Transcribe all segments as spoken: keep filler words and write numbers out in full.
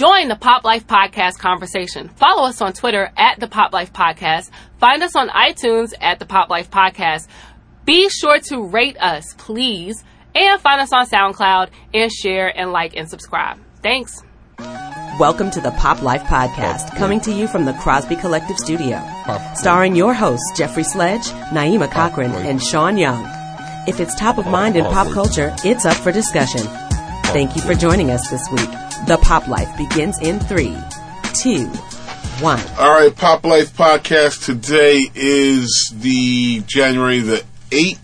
Join the Pop Life Podcast conversation. Follow us on Twitter at the Pop Life Podcast. Find us on iTunes at the Pop Life Podcast. Be sure to rate us, please, and find us on SoundCloud and share and like and subscribe. Thanks. Welcome to the Pop Life Podcast, coming to you from the Crosby Collective Studio, starring your hosts Jeffrey Sledge, Naima Cochran, and Sean Young. If it's top of mind in pop culture, it's up for discussion. Thank you for joining us this week. The Pop Life begins in three, two, one. All right, Pop Life Podcast. Today is the January the eighth.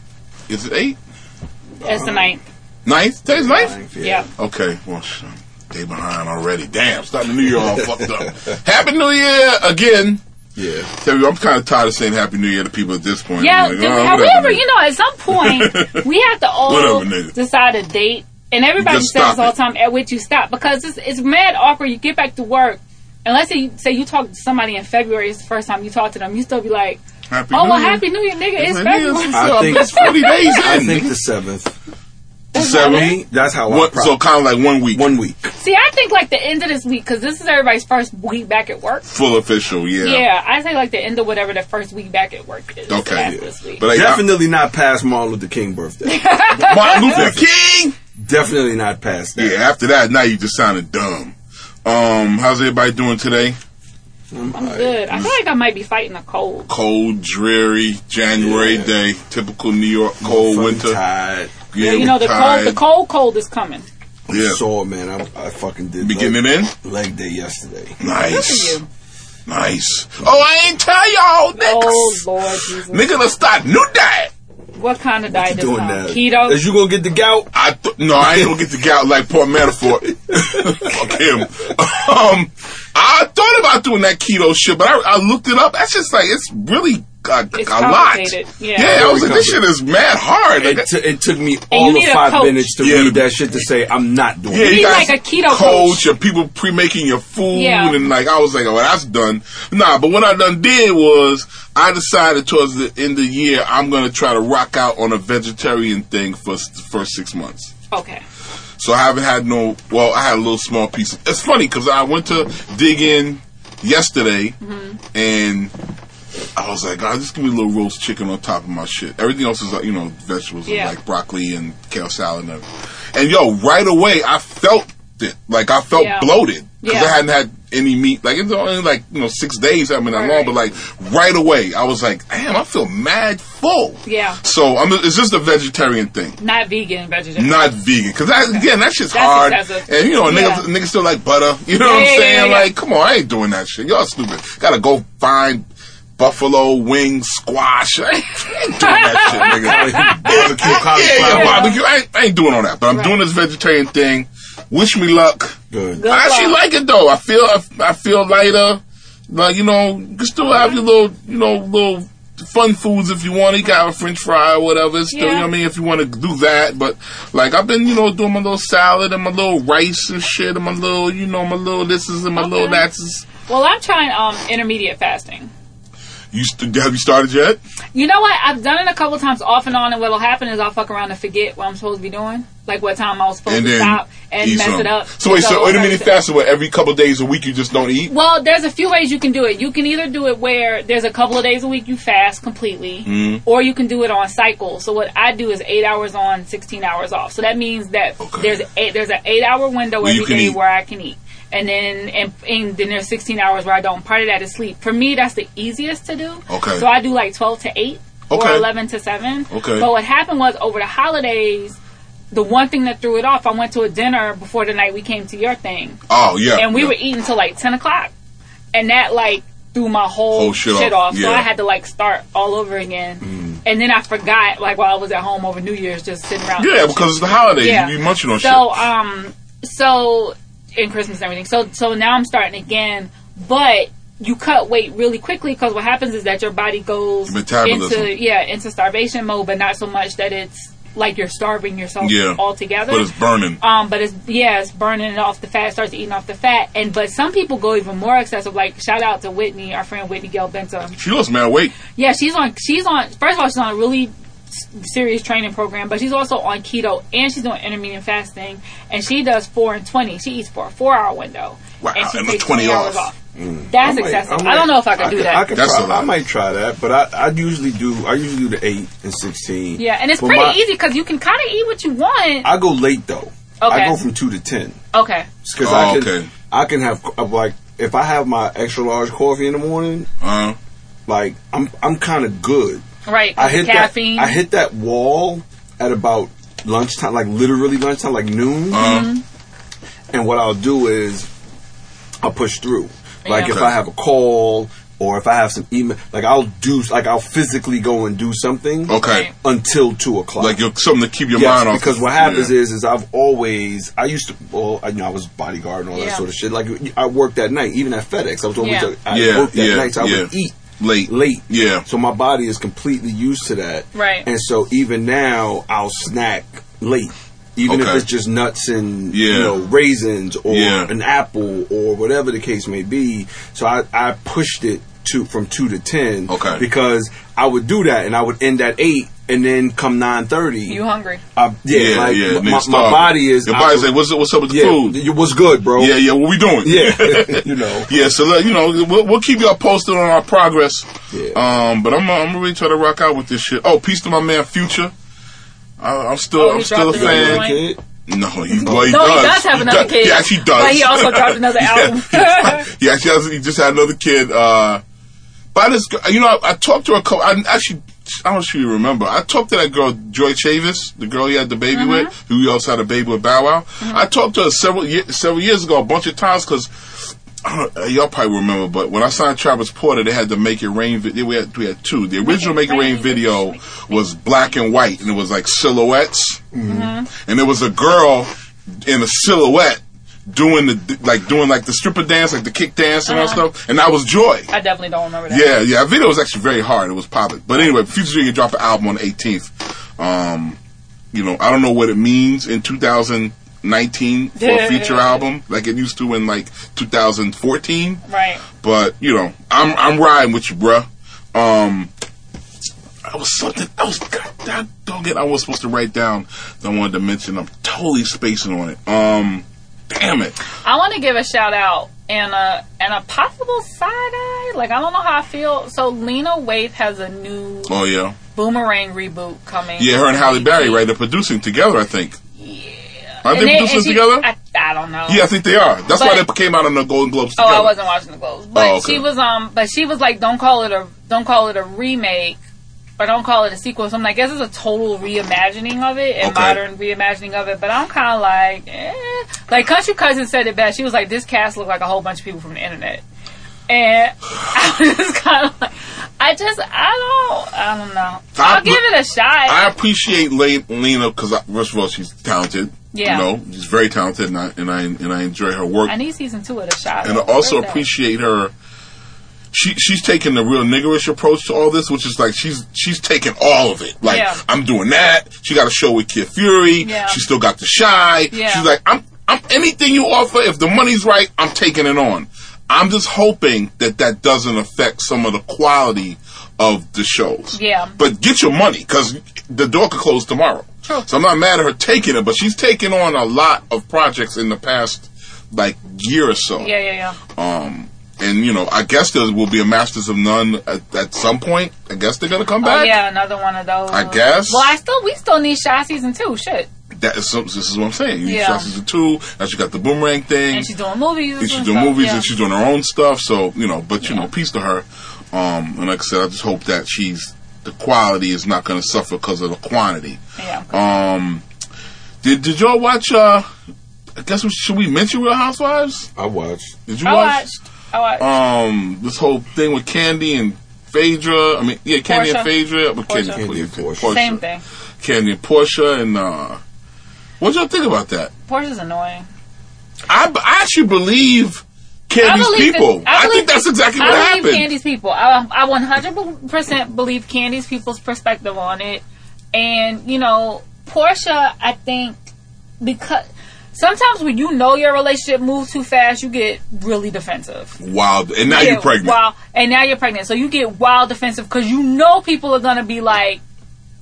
Is it eight? It's the ninth. Ninth? Today's ninth? Yeah. Okay. Well, day behind already. Damn, starting the new year all fucked up. Happy New Year again. Yeah. I'm kind of tired of saying Happy New Year to people at this point. Yeah. Like, do, oh, have we whatever, ever, you know, at some point, we have to all whatever, decide a date. And everybody Just says all it. the time, at which you stop. Because it's, it's mad awkward. You get back to work. And let's say you, say you talk to somebody in February. It's the first time you talk to them. You still be like, Happy oh, New well, Year. Happy New Year, nigga. It's Happy February. New I think it's forty days in. I think the seventh. That's For what me, that's how I What, prob- so kind of like one week. one week. See, I think like the end of this week, because this is everybody's first week back at work. Full official, yeah. Yeah, I say like the end of whatever the first week back at work is. Okay. That's Yeah. this week. But like, Definitely not past Martin Luther King birthday. Martin Luther King? Definitely not past that. Yeah, after that, now you just sounded dumb. Um, how's everybody doing today? I'm, I'm good. I feel like I might be fighting a cold. Cold, dreary, January Yeah. day. Typical New York cold winter. Tired. Yeah, you know, the tired. cold, the cold, cold is coming. Yeah. Sore, man. I, I fucking did. Be leg, getting it in? leg day yesterday. Good Nice. for you. Nice. Oh, I ain't tell y'all, niggas. Oh, Lord Jesus. Nigga, let's start new diet. What kind of diet is Doing on? that. Keto? Is you gonna get the gout? I th- no, I ain't gonna get the gout like Paul Manafort. Fuck him. Um, I thought about doing that keto shit, but I, I looked it up. That's just like it's really uh, It's a lot. complicated, yeah. yeah, I was like, this shit is mad hard. Like, It, t- it took me you all of need a five coach. minutes to Yeah. read that shit to say I'm not doing yeah, it. You you need guys like a keto coach coach. and people pre-making your food, Yeah. and like I was like, oh, that's done. Nah, but what I done did was I decided towards the end of the year I'm gonna try to rock out on a vegetarian thing for s- the first six months. Okay. So I haven't had no. Well, I had a little small piece. Of, it's funny because I went to dig in yesterday, Mm-hmm. and I was like, "God, just give me a little roast chicken on top of my shit." Everything else is like, you know, vegetables Yeah. like broccoli and kale salad and everything. And yo, right away I felt it. Like I felt Yeah. bloated because Yeah. I hadn't had any meat. Like it's only like you know six days. I mean, that Right, long, right. but like right away I was like, "Damn, I feel mad full." Yeah. So I'm. It's just a vegetarian thing. Not vegan, vegetarian. Not vegan, because again, that shit's That's hard, excessive. and you know, Yeah. niggas, niggas still like butter. You know Yeah, what I'm yeah, saying? yeah, yeah. Like, come on, I ain't doing that shit. Y'all stupid. Gotta go find buffalo wing squash. I ain't, I ain't doing that shit, nigga. Barbecue, yeah, cauliflower. yeah, barbecue. I ain't, I ain't doing all that, but I'm Right. doing this vegetarian thing. Wish me luck. Good. Good I actually luck. like it though. I feel, I, I feel lighter. Like you know, you can still have your little, you know, little. Fun foods if you want. You got a French fry or whatever. It's still, Yeah. you know what I mean? If you want to do that. But, like, I've been, you know, doing my little salad and my little rice and shit and my little, you know, my little this is and my Okay. little that's. Is. Well, I'm trying um intermediate fasting. You st- have you started yet? You know what? I've done it a couple times off and on, and what'll happen is I'll fuck around and forget what I'm supposed to be doing, like what time I was supposed And to then stop and eat mess some. it up. So wait, so I'll intermittent start to- fasting, what, every couple of days a week you just don't eat? Well, there's a few ways you can do it. You can either do it where there's a couple of days a week you fast completely, Mm-hmm. or you can do it on cycle. So what I do is eight hours on, sixteen hours off. So that means that Okay. there's a, there's an eight hour window Where you every can day eat. where I can eat. And then and, and then there's sixteen hours where I don't. Part of that is sleep. For me, that's the easiest to do. Okay. So I do like twelve to eight or Okay. eleven to seven. Okay. But what happened was over the holidays, the one thing that threw it off, I went to a dinner before the night we came to your thing. Oh, yeah. And we yeah. were eating till like ten o'clock. And that like threw my whole, Whole shit shit, off, off. yeah. So I had to like start all over again. Mm. And then I forgot, like while I was at home over New Year's, just sitting around. Yeah, because it's the holidays. Yeah. You be munching on So, shit. um, so, in Christmas and everything. So, so now I'm starting again. But you cut weight really quickly because what happens is that your body goes Metabolism. into, yeah, into starvation mode, but not so much that it's like you're starving yourself Yeah. altogether. But it's burning. Um, but it's yeah, it's burning it off the fat, starts eating off the fat, and but some people go even more excessive. Like shout out to Whitney, our friend Whitney Gail Bentham. She lost mad weight. Yeah, she's on. She's on. First of all, she's on a really serious training program, but she's also on keto and she's doing intermittent fasting, and she does four and twenty. She eats for a four hour window. Wow, and she and takes twenty hours off. off. Mm. That's I might- excessive. I I, don't might- know if I could I do could, that. I, could That's try, a lot. I might try that, but I, I usually do. I usually do the eight and sixteen. Yeah, and it's But pretty my- easy because you can kind of eat what you want. I go late though. Okay. I go from two to ten Okay. because Oh, I can. okay. I can have uh, like if I have my extra large coffee in the morning, Uh, like I'm I'm kind of good. Right. I hit caffeine. that. I hit that wall at about lunchtime, like literally lunchtime, like noon. uh, And what I'll do is I'll push through. Like Yeah. if I have a call or if I have some email, like I'll do, like I'll physically go and do something okay. Right. until two o'clock. Like you're, something to keep your Yes, mind off. because what happens yeah. is, is I've always, I used to, well, I, you know, I was bodyguard and all that Yeah. sort of shit. Like I worked at night, even at FedEx. I was always, Yeah. I Yeah, worked at yeah, night, so I yeah. would eat late. late. Yeah. So my body is completely used to that. Right. And so even now, I'll snack late. Even if Okay. it's just nuts and Yeah. you know raisins or Yeah. an apple or whatever the case may be. So I, I pushed it to from two to ten. Okay. Because I would do that and I would end at eight and then come nine thirty. You hungry? I, yeah, Yeah, like yeah. my, nigga my starving. body is. Your I body's would- like, what's, what's up with the yeah, food? it was good, bro. Yeah, yeah. What we doing? Yeah, you know. Yeah, so look, you know, we'll, we'll keep y'all posted on our progress. Yeah. Um, but I'm, uh, I'm really trying to rock out with this shit. Oh, peace to my man Future. I, I'm still, Oh, I'm he still a dropped fan. another joint? Kid. No, he, well, he No, does. he does have another kid. He actually does. But he also dropped another album. Yeah, he actually has, he just had another kid. Uh, by this, girl- you know, I, I talked to her. Co- I actually, I don't know if you remember. I talked to that girl, Joy Chavis, the girl he had the baby Mm-hmm. with, who he also had a baby with Bow Wow. I talked to her several ye- several years ago, a bunch of times, because y'all probably remember. But when I signed Travis Porter, they had the Make It Rain. Vi- we had we had two. The original Make It Rain video was black and white, and it was like silhouettes, Mm-hmm. and there was a girl in a silhouette doing the like doing like the stripper dance, like the kick dance and all that stuff, and that was Joy. I definitely don't remember that. Yeah, yeah. That video was actually very hard. It was popping. But anyway, Future Junior dropped an album on the eighteenth. Um, you know, I don't know what it means in two thousand nineteen for a feature album like it used to in like two thousand fourteen. Right. But you know, I'm I'm riding with you, bruh. Um, I was something else. God, God, don't get. I was supposed to write down. That I wanted to mention. I'm totally spacing on it. Um, damn it. I want to give a shout out and a and a possible side eye. Like I don't know how I feel. So Lena Waithe has a new Oh yeah, Boomerang reboot coming. yeah. Her and Halle Berry, right? They're producing together, I think. Yeah. Aren't And they then- producing and she- together? I, I don't know. Yeah, I think they are. That's why But- they came out on the Golden Globes Oh, together. I wasn't watching the Globes, but Oh, okay. she was um, but she was like, don't call it a don't call it a remake, or don't call it a sequel. So I'm like, I guess it's a total reimagining of it and Okay. modern reimagining of it. But I'm kind of like, eh. Like Country Cousin said it best. She was like, this cast looked like a whole bunch of people from the internet, and I was just kind of like, I just I don't I don't know. I'll I- give it a shot. I appreciate Le- Lena because first of all, she's talented. Yeah. You know, she's very talented, and I and I and I enjoy her work. I need season two of the shot. And I also appreciate her. She she's taking the real niggerish approach to all this, which is like she's she's taking all of it. Like Yeah. I'm doing that. She got a show with Kid Fury. Yeah. She still got the Shy. Yeah. She's like I'm I'm anything you offer. If the money's right, I'm taking it on. I'm just hoping that that doesn't affect some of the quality of the shows. Yeah. But get your money because the door could close tomorrow. True. So I'm not mad at her taking it, but she's taken on a lot of projects in the past like year or so. Yeah, yeah, yeah. Um, and you know, I guess there will be a Masters of None at, at some point. I guess they're gonna come Oh back. yeah, another one of those. I guess. Well, I still we still need Shy season two. Shit. That is some, this is what I'm saying. You Yeah. shot season two. Now she got the Boomerang thing. And she's doing movies. And she's and doing stuff, movies yeah. and she's doing her own stuff. So you know, but you know, peace to her. Um, and like I said, I just hope that she's the quality is not going to suffer because of the quantity. Yeah. Um, did did y'all watch? Uh, I guess we, should we mention Real Housewives? I watched. Did you I watch? watched. I watched. Um, this whole thing with Candy and Phaedra. I mean, yeah, Candy and Portia. Phaedra. But Candy, Portia. Candy and Portia. Portia. Same thing. Candy and Portia. And uh, what y'all think about that? Portia's annoying. I, I actually believe Candy's I believe people. it- I I, believe- think that's exactly what I believe happened. Candy's people. I, I one hundred percent believe Candy's people's perspective on it. And, you know, Portia, I think, because sometimes when you know your relationship moves too fast, you get really defensive. Wild. And now Yeah, you're pregnant. Wild, and now you're pregnant. So you get wild defensive because you know people are going to be like,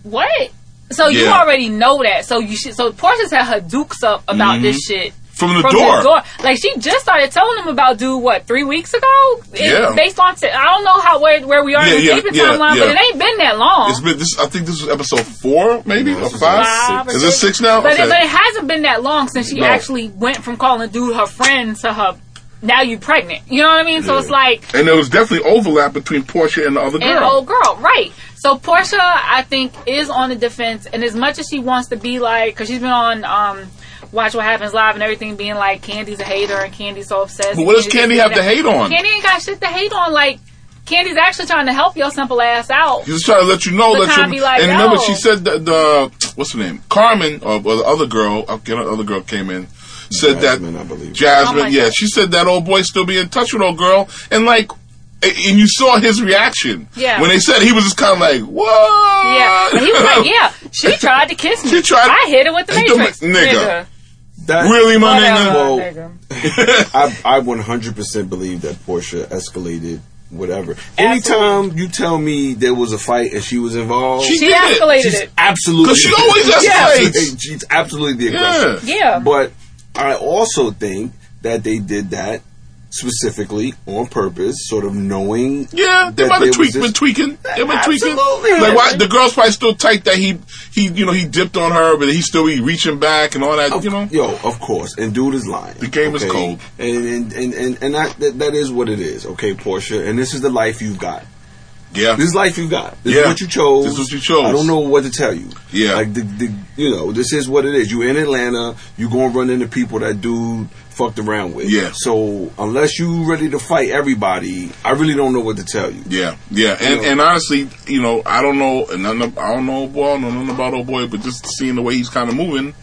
what? So you Yeah. already know that. So you should. So Portia's had her dukes up about Mhm. this shit. From the From door. the door. Like, she just started telling him about dude, what, three weeks ago? It, Yeah. Based on, t- I don't know how where, where we are Yeah, in the yeah, taping yeah, timeline, yeah. but it ain't been that long. It's been this. I think this is episode four, maybe No, or this is five. Five or Is it six now? But, Okay. it, but it hasn't been that long since she No. actually went from calling dude her friend to her, now you pregnant. You know what I mean? So Yeah. it's like, And there was definitely overlap between Portia and the other girl. and old girl, right. So Portia, I think, is on the defense, and as much as she wants to be like, because she's been on um, Watch What Happens Live and everything, being like, Candy's a hater and Candy's so obsessed. But what does Candy's Candy this have and to that. hate on? Candy ain't got shit to hate on. Like, Candy's actually trying to help your simple ass out. He's just trying to let you know But that kinda you. be like, and remember, yo. she said that the what's her name, Carmen, or, or the other girl. I'll get another girl came in. Said Jasmine, that I believe. Jasmine, Oh my yeah, God. she said that old boy still be in touch with old girl, and like, a- and you saw his reaction. Yeah. When they said, he was just kind of like, what? Yeah. And he was like, yeah, she tried to kiss me. She tried- I hit her with the Hit the Matrix. ma- nigga. That, Really, my Whatever, nigga? Well, nigga. I I one hundred percent believe that Portia escalated whatever. Anytime you tell me there was a fight and she was involved, She She did it. escalated she's it. absolutely 'Cause she always escalates. Yeah, she's absolutely the aggressor. Yeah. Yeah. But I also think that they did that specifically on purpose, sort of knowing. Yeah, they that might there have tweak, was this- been tweaking. They been tweaking. Absolutely. Like why, the girl's probably still tight that he, he, you know, he dipped on her, but he still be reaching back and all that. Of- You know, yo, of course, and dude is lying. The game is cold. and and and and, and that, that that is what it is. Okay, Portia, and this is the life you've got. yeah, This is life you got. This Yeah. is what you chose. This is what you chose. I don't know what to tell you. Yeah. Like the, the you know, this is what it is. You in Atlanta, you gonna run into people that dude fucked around with. Yeah. So unless you ready to fight everybody, I really don't know what to tell you. yeah, yeah. And You know. and honestly, you know, I don't know, and I don't know, I don't know old boy, I don't know nothing about old boy, but just seeing the way he's kind of moving,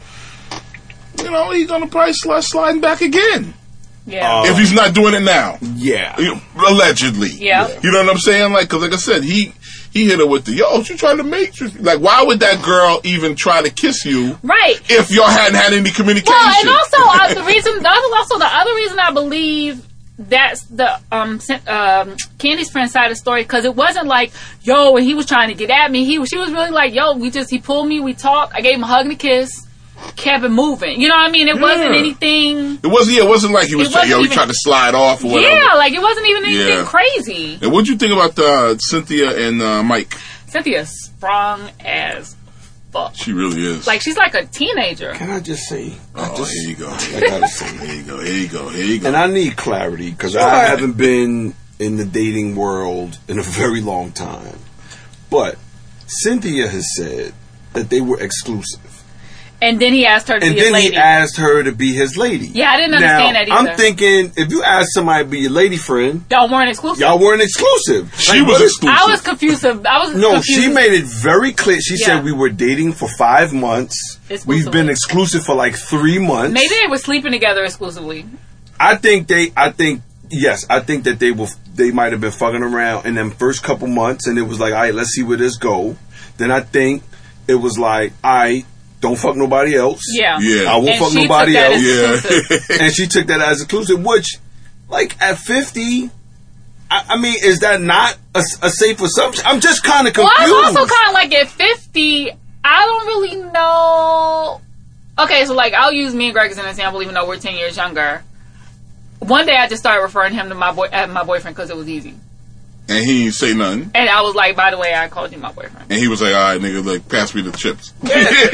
you know, he's gonna probably slide sliding back again Yeah. Uh, if he's not doing it now. Yeah. You know, allegedly. Yeah. You know what I'm saying? Like, cause like I said, he he hit her with the yo. She trying to make you like. Why would that girl even try to kiss you Right. if y'all hadn't had any communication? Well, and also uh, the reason, the other, also the other reason I believe that's the um, sen- um Candy's friend side of the story, because it wasn't like yo, and he was trying to get at me. He was, she was really like yo, we just he pulled me, we talked, I gave him a hug and a kiss, kept it moving. You know what I mean? It Yeah. wasn't anything. It wasn't. Yeah, it wasn't like he was It trying. Yo, wasn't he even- tried to slide off or whatever. Yeah, like it wasn't even anything Yeah. crazy. And what'd you think about uh, Cynthia and uh, Mike? Cynthia's sprung as fuck. She really is. Like she's like a teenager. Can I just say? I oh, just, here you go. I gotta say. Here you go. Here you go. Here you go. And I need clarity because Sure. I haven't been in the dating world in a very long time. But Cynthia has said that they were exclusive. And then he asked her to And be a then lady. he asked her to be his lady. Yeah, I didn't understand now, that either. I'm thinking if you ask somebody to be your lady friend, Y'all weren't exclusive. y'all weren't exclusive. she Like, was what is- exclusive. I was confused. Of, I was No, confused. she made it very clear. She Yeah. said we were dating for five months. Exclusively. We've been exclusive for like three months. Maybe they were sleeping together exclusively. I think they. I think yes. I think that they were. They might have been fucking around in them first couple months, and it was like, all right, let's see where this go. Then I think it was like, all right, don't fuck nobody else. Yeah. Yeah. I won't And fuck she nobody took that else. as Yeah. exclusive. And she took that as exclusive, which, like, at fifty, I, I mean, is that not a, a safe assumption? I'm just kind of Well, confused. I'm also kind of like at fifty, I don't really know. Okay, so like I'll use me and Greg as an example, even though we're ten years younger. One day I just started referring him to my boy, uh, my boyfriend because it was easy. and he didn't say nothing. And I was like, by the way, I called you my boyfriend. And he was like, all right, nigga, like, pass me the chips. like,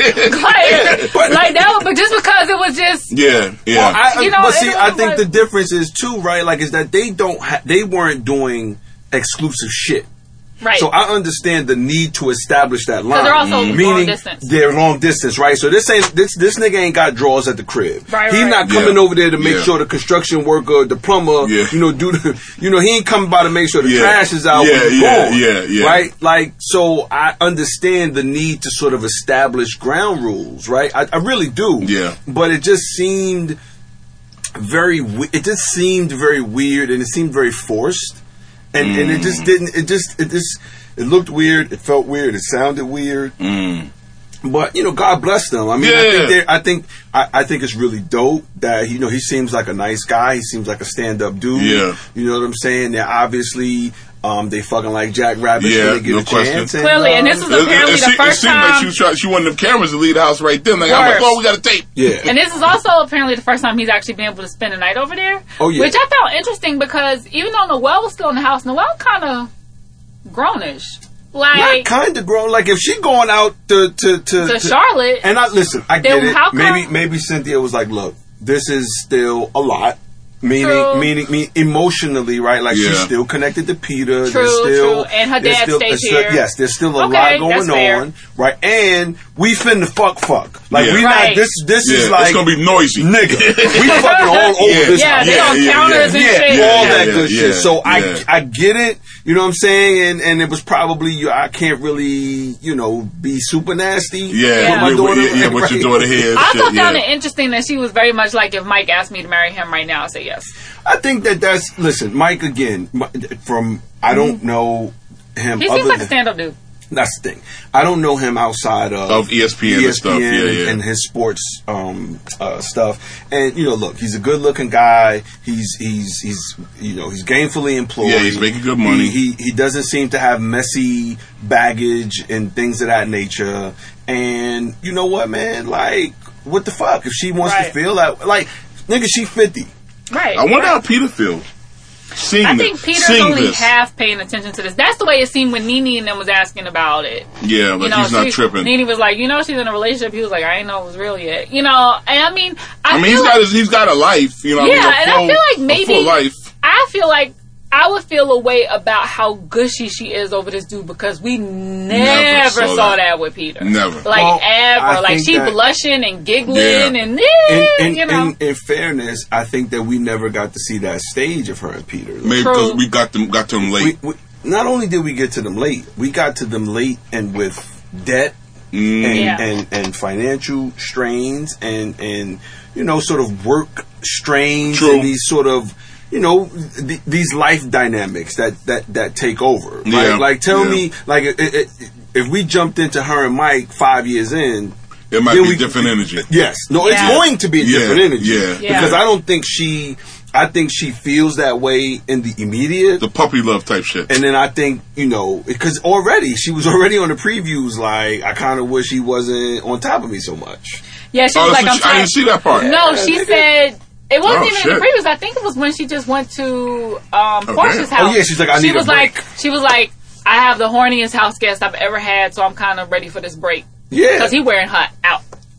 like that, was, but just because it was just Yeah, yeah. Well, I, You know, but see, it I was think like- the difference is too, right? Like, is that they don't, ha- they weren't doing exclusive shit. right. So I understand the need to establish that line. they're also long meaning distance. they're long distance, right? So this ain't this this nigga ain't got drawers at the crib. Right, He's right. not coming Yeah. over there to make Yeah. sure the construction worker, the plumber, Yeah. you know, do the, you know, he ain't coming by to make sure the Yeah. trash is out. Yeah, when he's yeah, gone, yeah, yeah. Right? Like, so I understand the need to sort of establish ground rules, right? I, I really do. Yeah. But it just seemed very. we- It just seemed very weird, and it seemed very forced, and and it just didn't. It just it just. It looked weird. It felt weird. It sounded weird. Mm. But you know, God bless them. I mean, Yeah. I think they're- I think I, I think it's really dope that you know he seems like a nice guy. He seems like a stand up dude. Yeah. You know what I'm saying? They're obviously um, they fucking like Jack Rabbit Yeah, when they get no a question. chance. Clearly, and this is It, apparently it, the se- it first seemed like time. she was trying, she wanted them cameras to leave the house right then. Like, I'm like, Word. oh, we got a tape. yeah. And this is also apparently the first time he's actually been able to spend the night over there. Oh, yeah. Which I found interesting because even though Noelle was still in the house, Noelle kind of grownish. Not Like, kind of grown. Like if she going out to to to, to Charlotte. And I listen. I Then get it. how come- Maybe maybe Cynthia was like, look, this is still a lot. Meaning, True. meaning, me emotionally, right? Like she's Yeah. still connected to Peter. True, there's still, true. And her there's dad still, stays there's still- here. Yes, there's still a Okay, lot going that's fair. on, right? And we finna fuck, fuck. Like Yeah. we Right. not. This, this Yeah, is like it's gonna be noisy. nigga. We fucking all over Yeah. this. yeah, house. they Yeah, on yeah, counters yeah. and Yeah, shit. Yeah, all yeah, that yeah, good yeah, shit. So yeah. I I get it. You know what I'm saying? And and it was probably you. I can't really you know be super nasty. Yeah, with my with- daughter, yeah, yeah, with your right? daughter here. I also shit, found yeah. it interesting that she was very much like, if Mike asked me to marry him right now, I'd say yes. I think that that's listen, Mike. Again, Mi- from I don't know him. He other seems like a than- stand-up dude. That's the thing. I don't know him outside of, Of E S P N and stuff. Yeah, and, yeah. and his sports um, uh, stuff. And you know, look, he's a good-looking guy. He's he's he's you know he's gainfully employed. Yeah, he's making good money. He, he he doesn't seem to have messy baggage and things of that nature. And you know what, man? Like, what the fuck? If she wants Right. to feel that, like, nigga, she fifty. Right. I wonder right. how Peter feels. Seeing I this, think Peter's seeing only this. half paying attention to this. That's the way it seemed when Nene and them was asking about it. Yeah, like You know, he's not she- tripping. Nene was like, you know, she's in a relationship. He was like, I didn't know it was real yet. You know, and I mean, I, I mean, feel he's like, got his, he's got a life. You know, Yeah, what I mean, a and I full, feel like a maybe- full life. I feel like I would feel a way about how gushy she is over this dude because we never, Never saw, saw that. that. with Peter. Never. Like, Well, I ever. Like, think she that- blushing and giggling Yeah. and, In, eh, in, you know. in, in fairness, I think that we never got to see that stage of her and Peter. Like, Maybe True. because we got them got to him late. we, we, not only did we get to them late, we got to them late and with debt Mm. and, Yeah. and, and financial strains and, and, you know, sort of work strains True. and these sort of, you know, th- these life dynamics that, that, that take over. Right? Yeah. Like, tell Yeah. me, like, it, it, if we jumped into her and Mike five years in, It might then be we- different energy. Yes. No, Yeah. it's going to be a Yeah, different energy. yeah. Yeah. Because I don't think she, I think she feels that way in the immediate. The puppy love type shit. And then I think, you know, because already, she was already on the previews like, I kind of wish he wasn't on top of me so much. Yeah, she Oh, was like, so I'm she- I tired. didn't see that part. No, she nigga. said it wasn't Oh, even in shit. the previews. I think it was when she just went to um, Oh, Portia's damn. house. Oh, yeah, she's like, I she need a was break. like, she was like, I have the horniest house guest I've ever had, so I'm kind of ready for this break Yeah. because he wearing her out.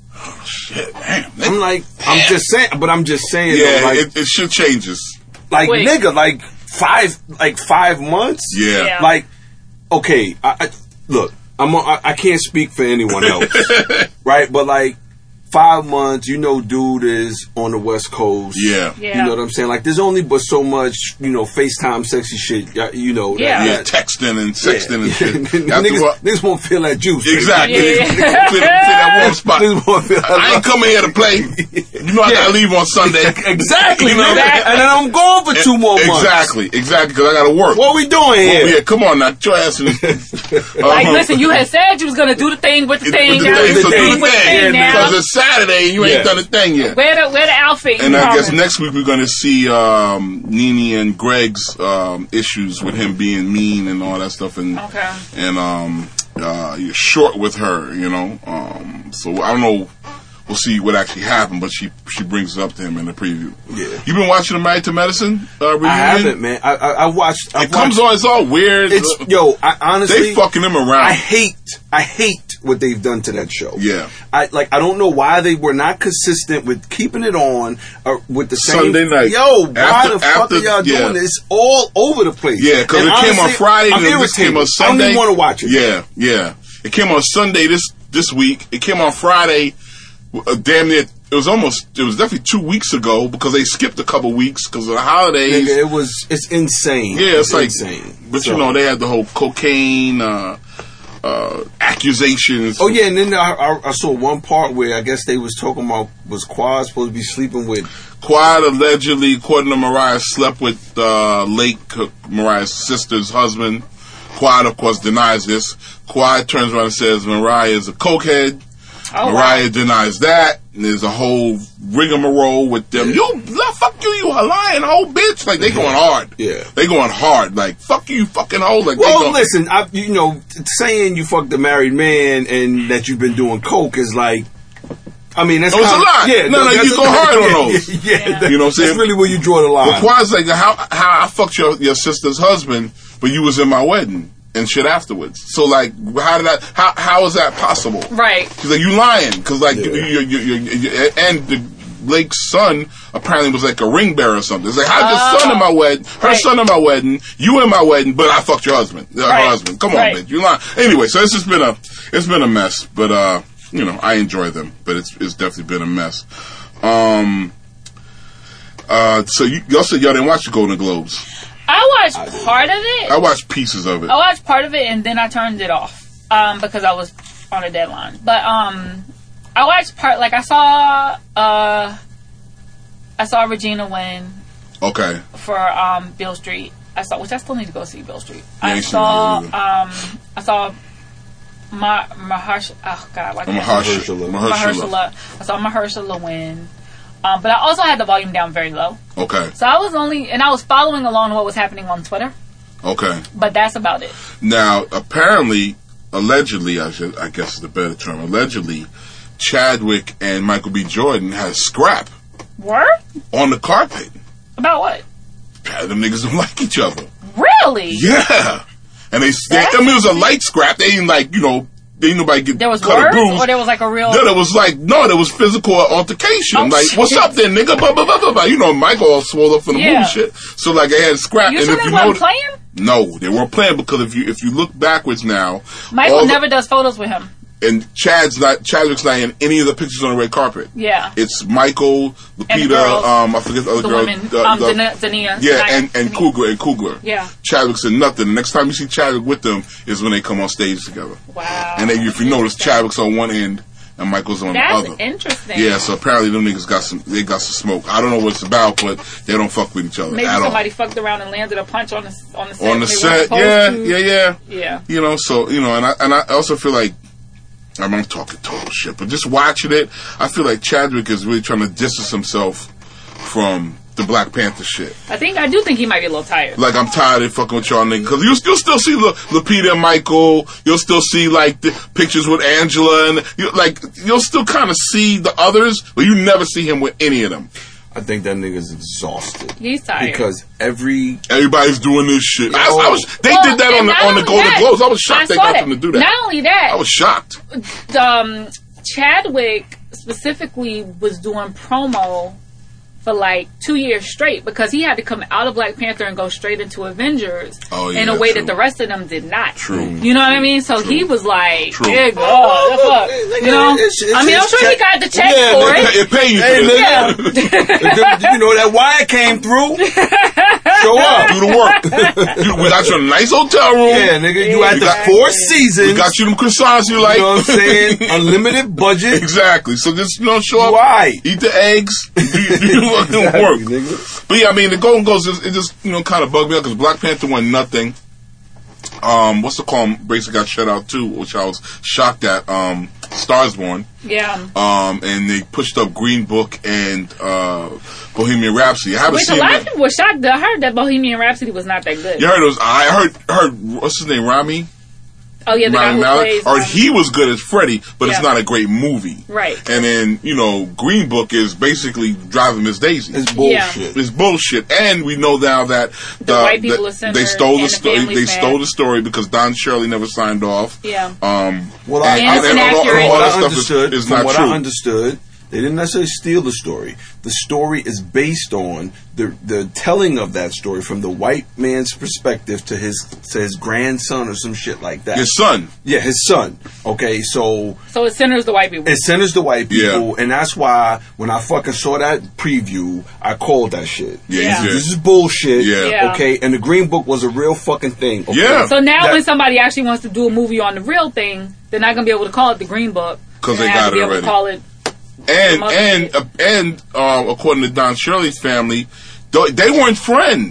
Shit, damn. I'm like, I'm just saying, but I'm just saying, Yeah, though, like, it, it should changes. like Wait. nigga, like five, like five months. Yeah. Yeah. Like, okay, I, I look, I'm, on, I, I can't speak for anyone else, right? But like, five months, you know, dude is on the West Coast. Yeah. Yeah. You know what I'm saying? Like, there's only but so much, you know, FaceTime sexy shit, uh, you know. Yeah. Yeah, that, texting and sexting and shit. niggas, After what? niggas won't feel that juice. Exactly. Yeah. Clear, clear that warm spot. Niggas won't feel that I ain't coming here to play. You know I gotta leave on Sunday. Exactly, You know? man. And then I'm gone for two more months. Exactly, exactly, because I gotta work. What we doing here? Oh, yeah, come on now, get your ass in this. Like, listen, you had said you was gonna do the thing with the thing. With the now thing, you so do do the the thing with the thing, thing now. because it's Saturday and you Yeah. ain't done a thing yet. Wear the wear the outfit. And you I guess promised. next week we're going to see um, Nene and Greg's um, issues with him being mean and all that stuff, and Okay. and um, uh, you're short with her, you know. Um, so I don't know. We'll see what actually happened, but she she brings it up to him in the preview. Yeah. You been watching the Married to Medicine uh, reunion? I haven't, man. I I, I watched. I It comes watched, on. It's all weird. It's yo. I honestly, they fucking him around. I hate. I hate what they've done to that show. Yeah. I like. I don't know why they were not consistent with keeping it on uh, with the same Sunday night. Yo, why After- the fuck after- are y'all yeah. doing this all over the place? Yeah, because And it came on honestly, Friday I'm and then this came on irritated. I Sunday. don't even want to watch it. Yeah, yeah. It came on Sunday this this week. It came on Friday. Uh, damn near. It was almost. It was definitely two weeks ago because they skipped a couple weeks because of the holidays. Nigga, it was. It's insane. Yeah, it's, like insane. But So- you know, they had the whole cocaine uh, uh, accusations. Oh yeah, and then I, I, I saw one part where I guess they was talking about was Quad supposed to be sleeping with. Quad allegedly, according to Mariah, slept with uh, late uh, Mariah's sister's husband. Quad, of course, denies this. Quad turns around and says Mariah is a cokehead. Oh, Mariah wow. denies that. And there's a whole rigmarole with them. You, fuck you, you a lying hoe bitch. Like, they going hard. Yeah. They going hard. Like, fuck you, you fucking hoe. Like, Well, they going, listen, I, you know, saying you fucked a married man and that you've been doing coke is like, I mean, that's Oh, it's kinda, a lie. Yeah, No, no, that's you a- go hard on yeah, those. Yeah, yeah, Yeah. that- You know what I'm saying? That's really where you draw the line. But Quad's like, how, how I fucked your, your sister's husband, but you was in my wedding and shit afterwards. So, like, how did that, how, how is that possible? Right. She's like, you lying. Because, like, Yeah. you, you, you, you, you, and the Blake's son apparently was like a ring bearer or something. It's like, how's your son in my wedding, her Right. son in my wedding, you in my wedding, but I fucked your husband, uh, Right. her husband. Come on, Right. bitch, you lying. Anyway, so it's just been a, it's been a mess, but, uh, you know, I enjoy them, but it's, it's definitely been a mess. Um, uh, so you, y'all said y'all didn't watch the Golden Globes. I watched part of it. I watched pieces of it. I watched part of it and then I turned it off um, because I was on a deadline. But um, I watched part. Like I saw, uh, I saw Regina win Okay. for um, Bill Street. I saw, which I still need to go see Bill Street. Yeah, I you should saw, really do. um, I saw Ma Maharsh. Oh God, like Mahershala. Mahershala. Mahershala. I saw Mahershala win. Um, but I also had the volume down very low. Okay. So I was only, and I was following along what was happening on Twitter. Okay. But that's about it. Now, apparently, allegedly, I should, I guess is the better term. Allegedly, Chadwick and Michael B. Jordan had a scrap Word? on the carpet. About what? Them niggas don't like each other. Really? Yeah. And they, they I mean, it was a light scrap. They didn't like, you know, they didn't nobody get There was cut or words, bruised. or there was like a real. No, there was like, no, there was physical altercation. Oh, like, shit. what's up then, nigga? Blah, blah, blah, blah, blah. You know, Michael all swole up for the Yeah. movie shit. So, like, they had a scrap. You and sure if they you weren't know, playing? no, they weren't playing because if you if you look backwards now, Michael all the- never does photos with him. and Chad's not Chadwick's not in any of the pictures on the red carpet. Yeah. It's Michael, And the Lupita, girls. um, I forget the other The girl, women. the- um, the- Dania. Dania. yeah, Dania. and and Dania. Cougar and Cougar. Yeah. Chadwick's in nothing. The next time you see Chadwick with them is when they come on stage together. Wow. And then if you notice, Chadwick's on one end and Michael's on That's the other. interesting. Yeah, so apparently them niggas got some. They got some smoke. I don't know what it's about, but they don't fuck with each other Maybe at somebody all. fucked around and landed a punch on the on the set. On the they set, weren't supposed yeah, to. yeah, yeah. Yeah. You know, so you know, and I and I also feel like. I mean, I'm talking total shit, but just watching it, I feel like Chadwick is really trying to distance himself from the Black Panther shit. I think I do think he might be a little tired. Like, I'm tired of fucking with y'all niggas. Because you'll, you'll still see La, Lupita and Michael. You'll still see, like, the pictures with Angela. And, you, like, you'll still kind of see the others, but you never see him with any of them. I think that nigga's exhausted. He's tired. Because every Everybody's doing this shit. I, I was, they Well, did that on and the, not on the only Golden that, Globes. I was shocked I they saw got that. them to do that. Not only that, I was shocked. um, Chadwick specifically was doing promo for like two years straight because he had to come out of Black Panther and go straight into Avengers Oh, yeah, in a way true. that the rest of them did not. True. You know what I mean? So True. he was like, True. "Yeah, God, the fuck," you know. It's- it's- I mean, I'm it's sure he check- got the check Yeah, for they it. It pay you for Hey, this. Yeah. you know, that wire came through. Show up. Do the work. You- we got you in a nice hotel room. Yeah, nigga, you had the got- four seasons. We got you them croissants you like. You know what I'm saying? Unlimited budget. Exactly. So just, you know, show up, Why? eat the eggs, do, do your fucking Exactly, work. nigga. But yeah, I mean, the Golden Globes, it just, you know, kind of bugged me out because Black Panther won nothing. Um, what's the call? Basically got shut out too, which I was shocked at. Um, Stars Born. Yeah. Um, and they pushed up Green Book and uh, Bohemian Rhapsody. I haven't Which a seen lot that. of people were shocked. I heard that Bohemian Rhapsody was not that good. You heard it was, I heard, heard, what's his name, Rami? Oh yeah, the guy Rami who Malek? plays. Or um, he was good as Freddy, but it's Yeah. not a great movie. Right. And then, you know, Green Book is basically driving Miss Daisy. It's bullshit. It's bullshit, and we know now that The white people are centered they stole the and the story. family's They mad. stole the story because Don Shirley never signed off. Yeah. Um. Well, I, and, I- and, and all, inaccurate. all what that I stuff understood, is, is from not what true. I understood, they didn't necessarily steal the story. The story is based on the the telling of that story from the white man's perspective to his to his grandson or some shit like that. His son. Yeah, his son. Okay, so So it centers the white people. it centers the white people, Yeah. and that's why when I fucking saw that preview, I called that shit. Yeah, Yeah. he did. This is bullshit. Yeah. Yeah. Okay, and the Green Book was a real fucking thing. Okay? Yeah. So now That- when somebody actually wants to do a movie on the real thing, they're not going to be able to call it the Green Book. 'Cause They're they gonna have got to be it able already. to call it. And Mother and did. uh, and uh, according to Don Shirley's family, th- they weren't friends.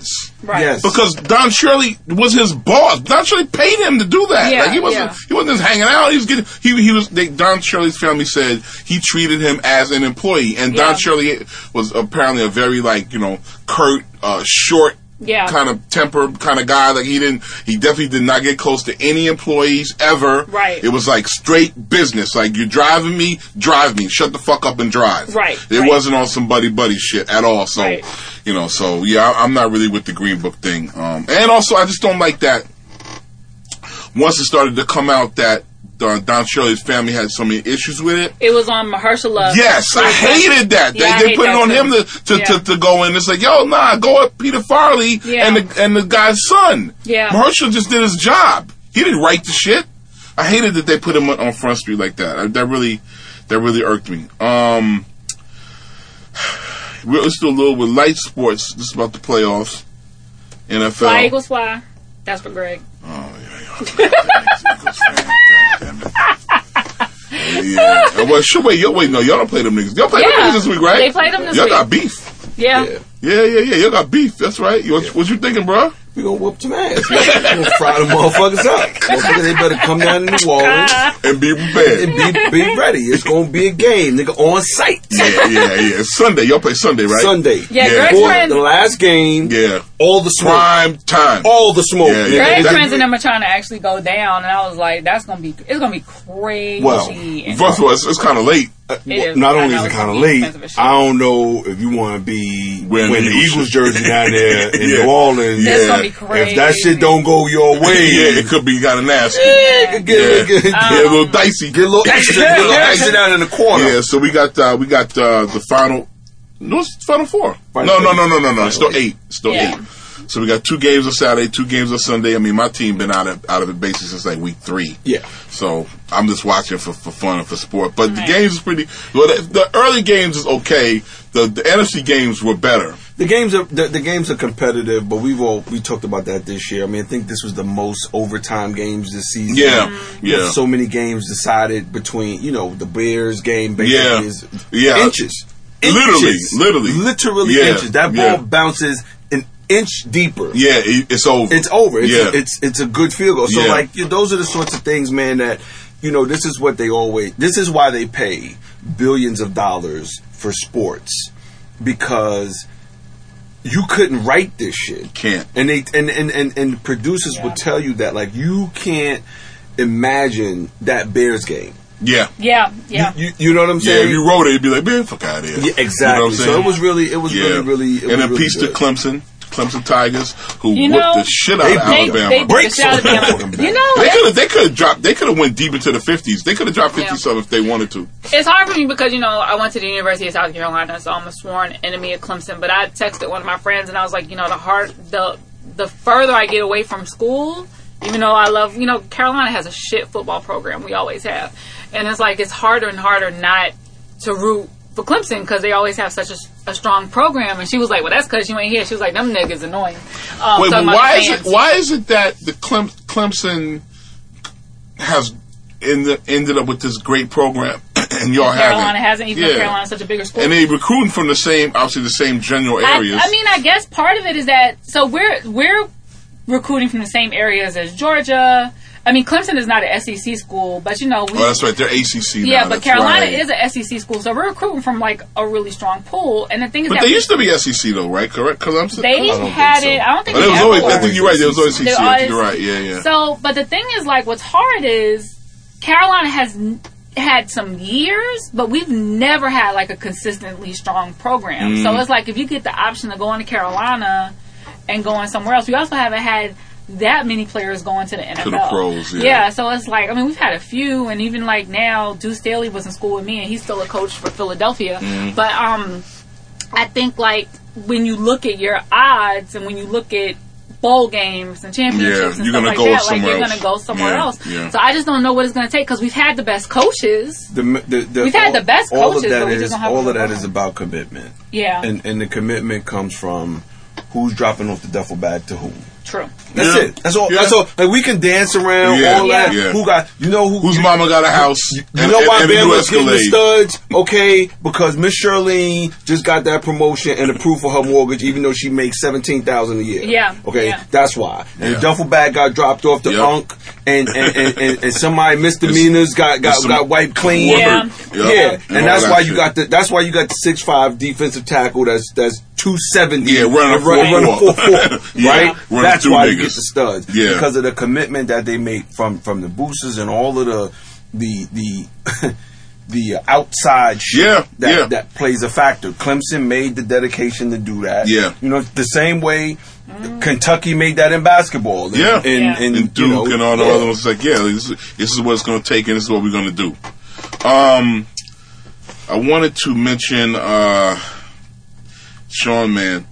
Right. Yes. Because Don Shirley was his boss. Don Shirley paid him to do that. Yeah, like he wasn't yeah. he wasn't just hanging out. He was getting he he was they, Don Shirley's family said he treated him as an employee. And Yeah. Don Shirley was apparently a very like, you know, curt, uh, short Yeah. kind of temper kind of guy. Like he didn't he definitely did not get close to any employees ever. Right. It was like straight business. Like you're driving me, drive me. Shut the fuck up and drive. Right, It right. wasn't on some buddy buddy shit at all. So Right. you know, so yeah, I, I'm not really with the Green Book thing. Um, and also, I just don't like that. Once it started to come out that uh, Don Shirley's family had so many issues with it. It was on Mahershala. Yes, I hated that. Yeah, I they they hate put it that on too. him to to, Yeah. to to go in. It's like, yo, nah, go at Peter Farley Yeah. and the and the guy's son. Yeah. Mahershala just did his job. He didn't write the shit. I hated that they put him on, on Front Street like that. I, that really that really irked me. Um. Let's do a little with light sports. This is about the playoffs. N F L. Fly Eagles Fly. That's for Greg. Oh, yeah, yeah. Eagles fan. God damn it. Yeah. Uh, well, sure, wait, yo, wait, no, y'all don't play them niggas. Y'all play them Yeah. niggas this week, right? They played them this y'all week. got beef. Yeah. Yeah. Yeah, yeah, yeah. Y'all got beef. That's right. You, what, what you thinking, bro? We gonna whoop some ass. We gonna fry them motherfuckers up. Motherfuckers, they better come down in New Orleans And be prepared. and be, be ready. It's gonna be a game, nigga, on site. Yeah, yeah, yeah. It's Sunday. Y'all play Sunday, right? Sunday. Yeah, Yeah. Greg's Before friends. the last game, Yeah. all the smoke. Prime time. All the smoke. Yeah, nigga. yeah. Greg's That- friends and them are trying to actually go down, and I was like, "That's gonna be, it's gonna be crazy." Well, and first of all, it's, it's kind of late. Uh, It is. Not I only know is it it's kind of gonna be late, expensive as shit. I don't know if you want to be Wearing wearing the the Eagles Eagles jersey down there in Yeah. New Orleans. That's Yeah. gonna be crazy. If that shit don't go your way, Yeah, it could be kind of nasty. it could get, Yeah. get, get, Yeah, a little dicey. get a little extra, get a little extra down in the corner. Yeah, so we got uh, we got uh, the final. No, it's final four. Final no, no, eight. no, no, no, no. It's still Final eight. It's still Yeah. eight. So we got two games on Saturday, two games on Sunday. I mean, my team been out of out of it basically since like week three. Yeah. So I'm just watching for, for fun and for sport. But Right. the games is pretty. Well, the, the early games is okay. The the N F C games were better. The games are the, the games are competitive, but we've all we talked about that this year. I mean, I think this was the most overtime games this season. Yeah, You yeah. have so many games decided between you know the Bears game basically Yeah. is Yeah. inches, Literally, Inches. literally. literally Yeah, inches. That ball yeah. bounces an inch deeper. Yeah, it, it's over. It's over. It's, Yeah. a, it's it's a good field goal. So Yeah. like you, those are the sorts of things, man. That you know, this is what they always. This is why they pay billions of dollars for sports, because you couldn't write this shit. Can't. And they and and and, and producers Yeah. will tell you that like you can't imagine that Bears game. Yeah. Yeah, yeah. You, you, you know what I'm Yeah, saying? if you wrote it, you'd be like, man, fuck out of here. Yeah, exactly. You know what I'm so saying? it was really, it was Yeah. really, really. It and was then really peace to good. Clemson, Clemson Tigers, who You whooped know, the shit out they- of They, Alabama. they beat the Breaks shit out of on Alabama. them. You know, They it's- could have. They could have dropped. They could have went deep into the fifties. They could have dropped fifty Yeah. some if they wanted to. it's hard for me because, you know, I went to the University of South Carolina, so I'm a sworn enemy of Clemson. But I texted one of my friends, and I was like, you know, the hard, the the further I get away from school, even though I love, you know, Carolina has a shit football program. We always have, and it's like it's harder and harder not to root for Clemson because they always have such a, a strong program. And she was like, well, that's because you ain't here. She was like, them niggas annoying. Um, Wait, talking but about why the is it? fans. Why is it that the Clem, Clemson has in the, ended up with this great program and y'all Carolina haven't? hasn't, even though Yeah. Carolina's such a bigger school. And they recruiting from the same, obviously the same general I, areas. I mean, I guess part of it is that so we're we're recruiting from the same areas as Georgia. I mean, Clemson is not an S E C school, but you know, we, oh, that's right. They're A C C now. yeah, but that's Carolina right. is an S E C school, so we're recruiting from like a really strong pool. And the thing is But that they we- used to be S E C though, right? Correct? Clemson. they don't had think so. it. I don't think Oh, they there was ever always. I were. think you're right. There was always S E C. There I think was- you're right. Yeah, yeah. So, but the thing is, like, what's hard is Carolina has n- had some years, but we've never had like a consistently strong program. Mm. So it's like if you get the option to go into Carolina and going somewhere else, we also haven't had that many players going to the N F L. the pros, yeah. so it's like, I mean, we've had a few, and even like now, Deuce Staley was in school with me, and he's still a coach for Philadelphia. Mm. But um, I think like when you look at your odds and when you look at bowl games and championships Yeah, and you're stuff gonna like go that, like somewhere you're else. gonna go somewhere Yeah, else. yeah. So I just don't know what it's gonna take because we've had the best coaches. The, the, the, We've had all, the best all coaches, of that but we just is don't have all a of that good is about commitment, Yeah, and and the commitment comes from who's dropping off the duffel bag to whom. True. That's Yeah. it. That's all. Yeah. That's all. Like we can dance around Yeah. all that. Yeah. Who got? You know who? Whose you, mama got a house? You and, know and, why and a new Bama's getting the Escalade? studs? Okay, because Miss Charlene just got that promotion and approved for her mortgage, even though she makes seventeen thousand a year. Yeah. Okay, Yeah. that's why. And Yeah. the duffel bag got dropped off to Yep. Unc, and and, and, and, and somebody misdemeanors got got, some- got wiped clean. Yeah. Yep. Yeah, and, And all that's that why you shit. got the that's why you got the six five defensive tackle that's that's two seventy. Yeah, running a run, run a four four four. four, Yeah. right? Running That's two why you niggas. get the studs. Yeah. Because of the commitment that they make from from the boosters and all of the the the the outside shit Yeah, that yeah. that plays a factor. Clemson made the dedication to do that. Yeah. You know, the same way Kentucky made that in basketball. And, Yeah. and, Yeah. and, And Duke you know, and all the yeah. other ones. Like, yeah, this, this is what it's going to take, and this is what we're going to do. Um, I wanted to mention uh, Sean, man,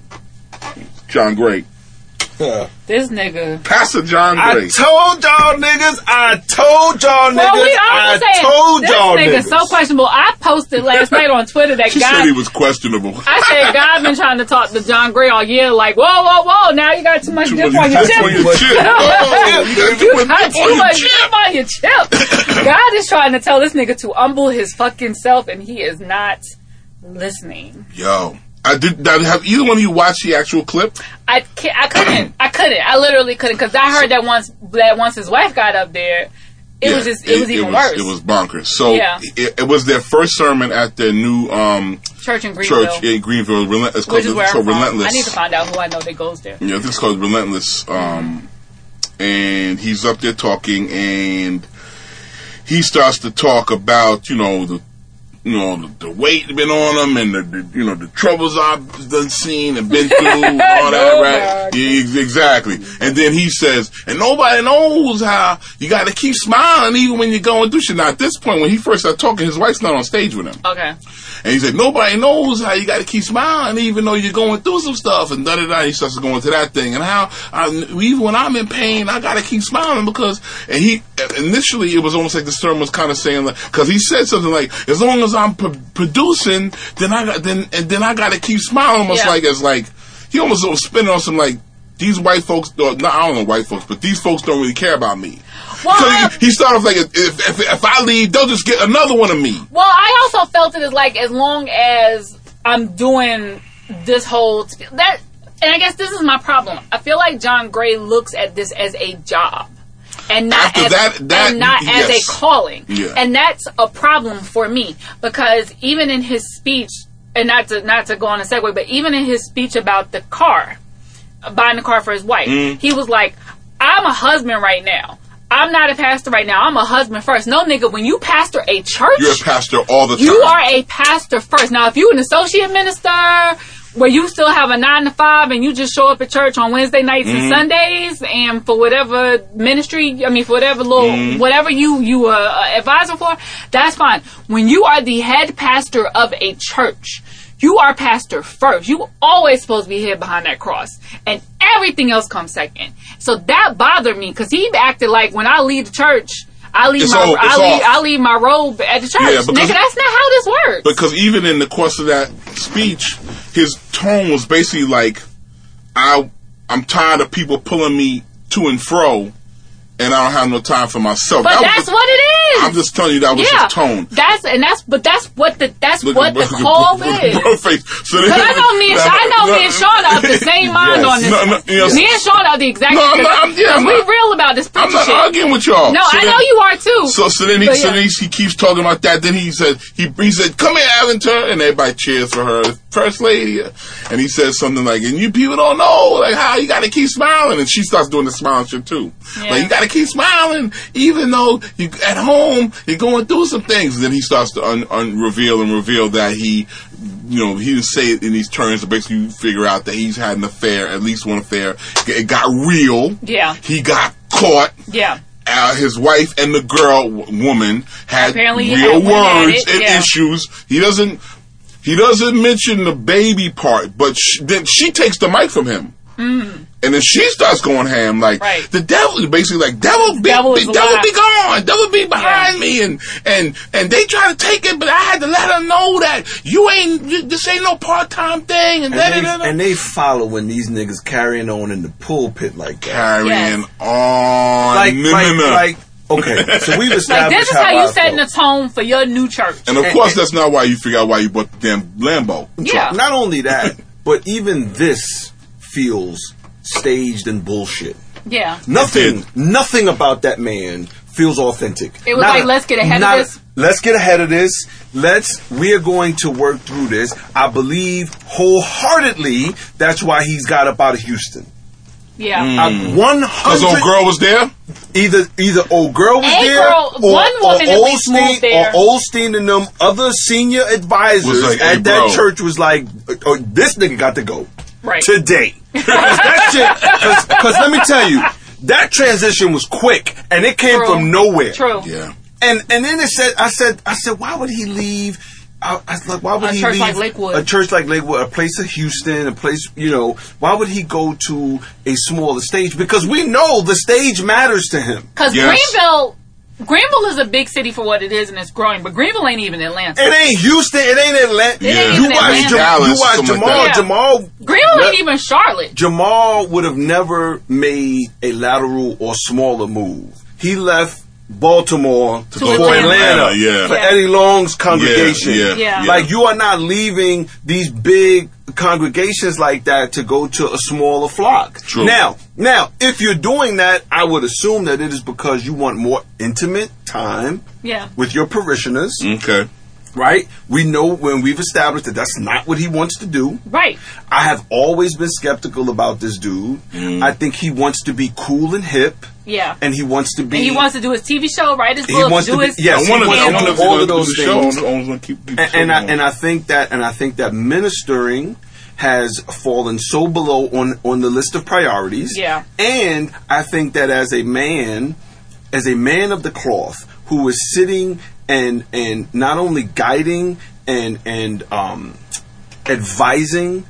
John Gray, Yeah. This nigga. Pastor John I Gray. told y'all niggas. I told y'all niggas. Well, we I always saying told this y'all nigga niggas. so questionable. I posted last night on Twitter that She said God. he was questionable. I said God been trying to talk to John Gray all year. Like, whoa, whoa, whoa! Now you got too much Too dip much on your dip on your chip. chip. Oh, You got dip too on your much chip. dip on your chip. God is trying to tell this nigga to humble his fucking self, and he is not listening. Yo, I did. Now, have either one of you watched the actual clip? I can't, I couldn't. I couldn't. I literally couldn't because I heard that once that once his wife got up there, it Yeah, was just it, was even worse. It was bonkers. So Yeah. it, it was their first sermon at their new um, Church in Greenville, church in Greenville. Relent- it's called, which is where it's I'm called from. Relentless. I need to find out who I know that goes there. Yeah, this is called Relentless. Um, and he's up there talking, and he starts to talk about, you know, the, you know, the, the weight been on him, and the, the, you know, the troubles I've done seen and been through, and all that, right? Yeah, ex- exactly. And then he says, and nobody knows how you got to keep smiling even when you're going through shit. Now, at this point, when he first started talking, his wife's not on stage with him. Okay. And he said, nobody knows how you got to keep smiling even though you're going through some stuff. And da-da-da. He starts going to that thing. And how, I, even when I'm in pain, I got to keep smiling because, and he, initially it was almost like the sermon was kind of saying, like, because he said something like, as long as I'm p- producing, then I got, then, and then I got to keep smiling, almost Yeah. like, as like, he almost was spinning on some, like, these white folks, or, not, I don't know white folks, but these folks don't really care about me. Well, So he, he started off like, if, if, if I leave, they'll just get another one of me. Well, I also felt it as like as long as I'm doing this whole that, and I guess this is my problem. I feel like John Gray looks at this as a job, and not After as, that- that- and not as yes. a calling. Yeah. And that's a problem for me because even in his speech, and not to not to go on a segue, but even in his speech about the car, buying the car for his wife, Mm. he was like, "I'm a husband right now." I'm not a pastor right now. I'm a husband first. No, nigga, when you pastor a church, You're a pastor all the time. you are a pastor first. Now, if you're an associate minister where you still have a nine to five and you just show up at church on Wednesday nights Mm-hmm. and Sundays and for whatever ministry, I mean, for whatever little, Mm-hmm. whatever you, you are uh, advisor for, that's fine. When you are the head pastor of a church, you are pastor first. You always supposed to be here behind that cross. And everything else comes second. So that bothered me because he acted like when I leave the church, I leave It's my all- I it's leave off. I leave my robe at the church. Yeah, because- Nigga, that's not how this works. Because even in the course of that speech, his tone was basically like, I, I'm tired of people pulling me to and fro, and I don't have no time for myself. But That was that's the- what it is. I'm just telling you that was yeah, his tone. That's and that's but that's what the that's Look what at- the look at call bro- look at is. bro face. So Because I know me and now- I know now- me and Sean are of the same mind Yes. on this. No, no, yes. Me and Sean are the exact No, I'm same. not- I'm- yeah, I'm we not- real about this I'm preacher not shit. arguing with y'all. No, So I then- know you are too. So, so then he, But so yeah. then he, he keeps talking about that. Then he said, he, he said, come here, Aventer, and everybody cheers for her, first lady. And he says something like, and you people don't know, like, how you gotta keep smiling. And she starts doing the smiling shit too. Yeah. Like, you gotta keep smiling, even though you, at home, you're going through some things. And then he starts to un, un, reveal and reveal that he, you know, he didn't say it in these terms, but basically you figure out that he's had an affair, at least one affair. It got real. Yeah. He got caught. Yeah. Uh, his wife and the girl, w- woman, had Apparently he real had- went at words it, and yeah. issues. He doesn't. He doesn't mention the baby part, but sh- then she takes the mic from him. Mm. And And then she starts going ham, like, right. the devil, basically like, devil be, devil, be, devil be gone, devil be behind yeah. me, and, and, and they try to take it, but I had to let her know that you ain't, you, this ain't no part-time thing, and, and, da, they, da, da, da. and they following these niggas carrying on in the pulpit like that. Carrying yes. on. Like, no, like, no, no. like, okay, so we've established like, this is how, how you setting the tone for your new church. And of course, that's not why you figure out why you bought the damn Lambo. Yeah. So, not only that, but even this feels staged and bullshit. Yeah. Nothing, nothing about that man feels authentic. It was not like, a, let's get ahead of this. Let's get ahead of this. Let's, we are going to work through this. I believe wholeheartedly that's why he's got up out of Houston. Yeah. Mm. one Because hundred old girl was there? Either either old girl was A there, girl, or, one woman or at least Olstein, moved there. or Olstein and them other senior advisors like, at hey, that bro. church was like, oh, this nigga got to go. Right. Today. Because that shit, because let me tell you, that transition was quick, and it came True. from nowhere. True. Yeah. And and then it said, I said, I said, why would he leave? I, I was like, why would A he church leave like Lakewood. a church like Lakewood, a place of Houston, a place, you know? Why would he go to a smaller stage? Because we know the stage matters to him. Because Yes. Greenville, Greenville is a big city for what it is, and it's growing. But Greenville ain't even Atlanta. It ain't Houston. It ain't Atlanta. It ain't you even watch, Atlanta. Jam- Dallas, you watch something Jamal. like that. Jamal. Greenville that- ain't even Charlotte. Jamal would have never made a lateral or smaller move. He left Baltimore To for Atlanta. Atlanta, Yeah. for Yeah. Eddie Long's congregation. Yeah, yeah, yeah. Like, you are not leaving these big congregations like that to go to a smaller flock. True. Now, now, if you're doing that, I would assume that it is because you want more intimate time Yeah. with your parishioners. Okay. Right? We know when we've established that that's not what he wants to do. Right. I have always been skeptical about this dude. Mm. I think he wants to be cool and hip, Yeah. and he wants to be. And he wants to do his T V show, write his He book, wants do to be- his. yes, I wonder, he I wants wonder to if do all he's of gonna those do the show. things. I was gonna keep, keep the and, show and I going. and I think that and I think that ministering has fallen so below on on the list of priorities. Yeah. And I think that as a man, as a man of the cloth, who is sitting and and not only guiding and and um, advising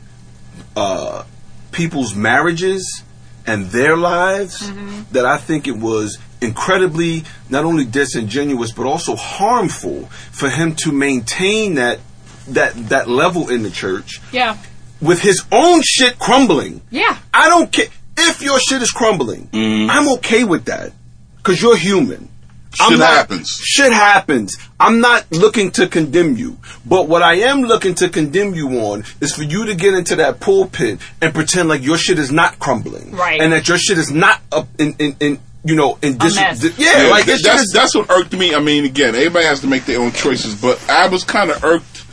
uh, people's marriages and their lives, Mm-hmm. that I think it was incredibly not only disingenuous but also harmful for him to maintain that that that level in the church Yeah. with his own shit crumbling. Yeah. I don't care if your shit is crumbling. Mm-hmm. I'm okay with that because you're human. Shit I'm not- happens. Shit happens. I'm not looking to condemn you. But what I am looking to condemn you on is for you to get into that pulpit and pretend like your shit is not crumbling. Right. And that your shit is not up in, in, in you know, in dis- mess. di- yeah, Yeah, like th- it's that's just, that's what irked me. I mean, again, everybody has to make their own choices, but I was kind of irked.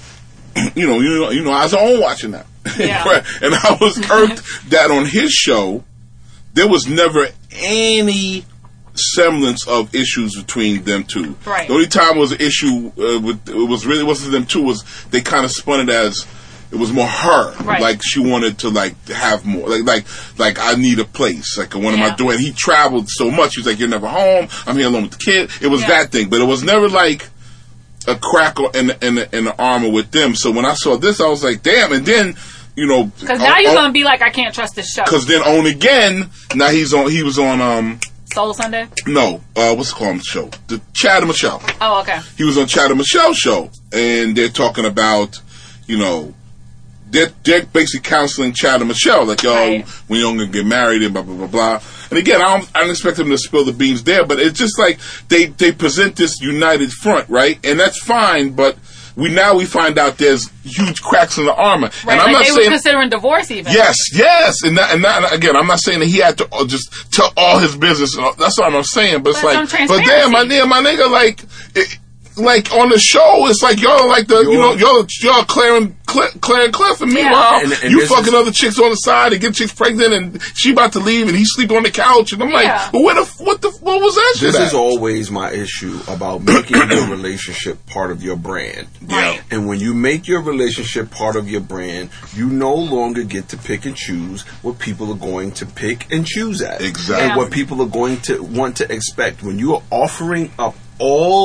You know, you know, you know, I was on watching that, Yeah. and I was irked that on his show there was never any semblance of issues between them two. Right. The only time it was an issue uh, with it was really wasn't them two was they kind of spun it as it was more her, Right. like she wanted to like have more, like like like I need a place, like one of Yeah. my doing. He traveled so much. He was like, "You're never home. I'm here alone with the kid." It was Yeah. that thing, but it was never like a crack in the, in the, in the armor with them. So when I saw this, I was like, "Damn!" And then you know, Because now on- you're on- gonna be like, I can't trust this show. Cause then on again, now he's on. He was on. Um, Soul Sunday. no, uh, what's it called? The show, the Chad and Michelle. Oh, okay. He was on Chad and Michelle's show, and they're talking about, you know, they're they're basically counseling Chad and Michelle, like, yo, Right. when you're gonna get married and blah blah blah blah. And again, I don't, I don't expect them to spill the beans there, but it's just like they they present this united front, right? And that's fine, but we now we find out there's huge cracks in the armor, Right. and I'm like not they saying. were considering divorce even. Yes, yes, and that, and that, and again, I'm not saying that he had to uh, just tell all his business. uh, That's what I'm saying. But it's But like, some but damn, my transparency. damn, my nigga, like, it, like on the show, it's like y'all are like the, you know, y'all, y'all Claire and Cl- Claire and Cliff, and meanwhile, And- and you this fucking is- other chicks on the side and get chicks pregnant, and she about to leave, and he's sleeping on the couch, and I'm like, Yeah. well, where the, what the, what was that shit this at? is always my issue about making your relationship part of your brand. Yeah. And when you make your relationship part of your brand, you no longer get to pick and choose what people are going to pick and choose at. Exactly. And what people are going to want to expect. When you are offering up all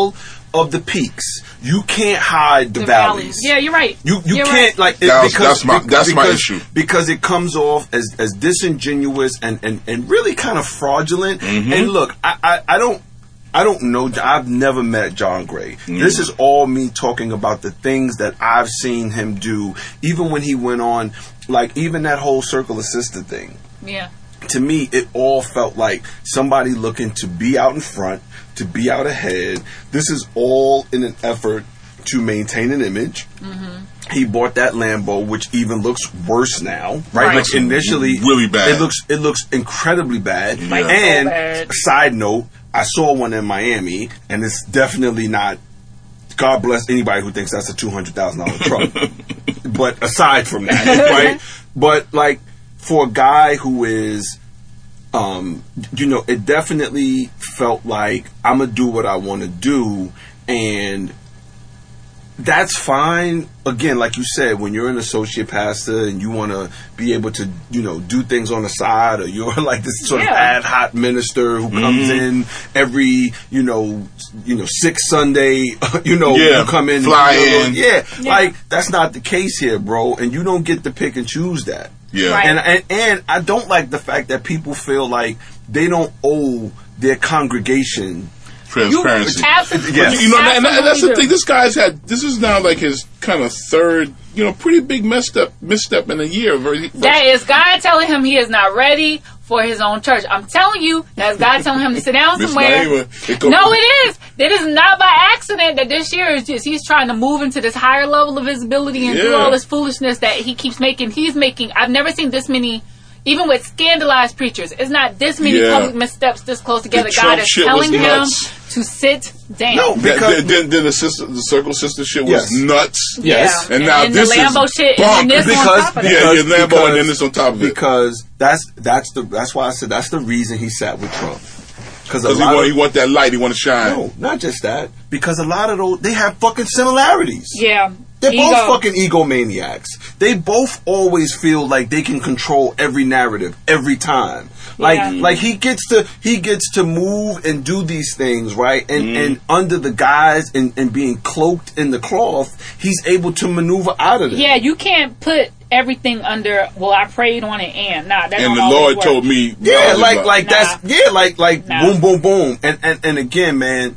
of the peaks. You can't hide the, The valleys. valleys. Yeah, you're right. You you You're can't right. like it, That's- because that's my- that's my because- issue. because it comes off as as disingenuous and and, and really kind of fraudulent. Mm-hmm. And look, I, I I don't. I don't know. I've never met John Gray. Mm-hmm. This is all me talking about the things that I've seen him do. Even when he went on, like even that whole Circle of Sister thing. Yeah. To me, it all felt like somebody looking to be out in front, to be out ahead. This is all in an effort to maintain an image. Mm-hmm. He bought that Lambo, which even looks worse now, right? Right. Like initially, Really bad. It looks it looks incredibly bad. Like, so and bad. side note, I saw one in Miami, and it's definitely not. God bless anybody who thinks that's a two hundred thousand dollar truck. But aside from that, right? But like for a guy who is, um, you know, it definitely felt like I'm gonna do what I want to do, and that's fine. Again, like you said, when you're an associate pastor and you want to be able to, you know, do things on the side, or you're like this sort Yeah. of ad hoc minister who comes in every, you know, you know, sixth Sunday, you know, Yeah, you come in, fly you know, in. yeah, Yeah. like that's not the case here, bro. And you don't get to pick and choose that. Yeah. Right. And, and and I don't like the fact that people feel like they don't owe their congregation. Transparency. Absolutely. Yes. You know, and, and that's the Absolutely thing. do. This guy's had. This is now like his kind of third, you know, pretty big misstep, misstep in a year. Very. That is God telling him he is not ready for his own church. I'm telling you, that's God telling him to sit down Miss somewhere. Naima, it go- No, it is. It is not by accident that this year is just he's trying to move into this higher level of visibility and do Yeah. all this foolishness that he keeps making. He's making. I've never seen this many. Even with scandalized preachers, it's not this many Yeah. public missteps this close together. The God Trump is shit telling was him nuts. to sit down. No, That- because then, then, then the sister, the circle sister shit was Yes. nuts. Yes. Yeah. And now and this the Lambo is shit, and then bonkers. this on because top of that. Yeah, because, your Lambo because, and then this on top of it. because that's that's the that's why I said that's the reason he sat with Trump. Because a Because he lot want, of, he want that light. He want to shine. no, not just that. Because a lot of those they have fucking similarities. Yeah. They're Ego. both fucking egomaniacs. They both always feel like they can control every narrative every time. Like Yeah. like he gets to he gets to move and do these things, right? And Mm-hmm. and under the guise and, and being cloaked in the cloth, he's able to maneuver out of it. Yeah, you can't put everything under. Well, I prayed on it, and nah, that And don't the always Lord work. told me. Yeah, blah, like blah. like Nah. that's yeah, like like Nah. boom boom boom. And, and and again, man,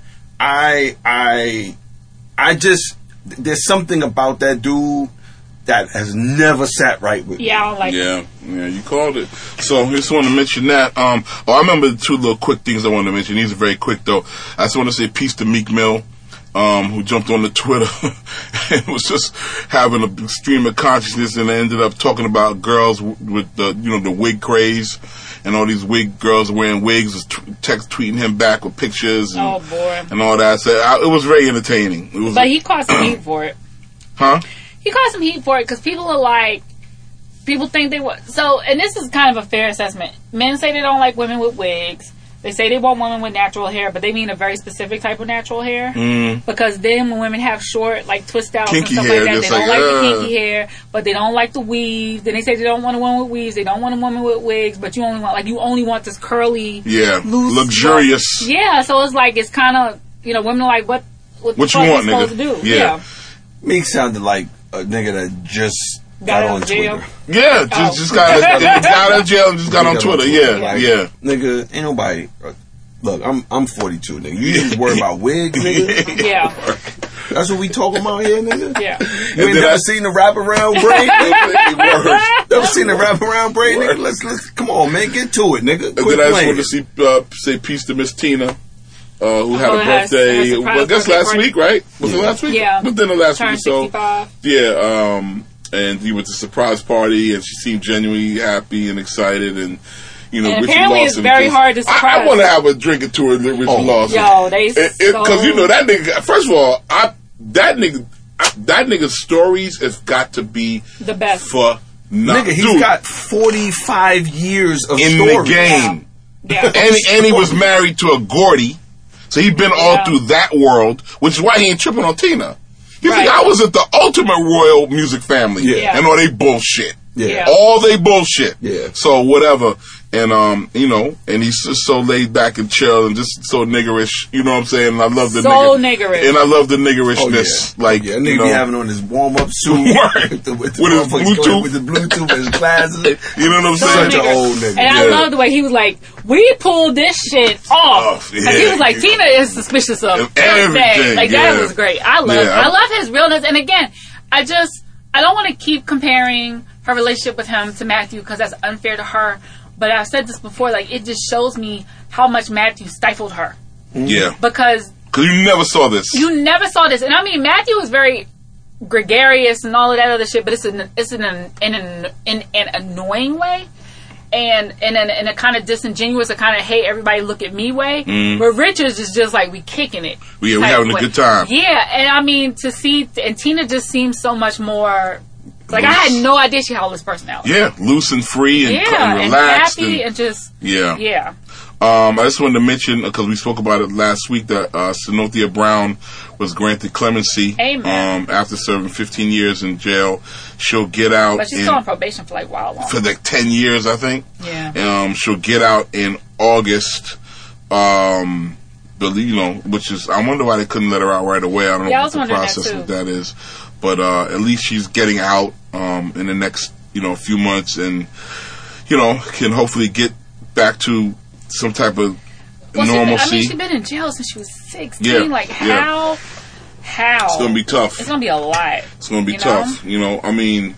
I I I just there's something about that dude that has never sat right with me. Yeah, I don't like. Yeah, yeah, you called it. So I just want to mention that. Um, oh, I remember the two little quick things I wanted to mention. These are very quick though. I just want to say peace to Meek Mill, um, who jumped on the Twitter and was just having a stream of consciousness, and ended up talking about girls w- with the you know the wig craze, and all these wig girls wearing wigs, was t- text tweeting him back with pictures and, Oh boy! and all that. So I, it was very entertaining. It was, But he caught some heat for it. huh? He caught some heat for it because people are like, people think they want. So, and this is kind of a fair assessment. Men say they don't like women with wigs. They say they want women with natural hair, but they mean a very specific type of natural hair. Mm. Because then when women have short, like twist outs Kinky and stuff hair, like that, they just don't like, like the uh. kinky hair, but they don't like the weave. Then they say they don't want a woman with weaves. They don't want a woman with wigs, but you only want like you only want this curly, Yeah, loose, luxurious. Yeah, so it's like it's kind of you know women are like what what, What the you fuck want, you supposed nigga? to do? Yeah. Meek sounded like a nigga that just Got got, out on of jail. Twitter. Yeah, just Oh. just got got out of jail and just got on Twitter. Yeah, Like, yeah. Nigga, ain't nobody. Look, I'm I'm forty-two, nigga. You didn't worry about wigs, nigga. Yeah, That's what we talking about here, nigga. yeah. You And ain't then never I- seen the wraparound braid, nigga? Worse. Never seen the wraparound braid, Worse. nigga? Let's let's come on, man, get to it, nigga. And Quit then I just playing. want to see uh, say peace to Miss Tina, uh, who had Oh, a it has- birthday. has a surprise Well, I guess birthday last party. week, right? Was it last week? Yeah. within the last Turned week. So sixty-five. yeah, um, and he went to a surprise party, and she seemed genuinely happy and excited, and you know, And Richard apparently it's Lawson very just- hard to I, I surprise. want to have a drink or two with Richard Oh. Lawson. Yo, they Because so- you know that nigga. First of all, I that nigga, I, that nigga's stories have got to be the best. for Nigga, he's Dude, got forty-five years of in story. the game. Yeah. and, and he was married to a Gordy, so he'd been all Yeah. through that world, which is why he ain't tripping on Tina. He's Right. like, I was at the ultimate royal music family, Yeah. and all they bullshit, Yeah. all they bullshit. Yeah. So whatever. And, um, you know, and he's just so laid back and chill and just so niggerish, you know what I'm saying? And I love the so nigger. niggerish. And I love the niggerishness. Oh, yeah. Like, yeah, you nigga know. be having on his warm-up suit. with the, with the With his motherfuckers Bluetooth. going With the Bluetooth and his glasses. You know what I'm So saying? Such an nigger. old nigga. And I Yeah. love the way he was like, we pulled this shit off. Oh, yeah. Like, he was like, Tina is suspicious of Of everything, everything. Like, that yeah. was great. I love Yeah. I love his realness. And again, I just, I don't want to keep comparing her relationship with him to Matthew because that's unfair to her. But I've said this before, like, it just shows me how much Matthew stifled her. Yeah. Because Because you never saw this. you never saw this. And I mean, Matthew is very gregarious and all of that other shit, but it's in, it's in, an, in, an, in an annoying way. And in a, in a kind of disingenuous, a kind of, hey, everybody look at me way. Mm. Where Richards is just like, we kicking it. Yeah, we type having a way. good time. Yeah, and I mean, to see, and Tina just seems so much more, like, I Loose. had no idea she had all this personality. Yeah, loose and free and, Yeah, and and relaxed. happy and- and just, yeah. yeah. Um, I just wanted to mention, because we spoke about it last week, that uh, Cynthia Brown was granted clemency. Amen. Um, after serving fifteen years in jail. She'll get out But she's in, still on probation for like a while long. for like ten years, I think. Yeah. Um, she'll get out in August. Um, believe you know, which is I wonder why they couldn't let her out right away. I don't Yeah, I know was what the wondering that process too. of that is, but uh, at least she's getting out um, in the next you know few months, and you know can hopefully get back to some type of Well, she been, normalcy. I mean, she's been in jail since she was sixteen. Yeah, Like, yeah. how? How? It's gonna be tough. It's gonna be a lot. It's going to be you know? tough. You know, I mean,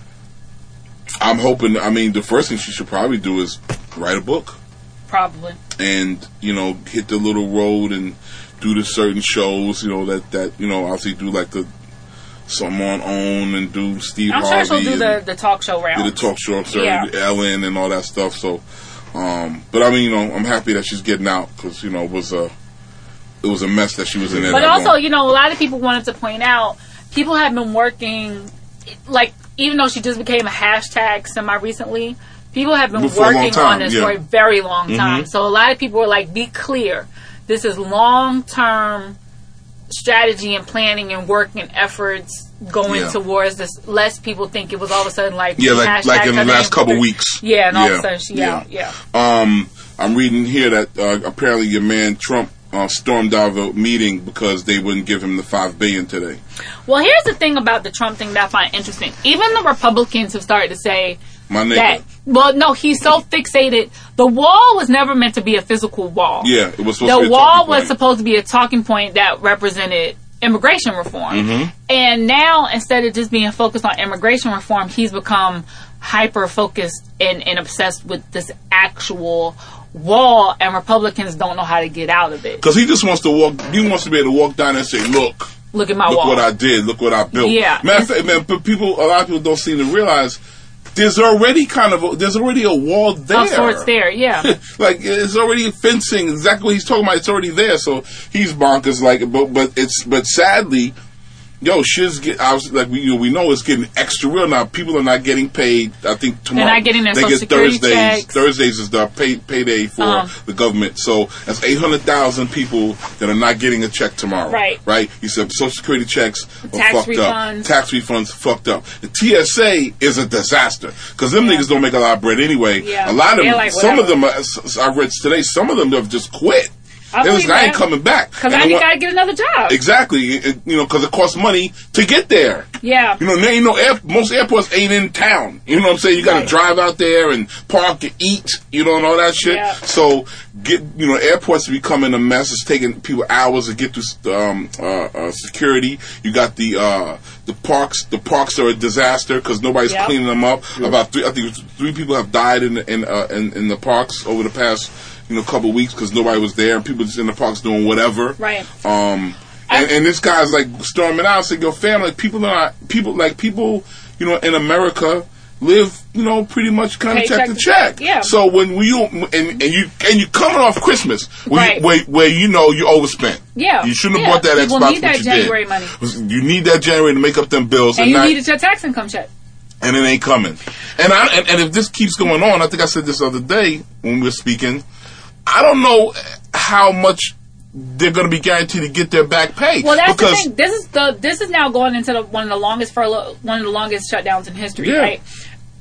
I'm hoping, I mean, the first thing she should probably do is write a book Probably. and, you know, hit the little road and do the certain shows, you know, that, that you know, obviously do like the something on OWN and do Steve I'm Harvey. sure she'll do the, and the talk show round. do the talk show, sorry, Yeah. Ellen and all that stuff. So, um, but I mean, you know, I'm happy that she's getting out because, you know, it was a, it was a mess that she was in there. But that also, long. you know, a lot of people wanted to point out, people have been working, like, even though she just became a hashtag semi-recently, people have been For a long working time, on this yeah. for a very long Mhm. time. So a lot of people were like, be clear. This is long-term strategy and planning and work and efforts going Yeah. towards this. Less people think it was all of a sudden like, Yeah, like, hashtag like in the her name last couple for- weeks. Yeah, and all of Yeah. a sudden she Yeah. out. Yeah. Um, I'm reading here that uh, apparently your man Trump uh, stormed out of a meeting because they wouldn't give him the five billion today. Well, here's the thing about the Trump thing that I find interesting. Even the Republicans have started to say My nigga. that, well, no, he's so fixated. The wall was never meant to be a physical wall. Yeah, it was supposed to The be a wall talking was point. supposed to be a talking point that represented immigration reform. Mm-hmm. And now, instead of just being focused on immigration reform, he's become hyper focused and, and obsessed with this actual wall, and Republicans don't know how to get out of it. Because he just wants to walk. He wants to be able to walk down and say, "Look, Look at my look wall. what I did. Look what I built." Yeah. Matter of fact, man, but people, a lot of people don't seem to realize there's already kind of a, there's already a wall there. Of sorts there, yeah. Like it's already fencing. Exactly what he's talking about. It's already there. So he's bonkers. Like, but but it's but sadly, yo, shit's get. I was like we you know, we know it's getting extra real now. People are not getting paid. I think tomorrow not getting their they Social get Security Thursdays. checks. Thursdays is the pay payday for Uh-huh. the government. So that's eight hundred thousand people that are not getting a check tomorrow. Right. Right. He said Social Security checks are Tax fucked refunds. up. Tax refunds fucked up. The T S A is a disaster because them Yeah. niggas don't make a lot of bread anyway. Yeah. A lot of They're them. like, some of whatever. them. uh, I read today. Some of them have just quit. I They was believe like, I ain't that. coming back. Because And I they want- gotta get another job. Exactly, it- you know, because it costs money to get there. Yeah. You know, there ain't no air, most airports ain't in town. You know what I'm saying? You got to Right. drive out there and park and eat. You know, and all that shit. Yeah. So get you know, airports are becoming a mess. It's taking people hours to get through um, uh, uh, security. You got the uh, the parks. The parks are a disaster because nobody's Yep. cleaning them up. About three, I think it was three people have died in the, in, uh, in in the parks over the past you know couple weeks because nobody was there and people just in the parks doing whatever. Right. Um, and, and this guy's like storming out, saying, "Your family, people are not people like people, you know, in America live, you know, pretty much kind of check Paycheck to to check. check, yeah. So when we and, and you and you coming off Christmas, where, Right. you, where where you know you overspent. Yeah. You shouldn't have Yeah. bought that People Xbox. need that what you January did. money. You need that January to make up them bills, And and, you not, needed your tax income check. and it ain't coming. And I and, and if this keeps going on, I think I said this the other day when we were speaking. I don't know how much they're going to be guaranteed to get their back pay. Well, that's because, the thing. This is the this is now going into the, one of the longest furlough, one of the longest shutdowns in history, Yeah. right? The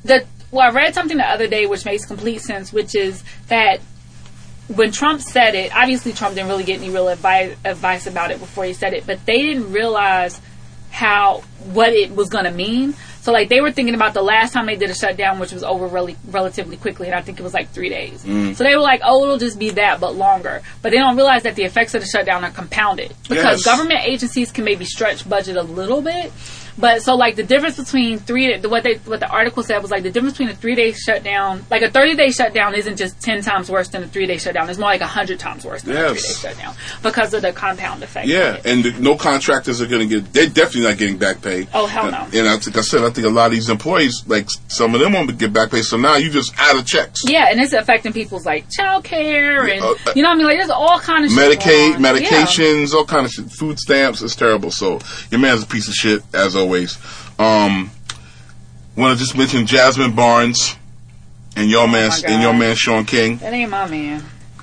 well, I read something the other day which makes complete sense, which is that when Trump said it, obviously Trump didn't really get any real advice, advice about it before he said it, but they didn't realize how, what it was going to mean. So, like, they were thinking about the last time they did a shutdown, which was over really, relatively quickly, and I think it was like three days. Mm. So they were like, oh, it'll just be that, but longer. But they don't realize that the effects of the shutdown are compounded. Because yes. government agencies can maybe stretch budget a little bit. But, so, like, the difference between three, what they, what the article said was, like, the difference between a three-day shutdown, like, a thirty-day shutdown isn't just ten times worse than a three-day shutdown. It's more like one hundred times worse than yes. a three-day shutdown because of the compound effect. Yeah, and the, no contractors are going to get, they're definitely not getting back pay. Oh, hell no. And, and I, like I said, I think a lot of these employees, like, some of them won't get back pay, so now you just out of checks. Yeah, and it's affecting people's, like, child care and, uh, uh, you know what I mean? Like, there's all kind of Medicaid, shit. Medicaid, medications, yeah. all kind of shit. Food stamps, it's terrible. So, your man's a piece of shit, as always. Um, want to just mention Jasmine Barnes and your oh man and your man Sean King. That ain't my man.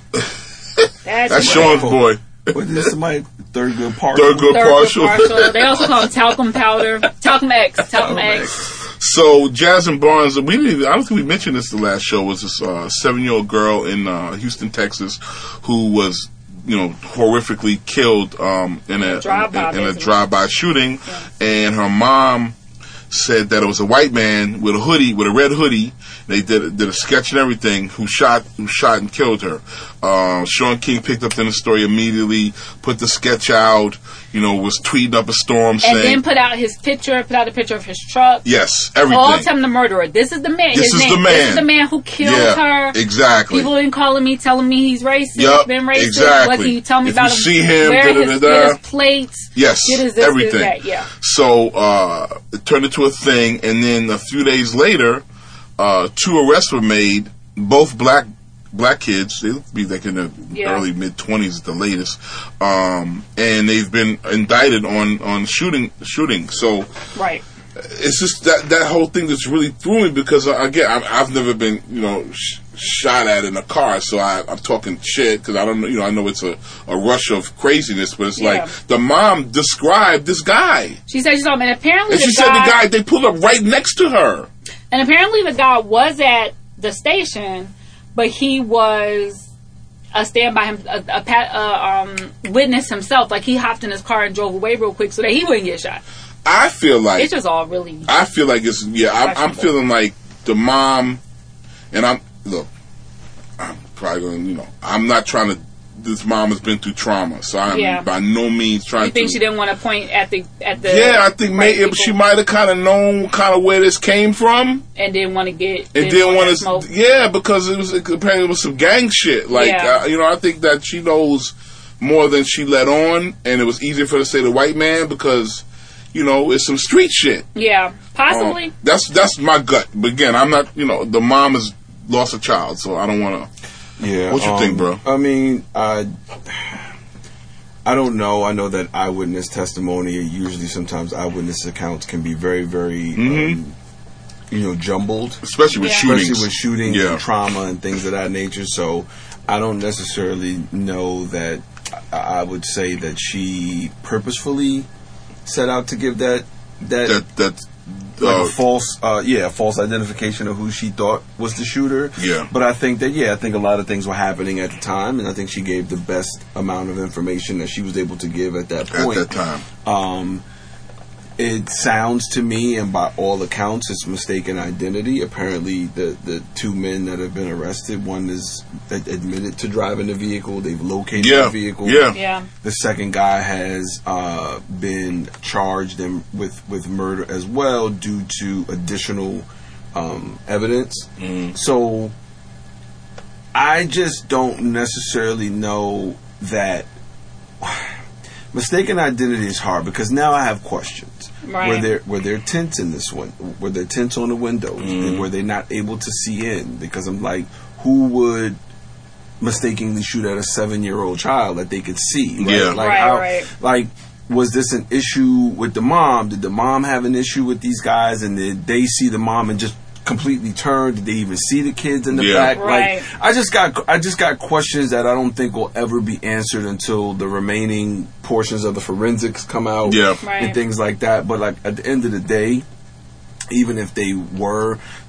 That's, That's Sean's boy. What is somebody Thurgood Marshall? Thurgood Marshall. Marshall. They also call him talcum powder, talcum X, talcum X. So Jasmine Barnes, we didn't even, I don't think we mentioned this the last show. Was this uh, seven-year-old girl in uh, Houston, Texas, who was, you know, horrifically killed um, in a drive-by, in, in a drive-by shooting, yeah. and her mom said that it was a white man with a hoodie, with a red hoodie. They did did a sketch and everything. Who shot who shot and killed her? Uh, Sean King picked up in the story immediately, put the sketch out. You know, was tweeting up a storm and saying, and then put out his picture, put out a picture of his truck. Yes, everything. Called him the murderer. This is the man. This his is name. the man. This is the man who killed yeah, her. Exactly. People been calling me, telling me he's racist. Yep, been racist. exactly. What can you tell me if about you him? See him. Where da, da, his, da, da. his plates. Yes, get his this, everything. That, yeah. So uh, it turned into a thing, and then a few days later, uh, two arrests were made. Both black black kids. They'll be like in their yeah. early mid twenties at the latest, um, and they've been indicted on on shooting shooting. So right. It's just that that whole thing that's really threw me because uh, again I've, I've never been you know sh- shot at in a car, so I, I'm talking shit because I don't know you know I know it's a, a rush of craziness, but it's yeah. like the mom described this guy. She said she saw him, and apparently and the she guy, said the guy they pulled up right next to her, and apparently the guy was at the station, but he was a standby him a, a, a um, witness himself. Like he hopped in his car and drove away real quick so that he wouldn't get shot. I feel like it's just all really. I feel like it's yeah. I'm, I'm feeling like the mom, and I'm look. I'm probably gonna you know. I'm not trying to. This mom has been through trauma, so I'm yeah. by no means trying. You think to, she didn't want to point at the at the? Yeah, I think right maybe she might have kind of known kind of where this came from, and didn't want to get. And didn't want to. Yeah, because it was apparently it was some gang shit. Like yeah. uh, you know, I think that she knows more than she let on, and it was easier for her to say the white man because. You know, it's some street shit. Yeah, possibly. Um, that's that's my gut. But again, I'm not. You know, the mom has lost a child, so I don't want to. Yeah. What you um, think, bro? I mean, I I don't know. I know that eyewitness testimony. Usually, sometimes eyewitness accounts can be very, very, mm-hmm. um, you know, jumbled, especially with yeah. shootings, especially with shootings yeah. and trauma and things of that nature. So, I don't necessarily know that. I would say that she purposefully set out to give that that that, that uh, like a false uh, yeah false identification of who she thought was the shooter. Yeah. But I think that yeah I think a lot of things were happening at the time, and I think she gave the best amount of information that she was able to give at that point. At that time. Um, it sounds to me, and by all accounts, it's mistaken identity. Apparently, the, the two men that have been arrested, one is admitted to driving the vehicle. They've located yeah. the vehicle. Yeah. yeah. The second guy has uh, been charged in, with, with murder as well due to additional um, evidence. Mm. So, I just don't necessarily know that... Mistaken identity is hard because now I have questions. Right. Were there were there tints in this one? Were there tints on the windows? Mm. And were they not able to see in? Because I'm like, who would mistakenly shoot at a seven year old child that they could see? Right? Yeah. Like right, how, right. like was this an issue with the mom? Did the mom have an issue with these guys, and did they see the mom and just completely turned? Did they even see the kids in the yeah. back? Right. Like, I just got, I just got questions that I don't think will ever be answered until the remaining portions of the forensics come out, yeah. right. and things like that. But like at the end of the day, even if they were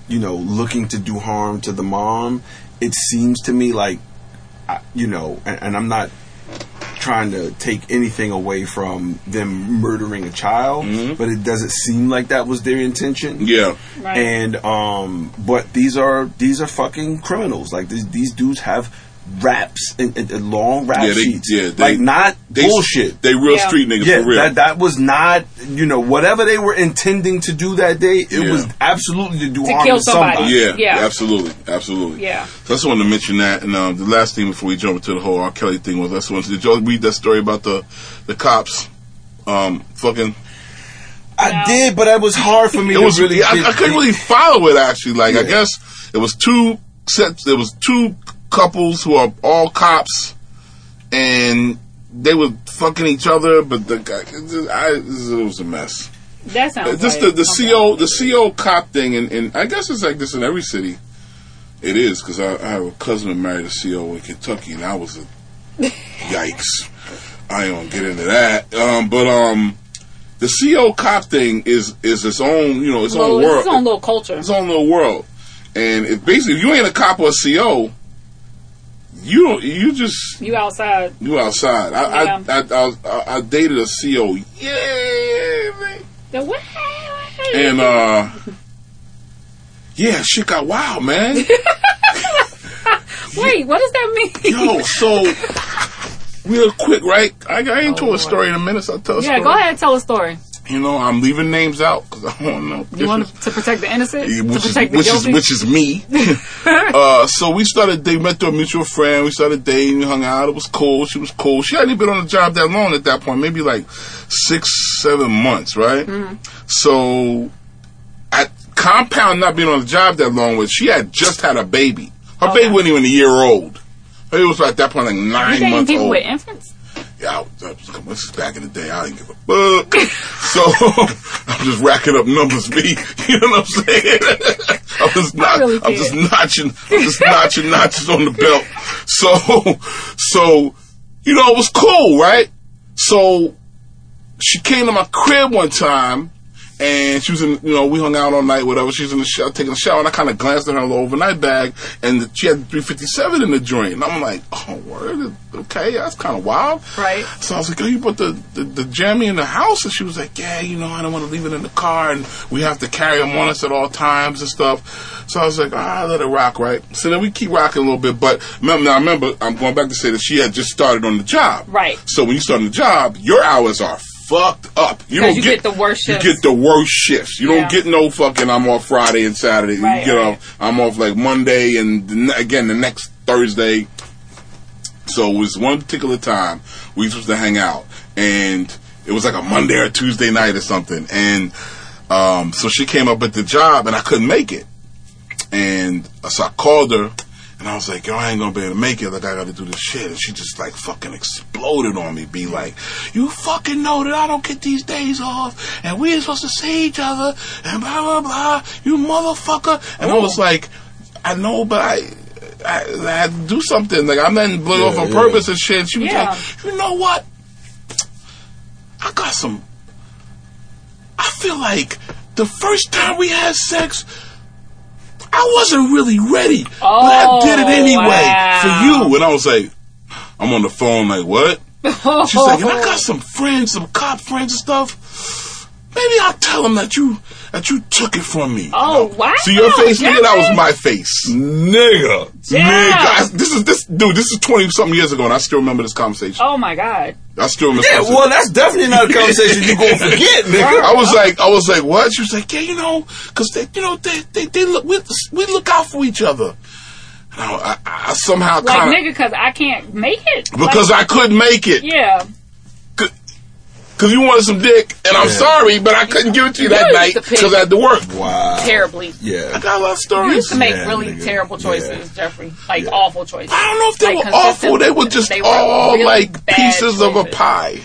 you know, looking to do harm to the mom, it seems to me like, you know, and, and I'm not trying to take anything away from them murdering a child, mm-hmm. but it doesn't seem like that was their intention. Yeah. Right. And um, but these are these are fucking criminals. Like these these dudes have raps and, and, and long rap yeah, they, sheets. Yeah, they, like not they, bullshit. They real yeah. street niggas yeah, for real. That that was not, you know, whatever they were intending to do that day. It yeah. was absolutely to do to harm kill to somebody. somebody. Yeah, Yeah. absolutely, absolutely. Yeah. So I just wanted to mention that. And um, the last thing before we jump into the whole R. Kelly thing was, I just wanted to, did y'all read that story about the the cops? Um, fucking. I No. did, but it was hard for me It to was really. I, I couldn't really follow it actually. Like Yeah. I guess it was two sets. There was two couples who are all cops, and they were fucking each other. But the guy, it, just, I, it was a mess. That sounds Just like the the something. C O the C O cop thing, and, and I guess it's like this in every city. It is because I, I have a cousin who married a C O in Kentucky, and I was a yikes. I ain't gonna get into that. Um, but um, the C O cop thing is is its own, you know, its Little- own world. It's its own little culture. Its own little world. And if basically, if you ain't a cop or a C O, you don't, you just You outside. you outside. I Yeah. I, I, I, was- I I dated a C O, yeah, man. The what? And uh, yeah, shit got wild, man. Wait, what does that mean? Yo, so real quick, right? I I ain't told a story in a minute. So I'll tell a Yeah, story. go ahead and tell a story. You know, I'm leaving names out because I don't know. You want to protect the innocent? Yeah, To which is protect the which is guilty? which is me. uh, so we started. They met through a mutual friend. We started dating. We hung out. It was cool. She was cool. She hadn't even been on the job that long at that point. Maybe like six, seven months, right? Mm-hmm. So at compound not being on the job that long with, she had just had a baby. Her Okay. baby wasn't even a year old. Her baby was at that point like You nine dating months people old. with infants? Yeah, I was, I was, this is back in the day. I didn't give a fuck. So I'm just racking up numbers, B. You know what I'm saying? I'm just not. really I'm just can't. notching. I'm just notching notches on the belt. So, so you know, it was cool, right? So she came to my crib one time. And she was in, you know, we hung out all night, whatever. She was in the shower, taking a shower, and I kind of glanced at her little overnight bag, and she had three fifty-seven in the joint. And I'm like, oh, word, okay, that's kind of wild. Right. So I was like, oh, you put the, the, the jammy in the house? And she was like, yeah, you know, I don't want to leave it in the car, and we have to carry them on us at all times and stuff. So I was like, ah, let it rock, right? So then we keep rocking a little bit, but remember, now remember, I'm going back to say that she had just started on the job. Right. So when you start on the job, your hours are fucked up. You don't you get, get the worst shifts. You get the worst shifts. You Yeah. don't get no fucking I'm off Friday and Saturday. Right, you know, right. I'm off like Monday and the, ne- again the next Thursday. So it was one particular time we supposed to hang out, and it was like a Monday or Tuesday night or something. And um, so she came up at the job, and I couldn't make it. And so I called her. And I was like, yo, I ain't gonna be able to make it. Like, I gotta do this shit. And she just, like, fucking exploded on me. Be like, you fucking know that I don't get these days off. And we ain't supposed to see each other. And blah, blah, blah. You motherfucker. And I was like, I know, but I, I, I had to do something. Like, I'm letting blow off on yeah. purpose and shit. She was Yeah. like, you know what? I got some. I feel like the first time we had sex, I wasn't really ready, Oh, but I did it anyway wow. for you. And I was like, I'm on the phone like, what? She's like, and I got some friends, some cop friends and stuff. Maybe I'll tell them that you that you took it from me. Oh, wow. See your face, nigga? That was Jeffrey. my face. Nigga. Yeah. Nigga, I, this is this dude. This is twenty something years ago, and I still remember this conversation. Oh my God. I still remember. Yeah, this well, that's definitely not a conversation you gonna forget, nigga. I was like, I was like, what? She was like, yeah, you know, because they, you know, they, they, they look, we, we look out for each other. And I, I, I somehow Like, kind of nigga, because I can't make it. because like, I couldn't make it. Yeah. Because you wanted some dick, and I'm Yeah. sorry, but I couldn't give it to you that You night used to pick. because I had to work. Wow. Terribly. I Yeah. got a lot of You stories. used to make Yeah, really nigga. terrible choices, Yeah. Jeffrey. Like, Yeah. awful choices. I don't know if they Like, were awful. They were consistent- just they were all really like bad pieces of a choices. pie.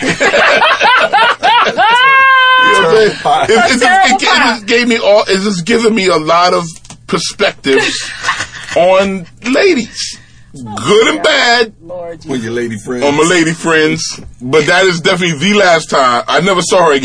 Terrible You know what I'm saying? pie. It, it, just, it, Terrible it just pie. gave me all. It's just giving me a lot of perspectives on ladies, good and bad. Lord Jesus. With your lady friend. On my lady friends, but that is definitely the last time. I never saw her again.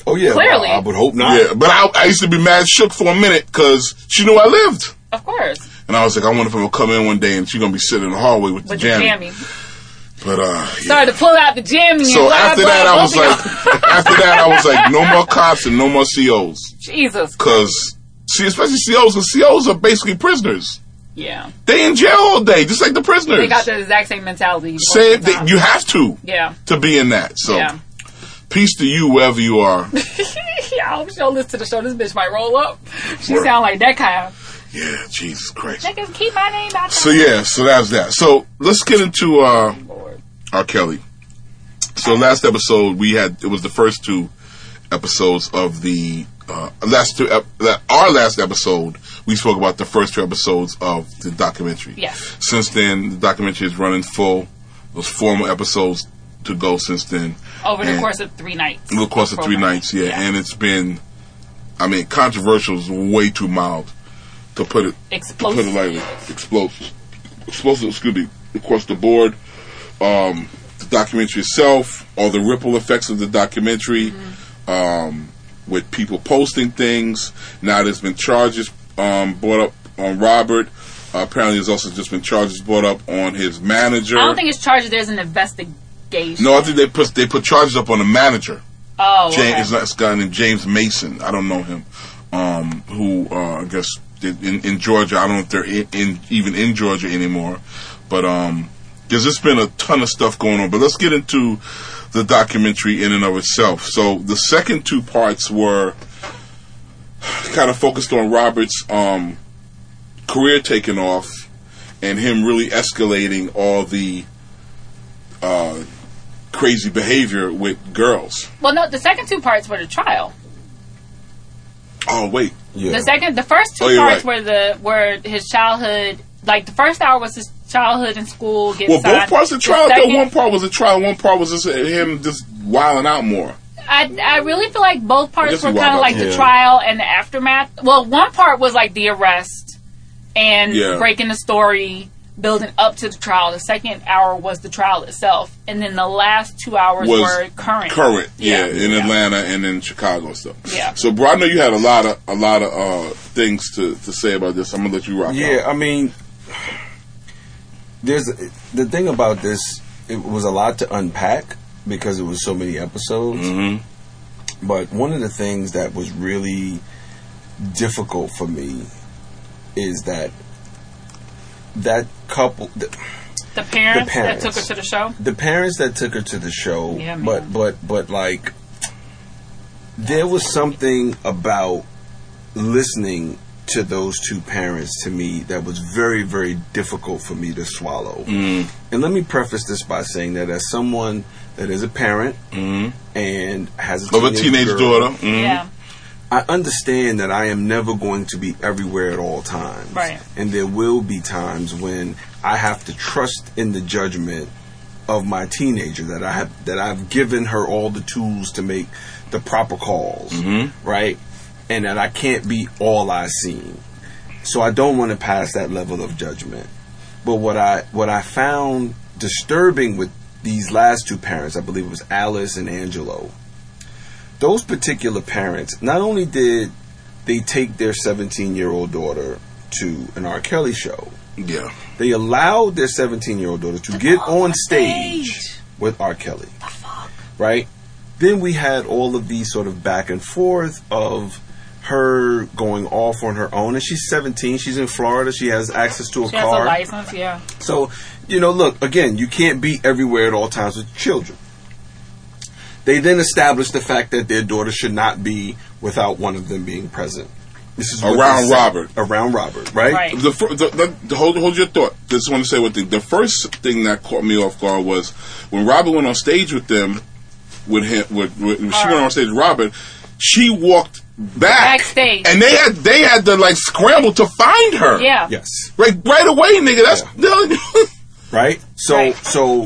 Oh yeah, Clearly. I, I would hope not. Yeah, but I, I used to be mad shook for a minute because she knew I lived. Of course. And I was like, I wonder if I'm going to come in one day and she's going to be sitting in the hallway with, With the the jammy. jammy. But, uh, yeah. Started to pull out the jammy. So and after blah, that, blah, I was blah, like, after that, I was like, no more cops and no more C Os. Jesus. Because, see, especially C Os, because C Os are basically prisoners. Yeah. They in jail all day, just like the prisoners. They got the exact same mentality. most Same, of the they, time. you have to. Yeah. To be in that. So, Yeah. peace to you wherever you are. Yeah, I hope she don't listen to the show. This bitch might roll up. She Word. sound like that kind. Yeah, Jesus Christ. Niggas keep my name out. So yeah, so that's that. So let's get into uh, Lord. R. Kelly. So last episode we had it was the first two episodes of the uh, last two ep- that our last episode we spoke about the first two episodes of the documentary. Yes. Since then, the documentary is running full. There's four more episodes to go since then. Over the And- course of three nights. Over the course of three Program. nights, yeah. And it's been, I mean, controversial is way too mild to put it, Explosive. to put it lightly. Explosive. Explosive, excuse me, across the board. Um, the documentary itself, all the ripple effects of the documentary, Mm-hmm. um, with people posting things. Now there's been charges um, brought up on Robert. Uh, apparently there's also just been charges brought up on his manager. I don't think it's charged. There's an investigation. No, I think they put they put charges up on the manager. Oh, okay. James, it's a guy named James Mason. I don't know him. Um, who uh, I guess did in, in Georgia. I don't know if they're in, in even in Georgia anymore. But um, there's just been a ton of stuff going on. But let's get into the documentary in and of itself. So the second two parts were kind of focused on Robert's um, career taking off and him really escalating all the uh, crazy behavior with girls. Well, no, the second two parts were the trial. Oh wait, Yeah. The second, the first two Oh, you're parts right. were the were his childhood. Like the first hour was his childhood in school. Getting well, both signed. parts of the The trial. Though second- one part was a trial, one part was just him just wilding out more. I, I really feel like both I parts guess were we kind of wild like out. the Yeah. trial and the aftermath. Well, one part was like the arrest and Yeah. breaking the story, building up to the trial. The second hour was the trial itself, and then the last two hours Was were current. Current, yeah, in Yeah. Atlanta and in Chicago and stuff. Yeah. So, bro, I know you had a lot of a lot of uh, things to, to say about this. I'm gonna let you rock. Yeah, out. I mean, there's the thing about this. It was a lot to unpack because it was so many episodes. Mm-hmm. But one of the things that was really difficult for me is that that couple, the, The parents, The parents. that took her to the show. the parents that took her to the show, Yeah, man. but but but like there was something about listening to those two parents to me that was very, very difficult for me to swallow. Mm. And let me preface this by saying that as someone that is a parent Mm-hmm. and has a Of a teenage, teenage girl, daughter. Mhm. Yeah. I understand that I am never going to be everywhere at all times. Right. And there will be times when I have to trust in the judgment of my teenager, that I have that I've given her all the tools to make the proper calls. Mm-hmm. Right? And that I can't be all I seen. So I don't want to pass that level of judgment. But what I what I found disturbing with these last two parents, I believe it was Alice and Angelo, those particular parents, not only did they take their seventeen-year-old daughter to an R. Kelly show, Yeah. they allowed their seventeen-year-old daughter to get on stage with R. Kelly. Right? Then we had all of these sort of back and forth of her going off on her own. And she's seventeen. She's in Florida. She has access to a She has car. a license, yeah. So, you know, look, again, you can't be everywhere at all times with children. They then established the fact that their daughter should not be without one of them being present. This is what Around they said. Robert. Around Robert, right? Right. The, fir- the, the, the hold hold your thought. Just want to say what the the first thing that caught me off guard was when Robert went on stage with them. With him, with, with when she All went right. on stage with Robert, she walked back Backstage. and they had they had to like scramble to find her. Yeah. Yes. Right, right away, nigga. That's Right? So Right. so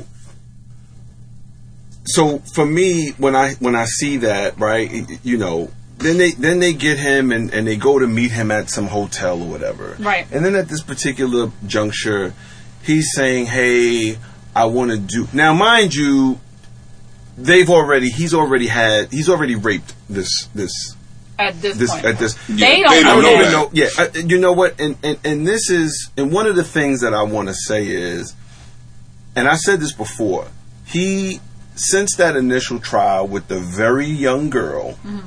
so for me when I when I see that, right, y- you know, then they then they get him and, and they go to meet him at some hotel or whatever. Right. And then at this particular juncture, he's saying, "Hey, I want to do." Now, mind you, they've already he's already had he's already raped this this At this, this point. at this. They Yeah, don't they know don't know that. that. know, yeah, uh, you know what, and, and and this is, and one of the things that I want to say is, and I said this before, he, since that initial trial with the very young girl, mm-hmm.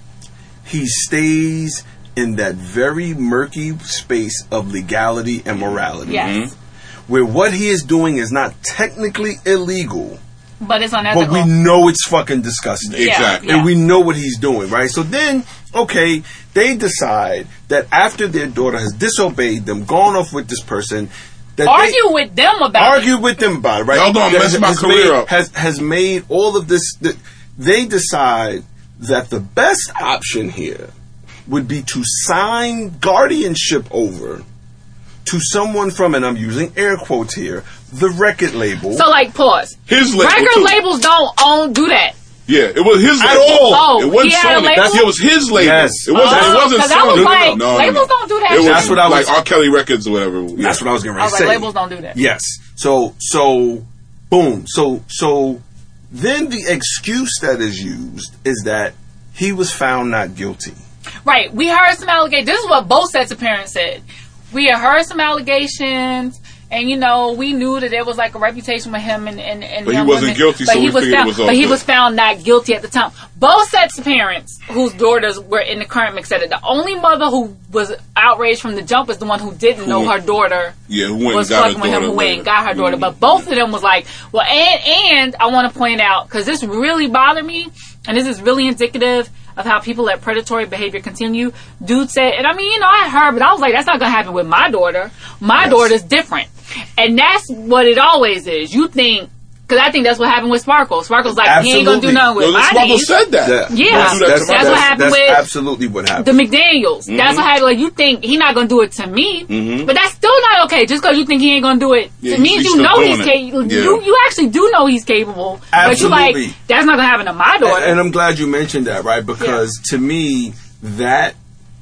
he stays in that very murky space of legality and morality, Yes. mm-hmm. where what he is doing is not technically illegal, But it's unethical. but we know it's fucking disgusting. Yeah, Exactly. yeah. And we know what he's doing, right? So then, okay, they decide that after their daughter has disobeyed them, gone off with this person, that Argue they with them about argue it. with them about it, right? Y'all gonna That mess has- my has career made, up. Has, has made all of this, that they decide that the best option here would be to sign guardianship over to someone from, and I'm using air quotes here, the record label. So, like, pause. His label Record too. labels don't own do that. Yeah, it was his At label. all. Oh, It wasn't he had a Sony. label? That's, it was his label. Yes. It wasn't. Oh, it wasn't 'cause Sony. I was No, no, like, no, no, labels no. don't do that It was shit. That's what I was- like R. Kelly records or whatever. Yeah. That's what I was getting I ready was to like, say. labels don't do that. Yes. So so boom. So so then the excuse that is used is that he was found not guilty. Right. We heard some allegations. This is what both sets of parents said. We had heard some allegations, and you know, we knew that there was like a reputation with him and and, and But he young wasn't women. guilty, but so he we was figured it found, was all But he good. was found not guilty at the time. Both sets of parents whose daughters were in the current mix edit. The only mother who was outraged from the jump was the one who didn't know her daughter Yeah, who went and was got fucking her with him, daughter who went later. and got her daughter. Mhm. But both of them was like, well, and and I want to point out, because this really bothered me, and this is really indicative of how people let predatory behavior continue. Dude said, and I mean, you know, I heard, but I was like, that's not going to happen with my daughter. My Yes. daughter's different. And that's what it always is. You think, because I think that's what happened with Sparkle. Sparkle's like, he ain't going to do Absolutely. nothing with No, my Sparkle niece. said that. Yeah. Don't do that That's- to my that's daughter. what happened that's with absolutely what happened. the McDaniels. Mm-hmm. That's what happened. Like, you think he not going to do it to me, Mhm. but that's still not okay. Just because you think he ain't going to do it Yeah, to me, he's you still know doing he's it. capable. Yeah. You, you actually do know he's capable. But you Absolutely. like, that's not going to happen to my daughter. And, and I'm glad you mentioned that, right? Because to me, that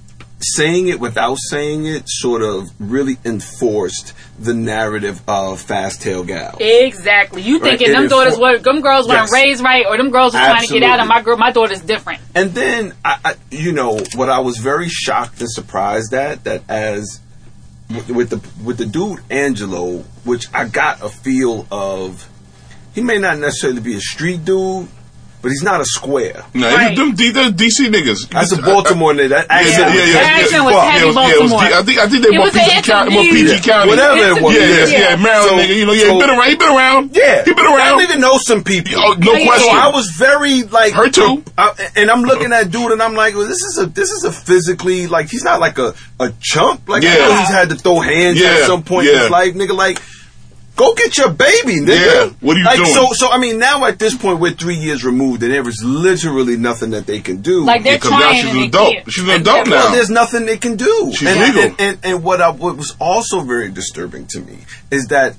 saying it without saying it sort of really enforced the narrative of Fast Tail Gal. Exactly. You Right, thinking and them it daughters for- were them girls weren't Yes. raised right, or them girls were trying to get out, and Absolutely. my girl, my daughter's different. And then, I, I, you know, what I was very shocked and surprised at, that as with, with the with the dude Angelo, which I got a feel of, he may not necessarily be a street dude, but he's not a square. No, Right. them, D- them D C niggas. That's a Baltimore nigga. That Yeah, accent yeah, was yeah, yeah. That yeah. accent was Fuck. heavy Yeah, it was- yeah, it was Baltimore. D- I think I think they It more was P G an County, more P G interview. County. Whatever it was. Yeah, yeah, Yeah. yeah. Maryland So- nigga. You know, yeah, so- he been around. He been around. Yeah, he been I around. don't even know some people. Oh, no Yeah, question. So I was very like Her too. I, and I'm looking at dude, and I'm like, well, this is a this is a physically like he's not like a, a chump. Like I Yeah. know he's had to throw hands Yeah, at some point in yeah. his life, nigga. Like, go get your baby, nigga. Yeah, what are you like, doing? So so I mean, now at this point, we're three years removed, and there is literally nothing that they can do. Like they're Because now trying she's and an they adult. can't. She's an adult Well, now. there's nothing they can do. She's and, legal. And, and, and what, I, what was also very disturbing to me is that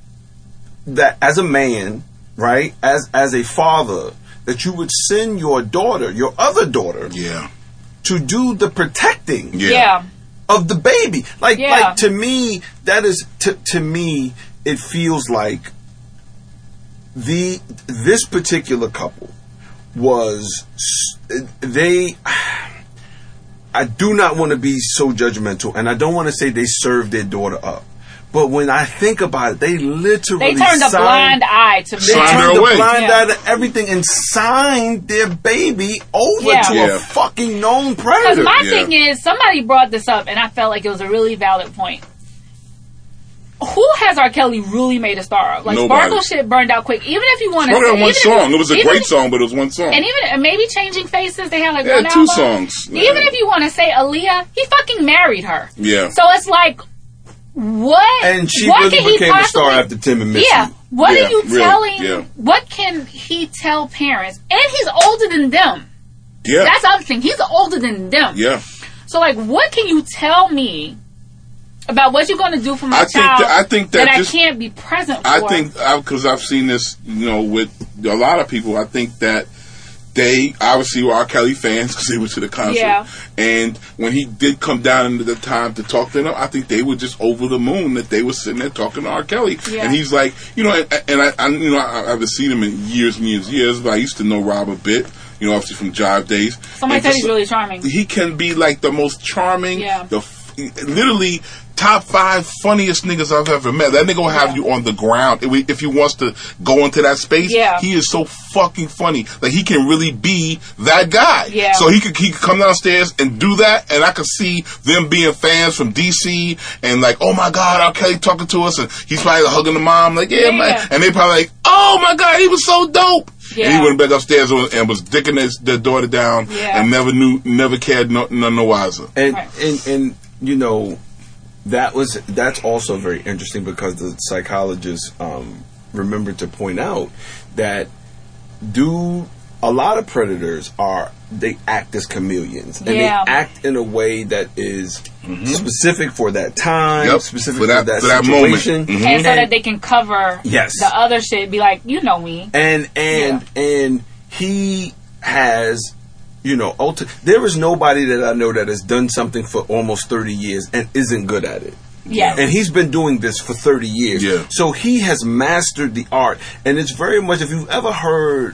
that as a man, right, as as a father, that you would send your daughter, your other daughter, Yeah, to do the protecting yeah. Yeah. of the baby. Like, Yeah. like to me, that is to to me, it feels like the this particular couple was s- they. I do not want to be so judgmental, and I don't want to say they served their daughter up. But when I think about it, they literally They turned a signed, blind eye to they me. Signed her turned a away. blind Yeah. eye to everything and signed their baby over Yeah. to Yeah. a fucking known Because predator. my Yeah. thing is, somebody brought this up, and I felt like it was a really valid point. Who has R. Kelly really made a star of? Like, Nobody. Sparkle shit burned out quick. Even if you want to Sparkle had one song. It was a even great if- song, but it was one song. And even and maybe Changing Faces, they had like They one had two album. songs. Even if you want to say Aaliyah, he fucking married her. Yeah. So it's like, what? And she what really can he became a star possibly- after Tim and Missy. Yeah. What Yeah, are you really, telling? yeah. What can he tell parents? And he's older than them. Yeah. That's the other thing. He's older than them. Yeah. So, like, what can you tell me about what you're going to do for my I think child that- I think that I just- can't be present for? I think because I've seen this, you know, with a lot of people. I think that they obviously were R. Kelly fans because they went to the concert. Yeah. And when he did come down into the time to talk to them, I think they were just over the moon that they were sitting there talking to R. Kelly. Yeah. And he's like, you know, and, and I, I, you know, I, I haven't seen him in years and years and years, but I used to know Rob a bit. you know, obviously from Jive Days. Somebody And said just- he's really charming. He can be like the most charming, Yeah. the f- literally top five funniest niggas I've ever met. That nigga will have Yeah. you on the ground if, we, if he wants to go into that space. Yeah. He is so fucking funny. Like he can really be that guy. Yeah. So he could he could come downstairs and do that, and I could see them being fans from D C and like, oh my God, R. Kelly talking to us, and he's probably hugging the mom, like yeah, Yeah, man, yeah. and they probably like, oh my God, he was so dope. Yeah. And he went back upstairs and was, and was dicking his, their daughter down, Yeah. and never knew, never cared, no, none no wiser. And, Right. and and you know, that was that's also very interesting because the psychologists um, remembered to point out that do a lot of predators are they act as chameleons and Yeah. they act in a way that is specific for that time, Yep. specific For for that- that, for that moment. situation, Mhm. And so that they can cover Yes. the other shit. Be like, you know me. and and and he has, you know, ulti- there is nobody that I know that has done something for almost thirty years and isn't good at it. Yeah. And he's been doing this for thirty years. Yeah. So he has mastered the art. And it's very much, if you've ever heard,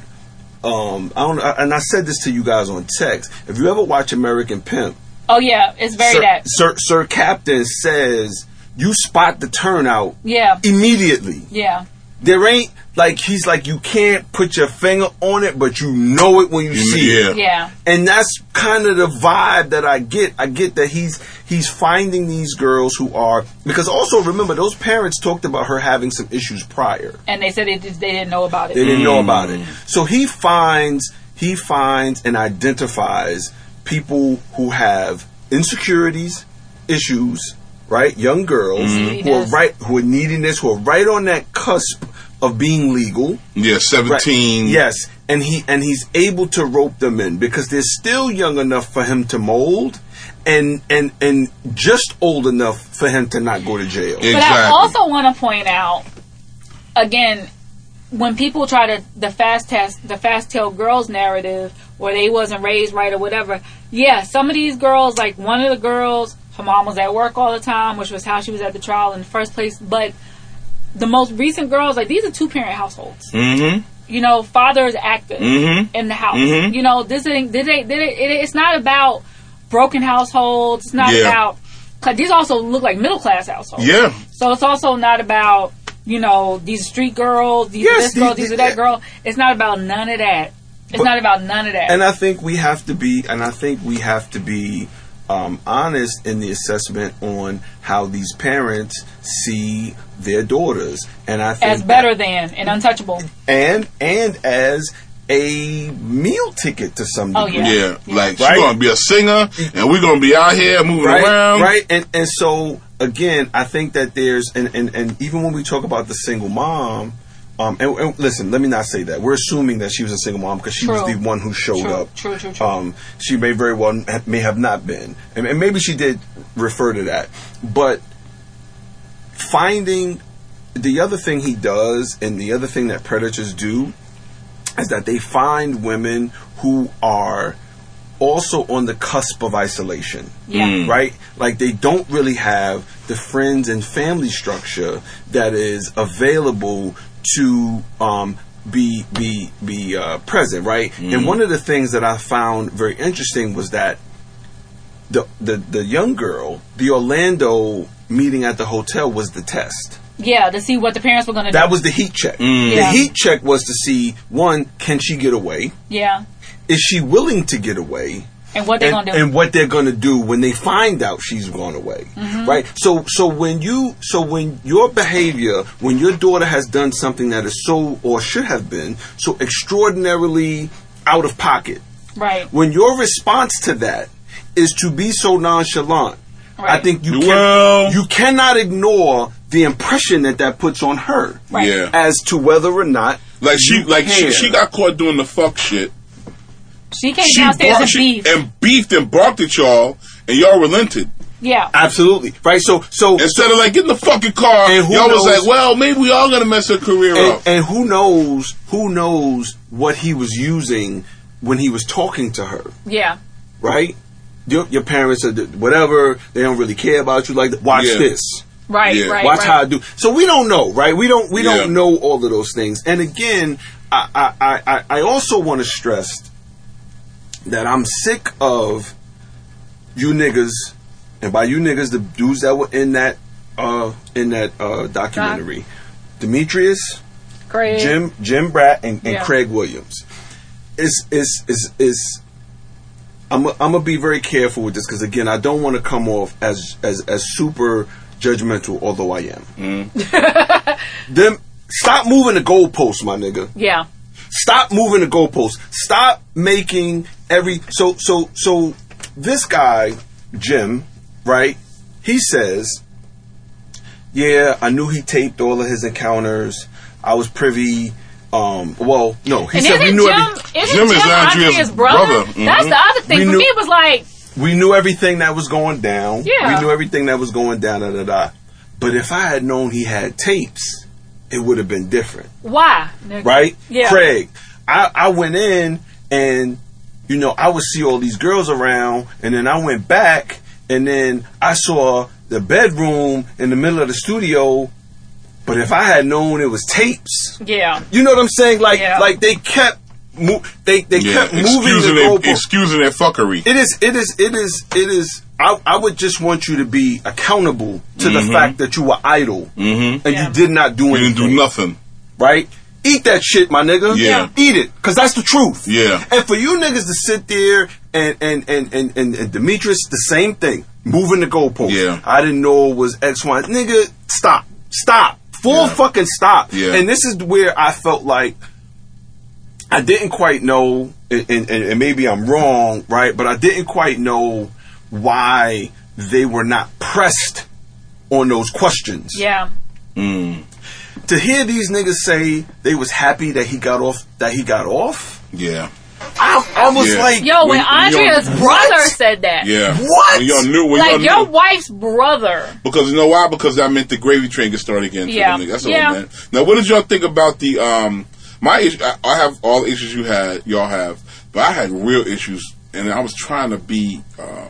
um, I don't know, and I said this to you guys on text, if you ever watch American Pimp, Oh yeah, it's very Sir, that. Sir, Sir Captain says, you spot the turnout Yeah. immediately. Yeah. There ain't, like, he's like, you can't put your finger on it, but you know it when you see yeah. it. Yeah. And that's kind of the vibe that I get. I get that he's he's finding these girls who are, because also remember, those parents talked about her having some issues prior. And they said they, just, they didn't know about it. They didn't know about it. So he finds he finds and identifies people who have insecurities, issues, right? Young girls Mm-hmm. who are right who are needing this, who are right on that cusp of being legal. Yeah, Right. seventeen. Yes, and he and he's able to rope them in because they're still young enough for him to mold, and and and just old enough for him to not go to jail. Exactly. But I also want to point out, again, when people try to the fast test the fast tail girls narrative, where they wasn't raised right or whatever. Yeah, some of these girls, like one of the girls, her mom was at work all the time, which was how she was at the trial in the first place. But the most recent girls, like these are two parent households. Mm-hmm. You know, father is active Mhm. in the house. Mhm. You know, this ain't did they did it, it? It's not about broken households. It's not Yeah. about. Cause these also look like middle class households. Yeah. So it's also not about, you know, these street girls, these Yes, this girl, these- these are these- that girl. It's not about none of that. It's But- not about none of that. And I think we have to be, and I think we have to be um, honest in the assessment on how these parents see their daughters, and I think as better than and untouchable. and and as a meal ticket to some Oh, degree. yeah. Yeah, like Right. she's gonna be a singer, and we're gonna be out here moving Right, around. right, and and so again, I think that there's and and, and even when we talk about the single mom, um, and, and listen, let me not say that we're assuming that she was a single mom because she was True. the one who showed True, up. true, true, true. Um, she may very well ha- may have not been, and, and maybe she did refer to that, but finding the other thing he does, and the other thing that predators do, is that they find women who are also on the cusp of isolation. Yeah. Mm. Right? Like they don't really have the friends and family structure that is available to um, be be be uh, present, right? And one of the things that I found very interesting was that the the the young girl, the Orlando meeting at the hotel was the test. Yeah, to see what the parents were going to do. That was the heat check. The Yeah. heat check was to see, one, can she get away? Yeah. Is she willing to get away? And what they're and, going to do. and what they're going to do when they find out she's gone away, Mm-hmm. right? So, so when you, so when your behavior, when your daughter has done something that is so, or should have been, so extraordinarily out of pocket, Right. when your response to that is to be so nonchalant, I Right. think you Well- can, you cannot ignore the impression that that puts on her, Right. Yeah. as to whether or not, Like she, you like she, care. she got caught doing the fuck shit. She came She downstairs barked and she- beefed. and beefed and barked at y'all, and y'all relented. Yeah. absolutely, right? So, so Instead of like get in the fucking car, And who y'all was knows- like, well, maybe we all gonna mess her career and, up. and who knows, who knows what he was using when he was talking to her, Yeah. right? Your, your parents are the- whatever, they don't really care about you. Like, watch Yeah. this. Right. Yeah. Right. Watch right. how I do. So we don't know, right? We don't. We Yeah. don't know all of those things. And again, I I, I, I also want to stress that I'm sick of you niggas, and by you niggas, the dudes that were in that uh, in that uh, documentary, Doc. Demetrius, Craig. Jim Jim Bratt, and, and Yeah. Craig Williams. It's it's it's, it's I'm I'm gonna be very careful with this because again, I don't want to come off as as as super judgmental, although I am. Mm. Them stop moving the goalposts, my nigga. Yeah. Stop moving the goalposts. Stop making every so so so. This guy, Jim, right? He says, "Yeah, I knew he taped all of his encounters. I was privy." Um, well, no, he and said we isn't knew Jim, every, isn't Jim Jim is Andrea's Andrea's brother. brother. Mhm. That's the other thing. We For knew- me, it was like, we knew everything that was going down. Yeah. We knew everything that was going down. Da, da, da. But if I had known he had tapes, it would have been different. why? nigga? Right? Yeah. Craig, I, I went in and, you know, I would see all these girls around, and then I went back, and then I saw the bedroom in the middle of the studio. But if I had known it was tapes, Yeah. you know what I'm saying? Like, Yeah. like they kept, mo- they they Yeah, kept moving excusing the their, goalposts. excusing their fuckery. It is, it is, it is, it is. I, I would just want you to be accountable to the fact that you were idle Mm-hmm. and Yeah. you did not do You anything. didn't do nothing. Right? Eat that shit, my nigga. Yeah. Eat it, cause that's the truth. Yeah. And for you niggas to sit there and and and and, and, and Demetrius, the same thing, moving the goalpost. Yeah. I didn't know it was X, Y. Nigga, stop, stop, full Yeah. fucking stop. Yeah. And this is where I felt like I didn't quite know, and, and, and maybe I'm wrong, right? But I didn't quite know why they were not pressed on those questions. Yeah. Mm. To hear these niggas say they was happy that he got off, that he got off, Yeah. I, I was Yeah. like, Yo, when, When- Andrea's when brother What? said that. Yeah. What? When y'all knew, when Like, y'all your knew. wife's brother. Because you know why? Because that meant the gravy train could start again. for Yeah. the nigga. That's Yeah. all, man. Now, what did y'all think about the um? My issue. I, I have all the issues you had. Y'all have, but I had real issues, and I was trying to be, um,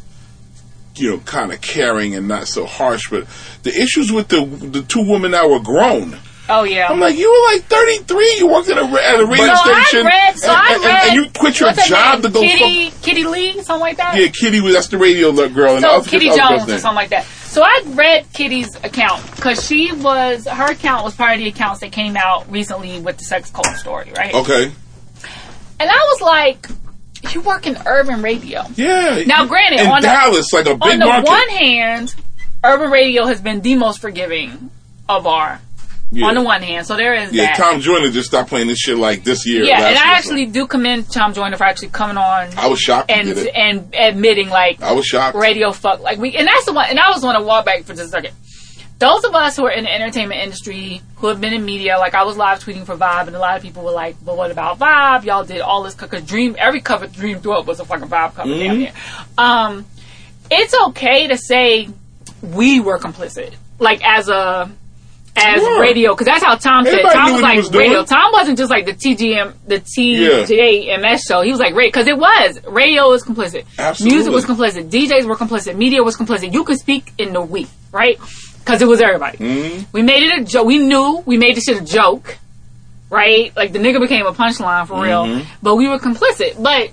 you know, kind of caring and not so harsh. But the issues with the the two women that were grown. Oh, yeah. I'm like, you were like thirty-three. You worked at a, at a radio so station. I read, so and, I and, read, and, and you quit your what's her job name? to go. Kitty, fuck, Kitty Lee, something like that? yeah, Kitty was that's the radio girl. And So I was- Kitty I was Jones girl's or name. something like that. So I read Kitty's account because she was her account was part of the accounts that came out recently with the sex cult story, right? Okay. And I was like, you work in urban radio. Yeah. Now, granted, in on the- Dallas, like a big On the market. one hand, urban radio has been the most forgiving of our. Yeah. On the one hand, so there is Yeah, that. Tom Joyner just stopped playing this shit like this year. yeah, last and I year, actually do commend Tom Joyner for actually coming on so. I was shocked. he and did it. and admitting like I was shocked. radio fuck like we and that's the one and I was want to walk back for just a second. Those of us who are in the entertainment industry who have been in media, like I was live tweeting for Vibe, and a lot of people were like, "But what about Vibe? Y'all did all this because Dream, every cover Dream threw up was a fucking Vibe cover Mm-hmm. down there." Um, it's okay to say we were complicit, like as a as Sure. radio, because that's how Tom said. Everybody Tom knew was what he like was doing. radio. Tom wasn't just like the T G M, the T J M S show. He was like radio because it was radio was complicit. Absolutely. Music was complicit. D Js were complicit. Media was complicit. You could speak in the we, right? Because it was everybody. Mm-hmm. We made it a joke. We knew we made this shit a joke, right? Like the nigga became a punchline for real. Mm-hmm. But we were complicit. But,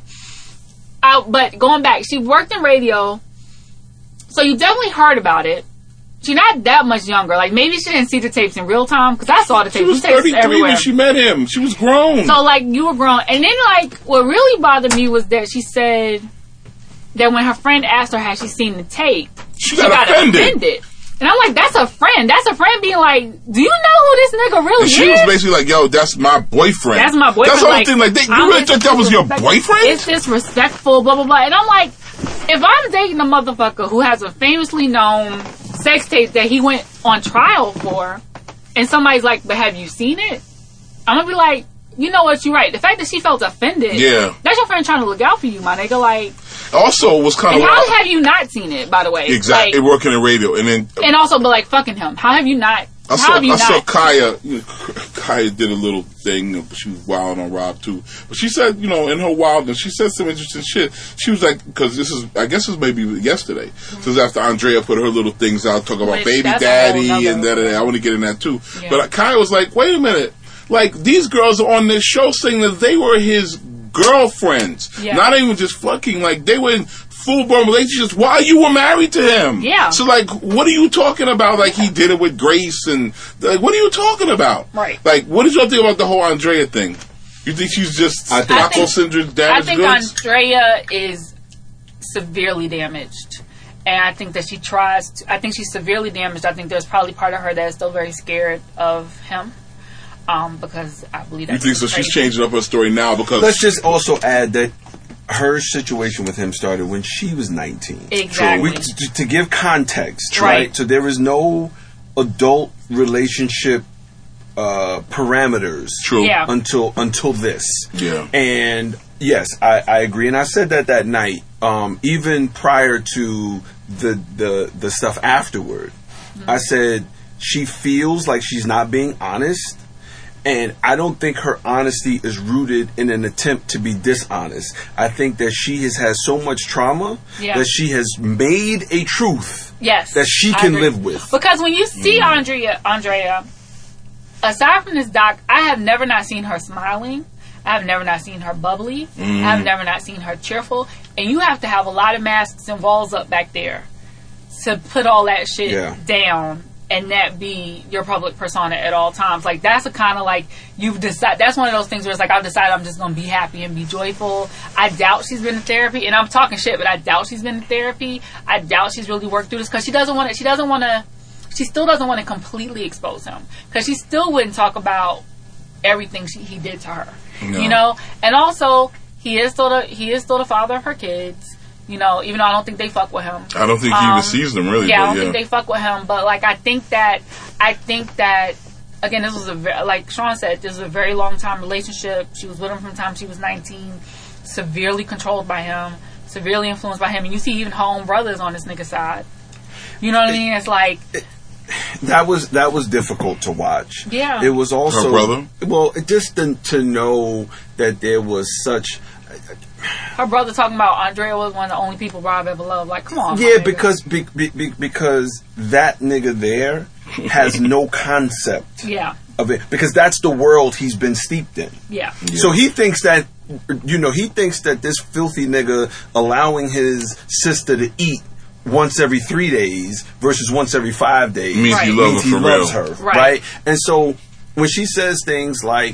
I, but going back, she worked in radio, so you definitely heard about it. She's not that much younger. Like maybe she didn't see the tapes in real time because I saw the tapes. She was The tapes thirty-three everywhere. when she met him. She was grown. So like you were grown, and then like what really bothered me was that she said that when her friend asked her had she seen the tape, She got offended. And I'm like, that's a friend. That's a friend being like, do you know who this nigga really and she is? was basically like, yo, that's my boyfriend. That's my boyfriend. That's the whole like, thing. Like, they, you I'm really thought that was your disrespect- boyfriend? It's disrespectful, blah, blah, blah. And I'm like, if I'm dating a motherfucker who has a famously known sex tape that he went on trial for, and somebody's like, but have you seen it? I'm gonna be like, you know what, you're right. The fact that she felt offended, Yeah. that's your friend trying to look out for you, my nigga. Like, Also, it was kind and of how have you not seen it, by the way? exactly Like, working in radio, and then and also, but like, fucking him. How have you not? I how saw have you I saw not? Kaya. You know, Kaya did a little thing. She was wilding on Rob too, but she said, you know, in her wildness, she said some interesting shit. She was like, because this is, I guess, it was maybe yesterday. This was after Andrea put her little things out, talking about Which, baby that's a daddy whole and nother- that. I want to get in that too. Yeah. But Kaya was like, wait a minute, like these girls are on this show saying that they were his girlfriends. Yeah. Not even just fucking, like, they were in full-blown relationships while you were married to him. Yeah. So, like, what are you talking about? Like, he did it with Grace, and, like, what are you talking about? Right. Like, what did y'all think about the whole Andrea thing? You think she's just I think- Stockholm Syndrome I damaged think goods? Andrea is severely damaged. And I think that she tries to, I think she's severely damaged. I think there's probably part of her that is still very scared of him. Um, because I believe that You think so? She's changing up her story now because... Let's just also add that her situation with him started when she was nineteen. Exactly. We, to, to give context, Right. right? So there is no adult relationship uh, parameters True. Yeah. until until this. Yeah. And yes, I, I agree, and I said that that night, um, even prior to the the the stuff afterward. Mm-hmm. I said she feels like she's not being honest. And I don't think her honesty is rooted in an attempt to be dishonest. I think that she has had so much trauma Yeah. that she has made a truth Yes. that she I can agree. live with. Because when you see Andrea, Andrea, aside from this doc, I have never not seen her smiling. I have never not seen her bubbly. I have never not seen her cheerful. And you have to have a lot of masks and walls up back there to put all that shit Yeah. down and that be your public persona at all times. Like, that's a kind of like, you've decided, that's one of those things where it's like, I've decided I'm just going to be happy and be joyful. I doubt she's been to therapy, and I'm talking shit, but I doubt she's been to therapy. I doubt she's really worked through this, because she doesn't want to, she doesn't want to, she still doesn't want to completely expose him, because she still wouldn't talk about everything she, he did to her. No. You know? And also, he is still the, he is still the father of her kids. You know, even though I don't think they fuck with him. I don't think he Um, even sees them, really. Yeah, I but don't yeah. think they fuck with him. But, like, I think that, I think that, again, this was a, ve- like Sean said, this was a very long time relationship. She was with him from the time she was nineteen, severely controlled by him, severely influenced by him. And you see even her own brothers on this nigga side. You know what I mean? It's like, That was that was difficult to watch. Yeah. It was also Her brother? Well, it just to, to know that there was such. her brother talking about Andrea was one of the only people Rob ever loved. Like, come on. my Yeah, nigga. because be, be, be, because that nigga there has no concept Yeah, of it, because that's the world he's been steeped in. yeah. So he thinks that, you know, he thinks that this filthy nigga allowing his sister to eat once every three days versus once every five days Means Right. you love means her he for loves real. her, Right. right? And so when she says things like,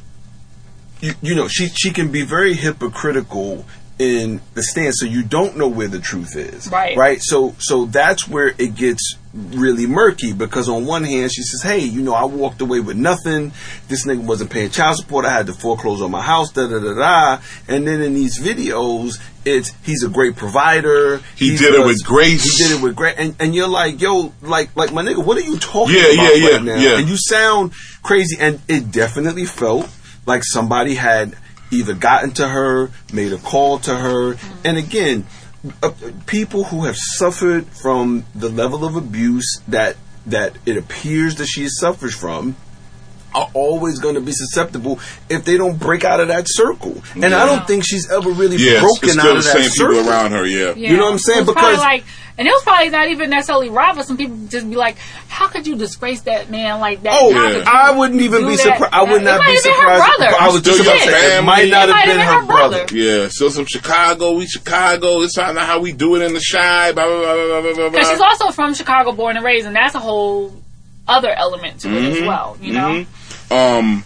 you, you know, she she can be very hypocritical in the stance, so you don't know where the truth is, Right. Right. So so that's where it gets really murky, because on one hand she says, hey, you know, I walked away with nothing. This nigga wasn't paying child support. I had to foreclose on my house. Da da da da. And then in these videos, it's he's a great provider. He He's did it a- with grace. He did it with grace. And and you're like, yo, like like my nigga, what are you talking Yeah, about yeah, right yeah, now? yeah. And you sound crazy. And it definitely felt like somebody had either gotten to her, made a call to her, and again, uh, people who have suffered from the level of abuse that that it appears that she suffers from are always going to be susceptible if they don't break out of that circle. And I Yeah. don't think she's ever really Yeah, it's broken still out the of that same circle. people around her, yeah. Yeah. You know what I'm saying? It was probably Because- like, and it was probably not even necessarily Rob, but some people just be like, "How could you disgrace that man like that?" Oh, How yeah. could you I wouldn't even do be that? surprised. I would It not might be have been her surprised. brother. I was just Still about to your say, it family. might not It might have been her brother. Yeah, still some Chicago. We Chicago. It's not how we do it in the shy. Blah, blah, blah, blah, blah, blah. Because she's also from Chicago, born and raised, and that's a whole other element to it as well. You know, Um,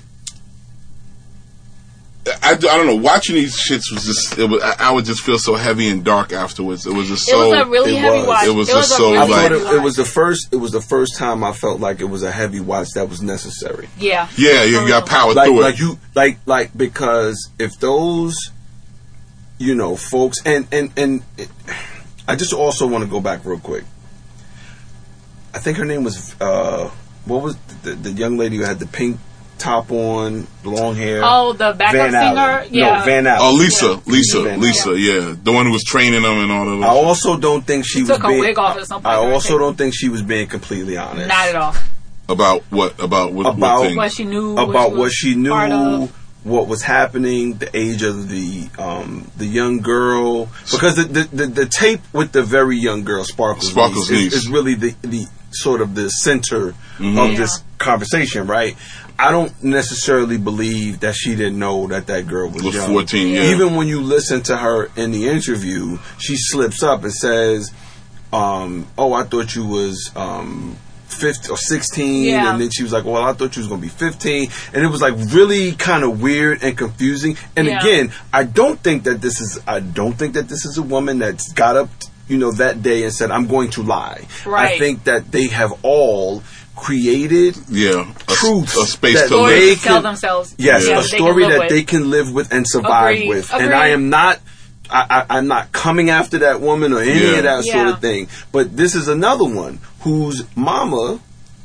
I, do- I don't know. Watching these shits was just. It was, I, I would just feel so heavy and dark afterwards. It was just it so. was a really it heavy was. watch. It was just a so, really I like- thought heavy it, it watch. was the first. It was the first time I felt like it was a heavy watch that was necessary. yeah, yeah, you got power Like, through it. like you, like, like because if those, you know, folks, and and and it, I just also want to go back real quick. I think her name was uh, what was the, the young lady who had the pink top on, long hair. Oh, the backup Van singer? Allen. Yeah. No, Van Allen. Oh, Lisa, Yeah. Lisa, Van Lisa, yeah, the one who was training them and all of that. I also don't think she She was took her being. wig off at some point, I right? also don't think she was being completely honest. Not at all. About what? About what? About what thing? What she knew. About was what she knew, part of. what was happening, the age of the um, the young girl, because the, the, the, the tape with the very young girl, Sparkle's, Sparkle's niece, niece. Is, is really the, the sort of the center Mm-hmm. of Yeah. this conversation, right? I don't necessarily believe that she didn't know that that girl was, Was young. fourteen, yeah. Even when you listen to her in the interview, she slips up and says, um, "Oh, I thought you was um, fifteen or sixteen," Yeah. and then she was like, "Well, I thought you was going to be fifteen," and it was like really kind of weird and confusing. And Yeah. again, I don't think that this is I don't think that this is a woman that's got up, you know, that day and said, "I'm going to lie." Right. I think that they have all created Yeah, a, truths a space that to Or they live. they tell can- themselves. Yes, yeah, a that they story can live that with. they can live with and survive Agreed. with. And Agreed. I am not, I, I, I'm not coming after that woman or any Yeah. of that sort Yeah. of thing. But this is another one whose mama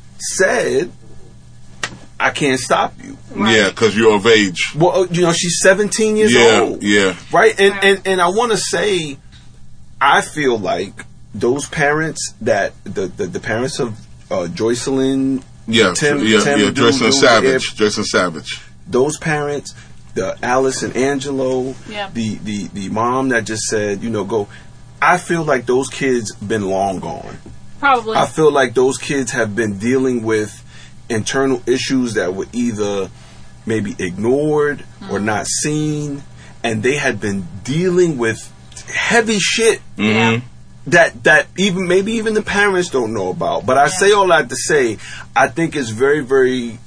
said, "I can't stop you." Yeah, because you're of age. Well, uh, you know, she's seventeen years Yeah, old. yeah. Right? And, Yeah. and, and I want to say, I feel like those parents that, the, the, the parents of uh, Joycelyn, Yeah, Tim, yeah, Tim yeah. Dude, Joycelyn Dude, Savage. Joycelyn Savage. those parents, the Alice and Angelo, Yeah. the, the, the mom that just said, you know, go. I feel like those kids been long gone. Probably. I feel like those kids have been dealing with internal issues that were either maybe ignored or not seen, and they had been dealing with heavy shit Yeah. that that even maybe even the parents don't know about. But I say all that to say, I think it's very very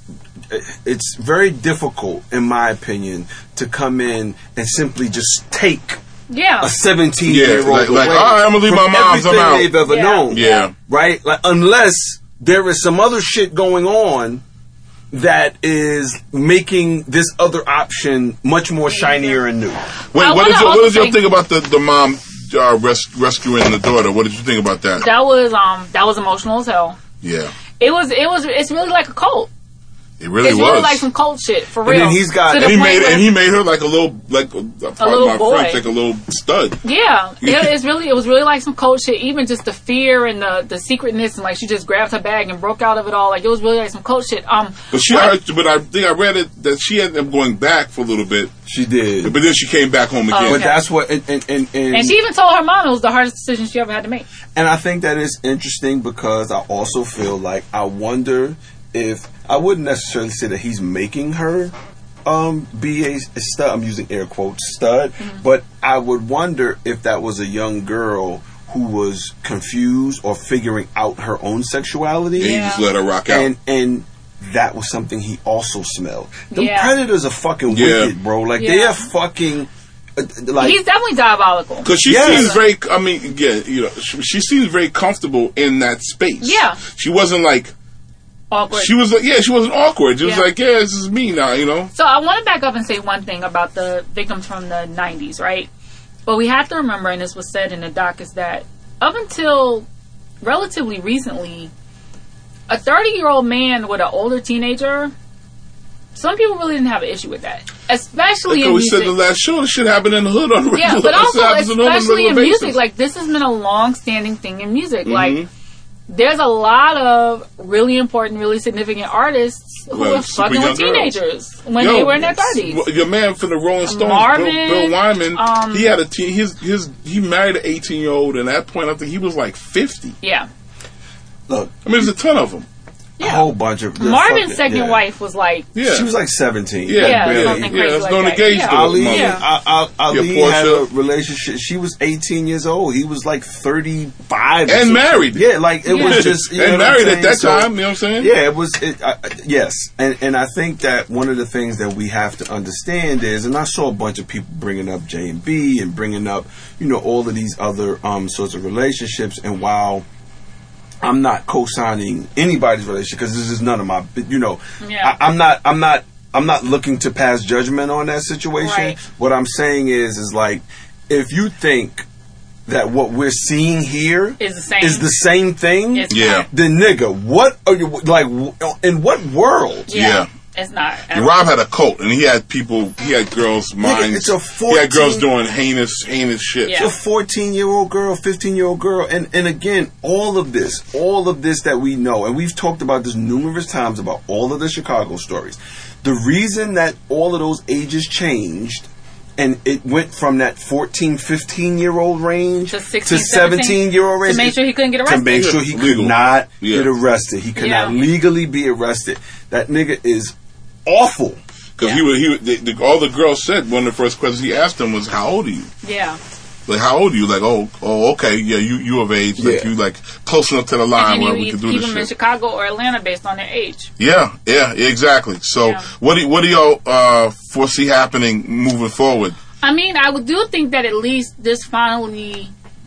it's very difficult, in my opinion, to come in and simply just take Yeah. a seventeen Yeah, year old like- like, away all right, I'ma leave from my mom's, I'm everything out. they've ever Yeah. known. Yeah. Right? Like, unless there is some other shit going on that is making this other option much more shinier and new. Wait, I what wanna did you, what also did you say- think about the, the mom uh, res- rescuing the daughter? What did you think about that? That was um that was emotional as hell. Yeah, It was it was it's really like a cult. it really It's was. really like some cult shit for And real. then he's got- To the and he point made where- and he made her like a little like a, pardon little my boy. French, like a little stud. Yeah, it, it's really it was really like some cult shit. Even just the fear and the the secretness and like she just grabbed her bag and broke out of it all. Like it was really like some cult shit. Um, But she, what- heard, but I think I read it that she ended up going back for a little bit, She did. but then she came back home again. Oh, But okay. that's what, and and, and, and, and she even told her mom it was the hardest decision she ever had to make. and I think that is interesting because I also feel like I wonder if I wouldn't necessarily say that he's making her um, be a, a stud. I'm using air quotes stud, Mm-hmm. but I would wonder if that was a young girl who was confused or figuring out her own sexuality, and he Yeah. just let her rock out. and and that was something he also smelled. The Yeah. predators are fucking Yeah. wicked, bro. Like they Yeah. are fucking uh, like. He's definitely diabolical. Because she Yes. seems very, I mean, yeah, you know, she, she seems very comfortable in that space. Yeah. She wasn't like, Awkward. she was like, yeah, she wasn't awkward. She was Yeah. like, yeah, this is me now, you know? So I want to back up and say one thing about the victims from the nineties, right? What we have to remember, and this was said in the doc, is that up until relatively recently, a thirty-year-old man with an older teenager, some people really didn't have an issue with that. Especially Like in we music. said the last show, this shit happened in the hood on a regular Yeah, but this also happens on a especially in regular music, basis. like this has been a long-standing thing in music. Mhm. Like there's a lot of really important, really significant artists who Well, were super fucking young with teenagers when Yo, they were in their thirties. well, your man from the Rolling Stones, Marvin, Bill, Bill Wyman, um, he had a teen, his, his, he married an eighteen year old, and at that point, I think he was like fifty. Yeah, Look, I mean, there's a ton of them. a whole bunch of Marvin's fucking- second yeah. wife was like, Yeah. She was like seventeen. Yeah, Yeah, yeah, something yeah. crazy There's like no that. negation Yeah. to it. Ali, mother. Yeah. I, I, Ali Yeah, had a Portia. relationship. She was eighteen years old. He was like thirty-five. or And something. married. Yeah, like it Yeah. was just. You know And what I'm married at saying? that So, time, you know what I'm saying? Yeah, it was. It, I, yes, and and I think that one of the things that we have to understand is, and I saw a bunch of people bringing up J and B and bringing up, you know, all of these other um sorts of relationships, and while I'm not co-signing anybody's relationship because this is none of my, you know, Yeah. I, I'm not, I'm not, I'm not looking to pass judgment on that situation. Right. What I'm saying is, is like, if you think that what we're seeing here Is the same. is the same thing, It's Yeah. not. then nigga, what are you like? w- In what world? Yeah. Yeah. It's not. And Rob had a cult, and he had people, he had girls' minds. it's a he had girls fourteen doing heinous, heinous shit. Yeah. A fourteen year old girl, fifteen year old girl, and and again, all of this, all of this that we know, and we've talked about this numerous times about all of the Chicago stories. The reason that all of those ages changed, and it went from that fourteen, fifteen year old range to, sixteen, to seventeen year old range. To make sure he couldn't get arrested. To make sure he could Legal. not Yeah. get arrested. He could Yeah. not legally be arrested. That nigga is awful. Because Yeah. he was, he was, the, the, all the girls said, one of the first questions he asked them was, how old are you? Yeah. Like, how old are you? Like, oh, oh, okay, yeah, you you of age. Like, Yeah. you, like, close enough to the line And where then we you can do keep this them in shit. Chicago or Atlanta based on their age. Yeah, yeah, exactly. So, Yeah. what do, what do y'all uh, foresee happening moving forward? I mean, I would do think that at least this finally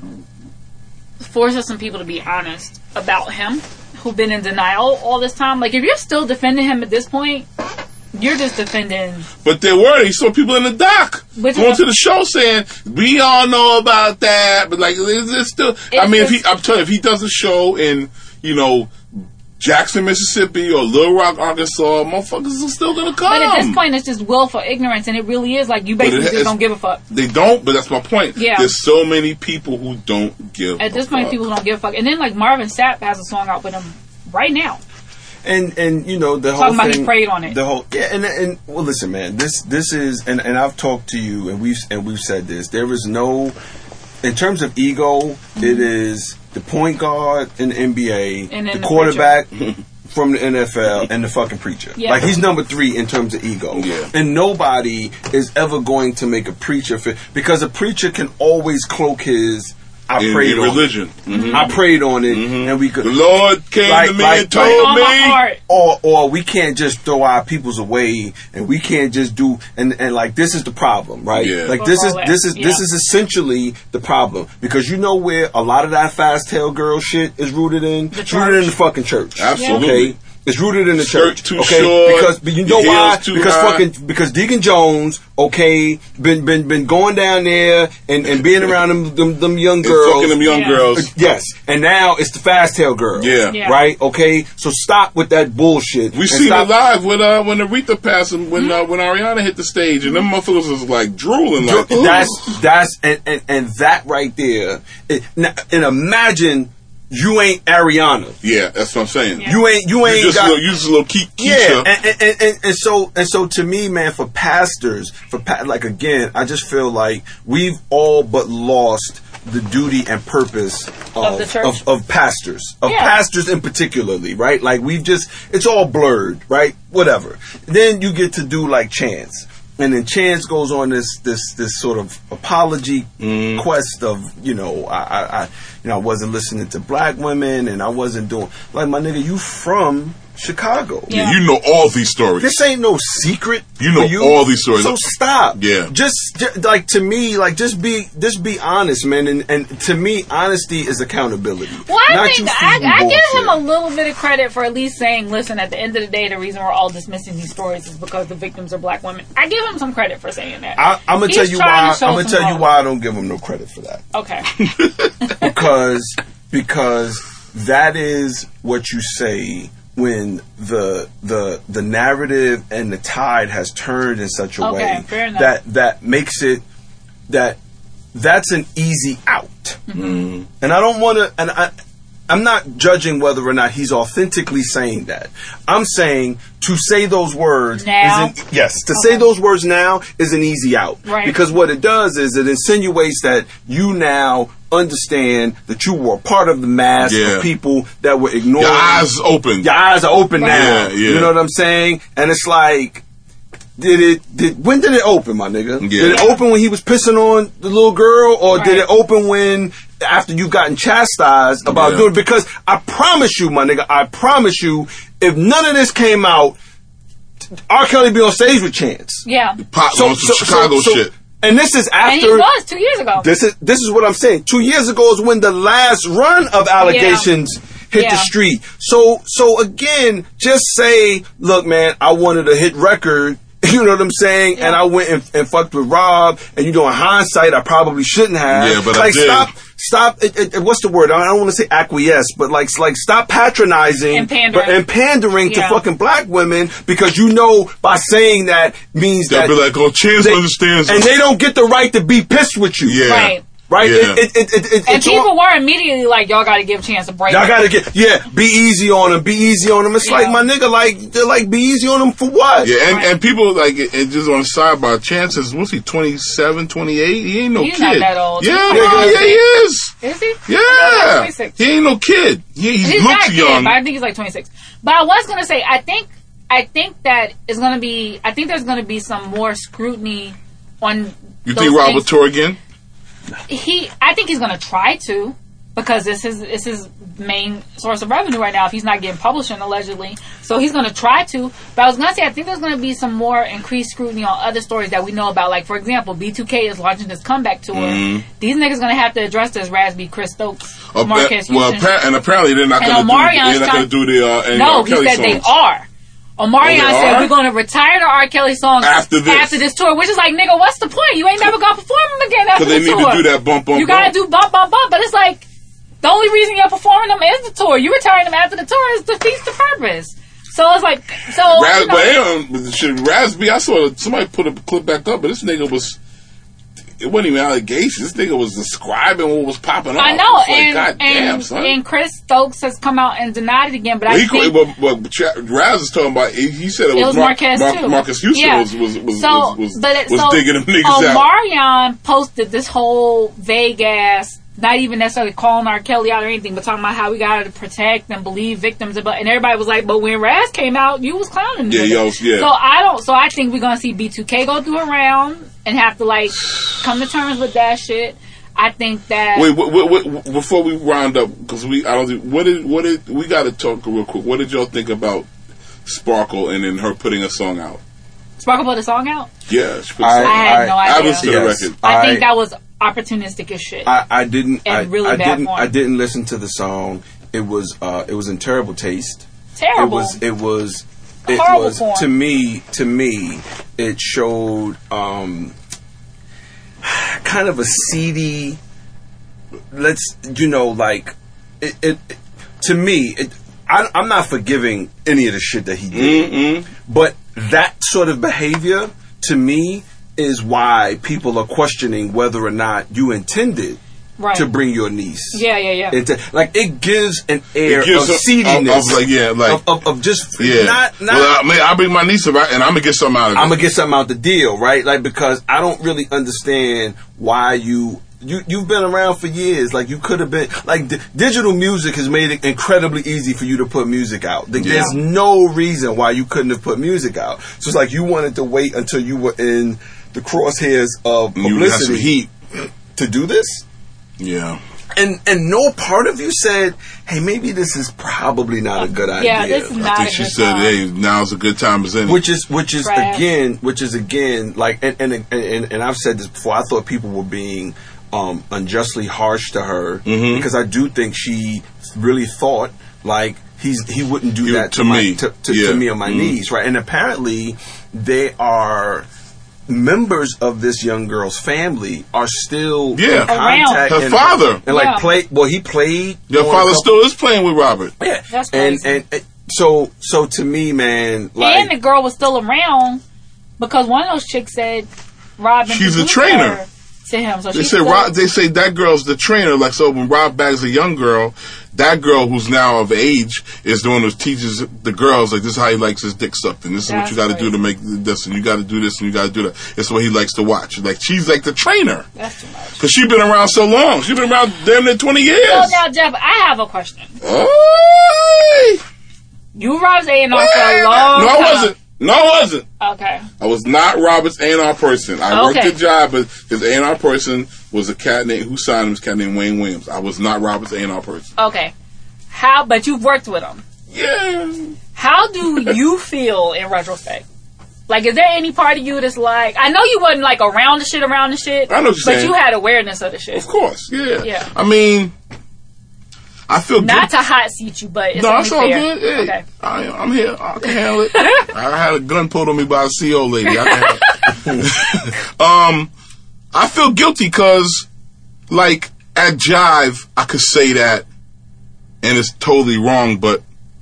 forces some people to be honest about him, who've been in denial all this time. Like, if you're still defending him at this point, you're just defending. But there were, he saw people in the dock Which going one? to the show saying, we all know about that, but like, is this still, I mean, if he, I'm telling you, if he does a show in, you know, Jackson, Mississippi, or Little Rock, Arkansas, motherfuckers are still gonna come. But at this point, it's just willful ignorance, and it really is like you basically But it- just it's- don't give a fuck. They don't, but that's my point. Yeah. There's so many people who don't give At this a point, fuck. people don't give a fuck. And then like Marvin Sapp has a song out with him right now. And and you know the Talking whole about thing. he prayed on it. The whole yeah, and and well, listen, man. This this is and, and I've talked to you, and we've and we've said this. There is no, in terms of ego, Mm-hmm. it is the point guard in the N B A, And then the the quarterback from the N F L, and the fucking preacher. Yeah. Like he's number three in terms of ego. Yeah. And nobody is ever going to make a preacher fit because a preacher can always cloak his. I In- prayed in on religion. it. Mhm. I prayed on it, and we could. The Lord came Like- to me like- and told like- on me. my heart. Or, or we can't just throw our peoples away, and we can't just do and, and like this is the problem, right? Yeah. Like this is All that. this is this Yeah. is essentially the problem because you know where a lot of that fast tail girl shit is rooted in. The It's rooted in church. the fucking church. Absolutely. Okay. It's rooted in the Skirt church, too okay? short, Because but you know your why? heels too Because high. fucking because Deacon Jones, okay, been been been going down there and, and being around them them, them young And girls. fucking them young Yeah. girls. Yes, and now it's the fast tail girl. Yeah. Yeah. Right? Okay? So stop with that bullshit. We and seen stop- it live when uh, when Aretha passed him, when uh, when Ariana hit the stage, and them motherfuckers was like drooling. Like, "Ooh." That's that's and, and, and that right there. It, now, and imagine you ain't Ariana. yeah, that's what I'm saying. Yeah. You ain't you You ain't just, got a little, you just a little Ke- yeah, Keisha. and, and, and, and, and so and so to me, man, for pastors, for pa- like again, I just feel like we've all but lost the duty and purpose of Of the church. of, of pastors, of Yeah. pastors in particularly, right? Like we've just it's all blurred, right? Whatever. Then you get to do like Chance. And then Chance goes on this this this sort of apology Mm. quest of you know I, I, I you know I wasn't listening to black women and I wasn't doing like my nigga you from Chicago. Yeah, Yeah. you know all these stories. This ain't no secret. You know for all these stories. So stop. Yeah. Just, ju- like to me, like just be just be honest, man. And, and to me, honesty is accountability. Well, I Not think you I, feeding I give him a bullshit. little bit of credit for at least saying, listen, at the end of the day, the reason we're all dismissing these stories is because the victims are black women. I give him some credit for saying that. I, I'm gonna He's tell you trying why. to show I'm gonna some tell you love. why I don't give him no credit for that. Okay. because because that is what you say when the the the narrative and the tide has turned in such a Okay, way fair enough. that that makes it that that's an easy out. Mm-hmm. And I don't want to and I I'm not judging whether or not he's authentically saying that. I'm saying to say those words Now? is an, yes, to Okay. say those words now is an easy out. Right. Because what it does is it insinuates that you now understand that you were a part of the mass Yeah. of people that were ignoring. Your eyes open. Your eyes are open Right. now. Yeah, yeah. You know what I'm saying? And it's like, did it? Did when did it open, my nigga? Yeah. Did it open when he was pissing on the little girl, or did Right. it open when after you gotten chastised about Yeah. doing it? Because I promise you, my nigga, I promise you, if none of this came out, R. Kelly be on stage with Chance. Yeah. Pop on some Chicago shit. And this is And he after. was two years ago. This is this is what I'm saying. Two years ago is when the last run of allegations hit the Yeah. street. So so again, just say, look, man, I wanted a hit record. You know what I'm saying? Yeah. And I went and, and fucked with Rob. And you know, in hindsight, I probably shouldn't have. Yeah, but I like did. stop, stop. It, it, what's the word? I don't want to say acquiesce, but like like stop patronizing And pandering. but- and pandering Yeah. to fucking black women because you know by saying that means They'll that be like, oh, Chance they- understands. and they don't get the right to be pissed with you. Yeah. Right. right? Yeah. It, it, it, it, it, And it's people all, were immediately like, y'all got to give Chance a break. y'all gotta get, yeah, be easy on him, be easy on him. It's Yeah. like, my nigga, like, they're like, be easy on him for what? Yeah, and, Right. and people, like, it, it just on the sidebar, Chances, what's he, twenty-seven, twenty-eight? He ain't no He's kid. not that old. Yeah, He's no, like yeah, he is. Is he? Yeah. twenty-six. He ain't no kid. He, he He's looks not a kid, young. but I think he's like twenty-six. But I was gonna say, I think, I think that is gonna be, I think there's gonna be some more scrutiny on. You those think Rob will things. tour again? He, I think he's gonna try to, because this is it's his main source of revenue right now. If he's not getting publishing allegedly, so he's gonna try to. But I was gonna say, I think there's gonna be some more increased scrutiny on other stories that we know about. Like, for example, B two K is launching this comeback tour. Mm-hmm. These niggas gonna have to address this Raspy, Chris Stokes, Uh, Marquez well, Houston. appa- and apparently they're not And going to do. Omarion's They're not going to do the. Uh, any No, R. he Kelly said they songs. are. Omarion Oh, they said are? we're going to retire the R. Kelly songs After this. after this tour, which is like, nigga, what's the point? You ain't never going to perform them again after Because the they need tour. to do that bump, bump, You got to bump. do bump, bump, bump. But it's like, the only reason you're performing them is the tour. You retiring them after the tour is defeats the purpose. So it's like, so. Raz- you know, but anyway, shit, Raspy, I saw somebody put a clip back up, but this nigga was. It wasn't even allegations. This nigga was describing what was popping off. I know, It's like, and, God damn, and, son. and Chris Stokes has come out and denied it again, but Well, I he, think. but, but Ch- Raz is talking about. He, he said it was, It was Mar- Marquez Mar- too. Marcus Houston Yeah. was was was, so, was, was, but it, was so digging them niggas out. Omarion posted this whole vague ass, not even necessarily calling R. Kelly out or anything, but talking about how we gotta protect and believe victims. But and everybody was like, "But when Raz came out, you was clowning." the Yeah, nigga." yo, yeah. So I don't. So I think we're gonna see B two K go through a round and have to like come to terms with that shit. I think that. Wait, wait, wait, wait, before we round up, because we, I don't think, what did, what did, we got to talk real quick. What did y'all think about Sparkle and then her putting a song out? Sparkle put a song out. Yeah, she put a I- song I out. had no I idea. was to the Yes. record. I, I- think that was opportunistic as shit. I, I didn't. In I, really I bad didn't. form. I didn't listen to the song. It was. Uh, it was in terrible taste. Terrible. It was. It was. It Horrible was form. to me. To me, it showed um, kind of a seedy. Let's you know like it. it, it to me, it, I, I'm not forgiving any of the shit that he did, Mm-hmm. but that sort of behavior to me is why people are questioning whether or not you intended right. to bring your niece. Yeah, yeah, yeah. Into, like it gives an air It gives of a- seediness, of- of, like, yeah, like- of, of, of just Yeah. not not. well, I mean, I'll bring my niece about and I'm going to get something out of it. I'm gonna get something out the deal, right? Like because I don't really understand why you. You, you've been around for years. Like, you could have been... Like, d- digital music has made it incredibly easy for you to put music out. Like, Yeah. there's no reason why you couldn't have put music out. So it's like you wanted to wait until you were in the crosshairs of You had some publicity heat. to do this. Yeah. And and no part of you said, hey, maybe this is probably not a good idea. Yeah, this is I not think a she good said, time. hey, now's a good time as any. Which is which is Trash. again, which is again like, and and, and and I've said this before. I thought people were being um, unjustly harsh to her Mhm. because I do think she really thought like he's he wouldn't do He- that to to, my, me. to, to, Yeah. to me on my Mhm. knees, right? And apparently they are. Members of this young girl's family are still Yeah. in contact. Her and, father. and like Yeah. play. Well, he played. Your on a father couple- still is playing with Robert. Yeah, That's and, crazy. and and so so to me, man, like and the girl was still around because one of those chicks said Rob She's a introduced trainer. her to him. So They she's say still, Rob, they say that girl's the trainer. Like so, when Rob bags a young girl, that girl who's now of age is the one who teaches the girls like this is how he likes his dick sucked, and this is what That's you got to do to make this, and you got to do this, and you got to do that. It's what he likes to watch. Like she's like the trainer That's too much. because she's been around so long. She's been around damn near twenty years. So now, Jeff, I have a question. Oy! You Rob's A and R for a no, long I time. wasn't. No, I wasn't. Okay. I was not Robert's A and R person. I Okay. worked a job, but his A and R person was a cat named who signed him. Was a cat named Wayne Williams. I was not Robert's A and R person. Okay. How? But you've worked with him. Yeah. How do you feel in retrospect? Like, is there any part of you that's like, I know you wasn't like around the shit, around the shit. I know what you're but saying. you had awareness of the shit. Of course, yeah. Yeah. I mean, I feel Not good. to hot seat you, but it's No, only it's all fair. good. Hey, Okay. I, I'm here. I can handle it. I had a gun pulled on me by a C O lady. I can handle it. um, I feel guilty because, like, at Jive, I could say that, and it's totally wrong, but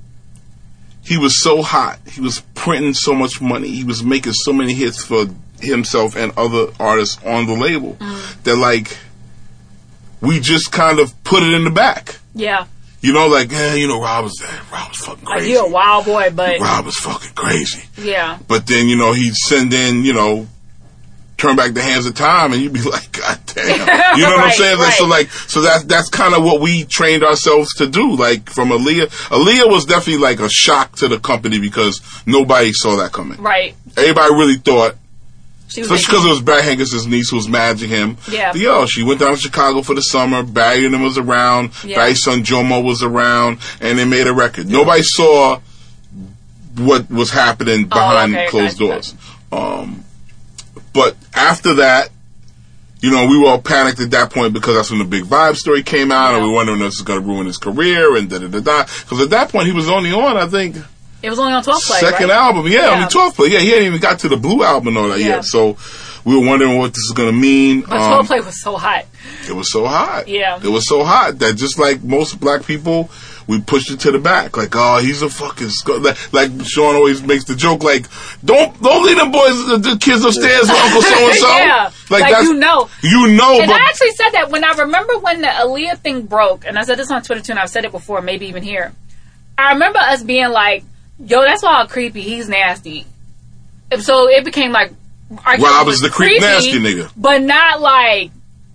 he was so hot. He was printing so much money. He was making so many hits for himself and other artists on the label Mm. that, like, we just kind of put it in the back. Yeah. You know, like, eh, you know, Rob was, Rob was fucking crazy. Like, you're a wild boy, but... Rob was fucking crazy. Yeah. But then, you know, he'd send in, you know, Turn Back the Hands of Time, and you'd be like, God damn. You know right, what I'm saying? Right. So, like, so that's, that's kind of what we trained ourselves to do. Like, from Aaliyah. Aaliyah was definitely like a shock to the company because nobody saw that coming. Right. Everybody really thought, She was especially because it was Barry Hankins's niece who was managing him. Yeah. Yo, she went down to Chicago for the summer. Barry and him was around. Yeah. Barry's son Jomo was around, and they made a record. Yeah. Nobody saw what was happening behind oh, okay, closed gotcha. doors. Um, but after that, you know, we were all panicked at that point because that's when the Big Vibe story came out, yeah. and we were wondering if this was going to ruin his career and da da da da. Because at that point, he was only on, I think. It was only on twelve Play, Second right? album, yeah, yeah. I mean twelve Play. Yeah, he hadn't even got to the Blue album and all that yeah. yet. So we were wondering what this is going to mean. But twelve um, Play was so hot. It was so hot. Yeah. It was so hot that just like most black people, we pushed it to the back. Like, oh, he's a fucking sc-. Like, like Sean always makes the joke, like, don't don't leave them boys, the, the kids upstairs with Uncle so and so. Yeah, like, like that's, you know, you know. And but I actually said that when I remember when the Aaliyah thing broke, and I said this on Twitter too, and I've said it before, maybe even here. I remember us being like, "Yo, that's all creepy. He's nasty." And so it became like, Rob is the creep nasty nigga, but not like.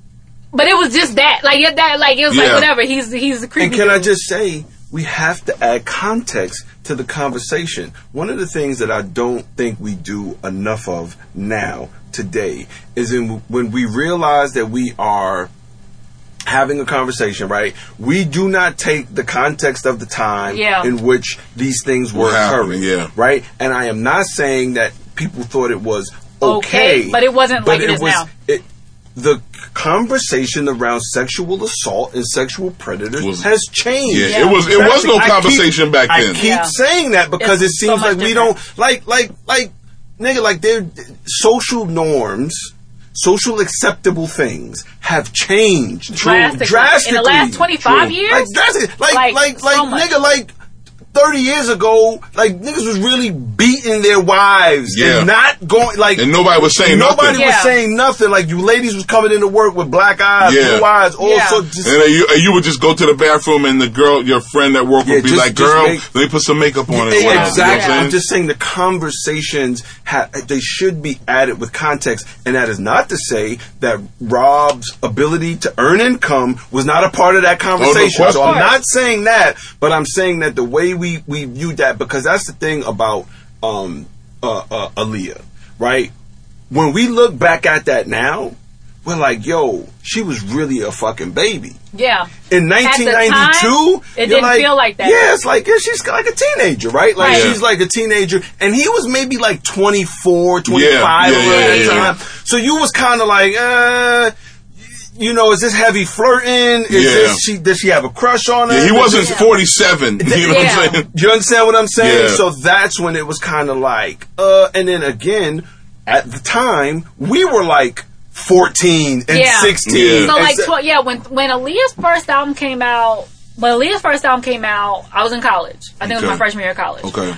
But it was just that, like that, like it was yeah. like whatever. He's he's the creepy. And can dude. I just say, we have to add context to the conversation. One of the things that I don't think we do enough of now today is in when we realize that we are having a conversation, right? We do not take the context of the time yeah. in which these things were occurring, yeah. right? And I am not saying that people thought it was okay, okay but it wasn't but like it, it is was, now. It, the conversation around sexual assault and sexual predators was, has changed. Yeah, yeah. it was. It was no conversation keep, back then. I keep yeah. saying that because it's it seems so like we different. don't like, like, like, nigga, like they're social norms. Social acceptable things have changed drastically, drastically. in the last twenty-five years. Like drastically, like, like, like, like so nigga, like. Thirty years ago, like niggas was really beating their wives yeah. and not going like, and nobody was saying nobody nothing. was yeah. saying nothing. Like you ladies was coming into work with black eyes, yeah. blue eyes, all yeah. sorts. Just, and you, you would just go to the bathroom, and the girl, your friend at work, yeah, would be just, like, "Girl, make, let me put some makeup on yeah, it." Yeah, exactly. You know I'm just saying the conversations ha- they should be added with context, and that is not to say that Rob's ability to earn income was not a part of that conversation. Oh, no, so I'm not saying that, but I'm saying that the way we we viewed that, because that's the thing about um, uh, uh, Aaliyah, right? When we look back at that now, we're like, yo, she was really a fucking baby. Yeah. In nineteen ninety-two, it didn't like, feel like that. Yeah, it's like, yeah, she's like a teenager, right? Like, right. she's like a teenager. And he was maybe like twenty-four, twenty-five yeah, yeah, around yeah, that yeah, time. yeah. So you was kind of like, uh... you know, is this heavy flirting? Is yeah. this she? Does she have a crush on her? Yeah, he wasn't yeah. forty-seven. You know yeah. what I'm saying? You understand what I'm saying? Yeah. So that's when it was kind of like, uh, and then again, at the time, we were like fourteen and yeah. sixteen. Yeah. So and like, so, tw- yeah, when when Aaliyah's first album came out, when Aaliyah's first album came out, I was in college. I think okay. it was my freshman year of college. Okay.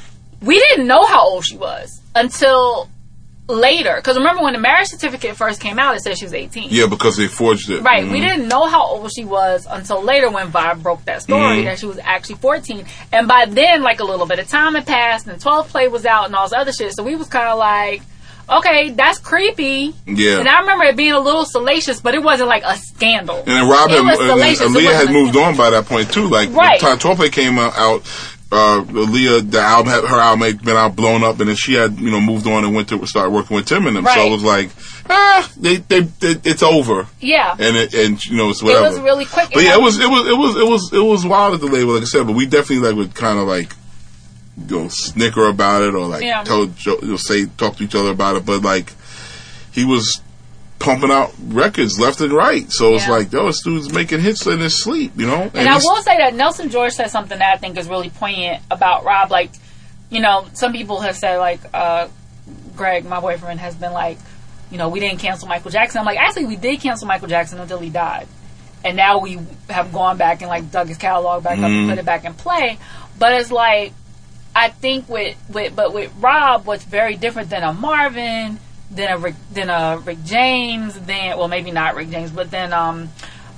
We didn't know how old she was until later, because remember when the marriage certificate first came out, it said she was eighteen. Yeah, because they forged it. Right. Mm-hmm. We didn't know how old she was until later when Vibe broke that story Mm-hmm. that she was actually fourteen. And by then, like a little bit of time had passed, and twelve Play was out, and all this other shit. So we was kind of like, okay, that's creepy. Yeah. And I remember it being a little salacious, but it wasn't like a scandal. And then Rob It had, was and salacious. then It Aaliyah wasn't had a moved scandal. on by that point too. Like Right. the time twelve Play came out, uh, Aaliyah, the album, had, her album had been out, blown up, and then she had, you know, moved on and went to start working with Tim and them. So Right. it was like, ah, they, they, they it's over. Yeah. And it, and you know, it's whatever. It was really quick. But yeah, it was, it was, it was, it was, it was wild at the label, like I said. But we definitely like would kind of like, you know, snicker about it or like Yeah. tell, you know, say, talk to each other about it. But like, he was pumping out records left and right. So it's Yeah. like, yo, this dude's making hits in his sleep, you know? And, And I he's- will say that Nelson George said something that I think is really poignant about Rob. Like, you know, some people have said, like, uh, Greg, my boyfriend, has been like, you know, we didn't cancel Michael Jackson. I'm like, actually, we did cancel Michael Jackson until he died. And now we have gone back and, like, dug his catalog back up and put it back in play. But it's like, I think with, with but with Rob, what's very different than a Marvin, than a Rick, than a Rick James, than, well, maybe not Rick James, but then, um,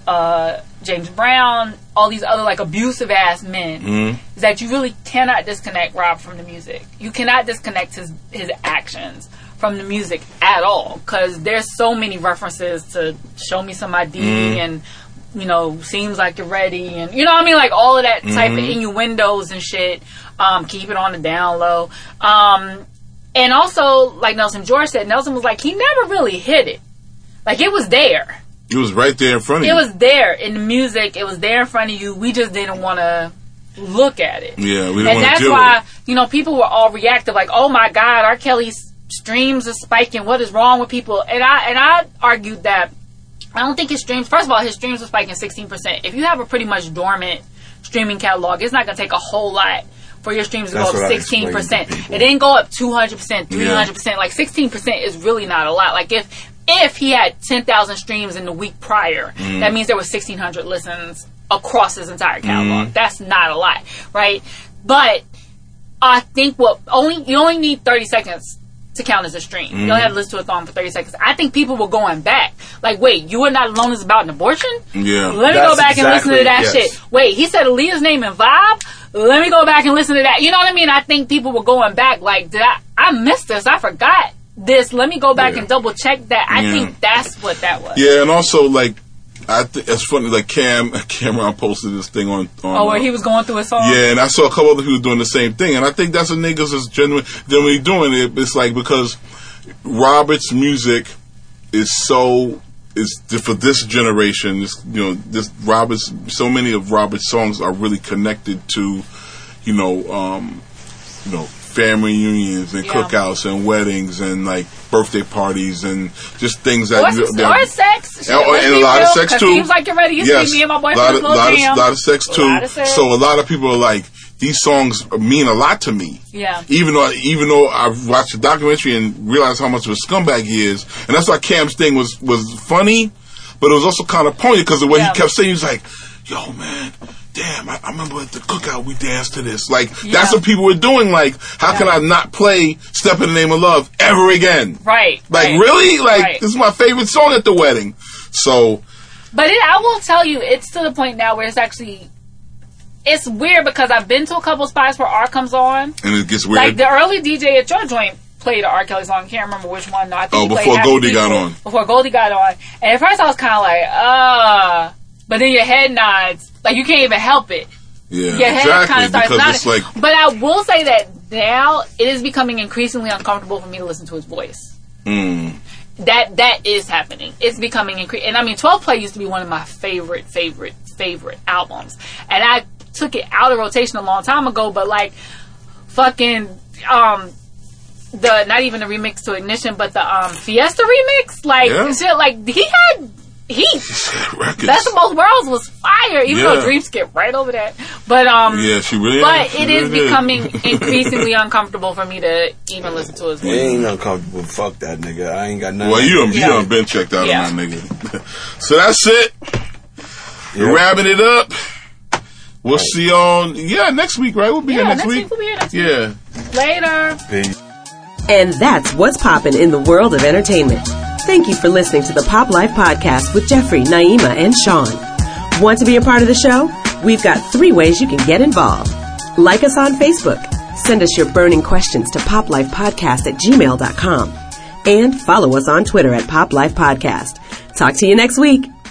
uh, James Brown, all these other like abusive ass men, mm-hmm. is that you really cannot disconnect Rob from the music. You cannot disconnect his his actions from the music at all, because there's so many references to Show Me Some I D mm-hmm. and, you know, Seems Like You're Ready, and you know what I mean, like all of that type mm-hmm. of innuendos and shit. Um, keep it on the down low. Um, and also, like Nelson George said, Nelson was like, he never really hit it. Like, it was there. It was right there in front of it you. It was there in the music. It was there in front of you. We just didn't want to look at it. Yeah, we didn't want to deal with it. And that's why, you know, people were all reactive, like, oh my God, R. Kelly's streams are spiking. What is wrong with people? And I and I argued that I don't think his streams, first of all, his streams were spiking sixteen percent. If you have a pretty much dormant streaming catalog, it's not going to take a whole lot for your streams to That's go up sixteen percent. It didn't go up two hundred percent, three hundred percent. Yeah. Like sixteen percent is really not a lot. Like if if he had ten thousand streams in the week prior, mm. that means there was sixteen hundred listens across his entire catalog. Mm. That's not a lot, right? But I think what only you only need thirty seconds to count as a stream. Mm. You don't have to listen to a song for thirty seconds. I think people were going back. Like, wait, You Are Not Alone is about an abortion? Yeah. Let me That's go back exactly, and listen to that yes. shit. Wait, he said Aaliyah's name in Vibe? Let me go back and listen to that. You know what I mean? I think people were going back like, did I, I missed this. I forgot this. Let me go back yeah. and double check that. I yeah. think that's what that was. Yeah, and also, like, I think it's funny, like Cam, Cameron posted this thing on, on oh, where uh, he was going through a song? Yeah, and I saw a couple other people doing the same thing, and I think that's what niggas is genuine, genuinely doing it. It's like, because Robert's music is so, is for this generation, this, you know, this Robert's, so many of Robert's songs are really connected to, you know, um, you know, family reunions and yeah. cookouts and weddings and like birthday parties and just things that or, you know, or sex and, or, and a lot real, of sex too. Seems like you're ready. You yes, see me and my boyfriend's lot of, little lot jam. of, lot of sex too. Lot of sex. So a lot of people are like, these songs mean a lot to me. Yeah. Even though even though I've watched the documentary and realized how much of a scumbag he is, and that's why Cam's thing was was funny, but it was also kind of poignant because the way yeah. he kept saying, he was like, "Yo, man." Damn, I, I remember at the cookout we danced to this. Like, yeah. that's what people were doing. Like, how yeah. can I not play Step in the Name of Love ever again? Right. Like, right. really? Like, right. this is my favorite song at the wedding. So. But it, I will tell you, it's to the point now where it's actually, it's weird because I've been to a couple spots where R comes on. And it gets weird. Like, the early D J at your joint played an R. Kelly song. I can't remember which one. No, I think oh, before Goldie got on. Before Goldie got on. And at first I was kind of like, uh, but then your head nods. Like, you can't even help it. Yeah, your head exactly, kind of starts nodding. It's like, but I will say that now it is becoming increasingly uncomfortable for me to listen to his voice. Mm. That that is happening. It's becoming incre- and I mean, twelve Play used to be one of my favorite, favorite, favorite albums, and I took it out of rotation a long time ago. But like, fucking, um, the not even the remix to Ignition, but the um Fiesta remix, like yeah. shit, like he had. Heat. Best of Both Worlds was fire, even yeah. though Dream skipped right over that. But um, yeah, she really. But she it really is did. becoming increasingly uncomfortable for me to even listen to his voice. It ain't uncomfortable. Fuck that nigga. I ain't got nothing. Well, you done, yeah. you done been checked out yeah. on that nigga. So that's it. Yeah. We're wrapping it up. We'll right. see you on yeah next week, right? We'll be yeah, here next, next week. week. We'll be here next yeah. week. Later. Peace. And that's what's poppin' in the world of entertainment. Thank you for listening to the Pop Life Podcast with Jeffrey, Naima, and Sean. Want to be a part of the show? We've got three ways you can get involved. Like us on Facebook. Send us your burning questions to poplifepodcast at gmail dot com. And follow us on Twitter at Pop Life Podcast. Talk to you next week.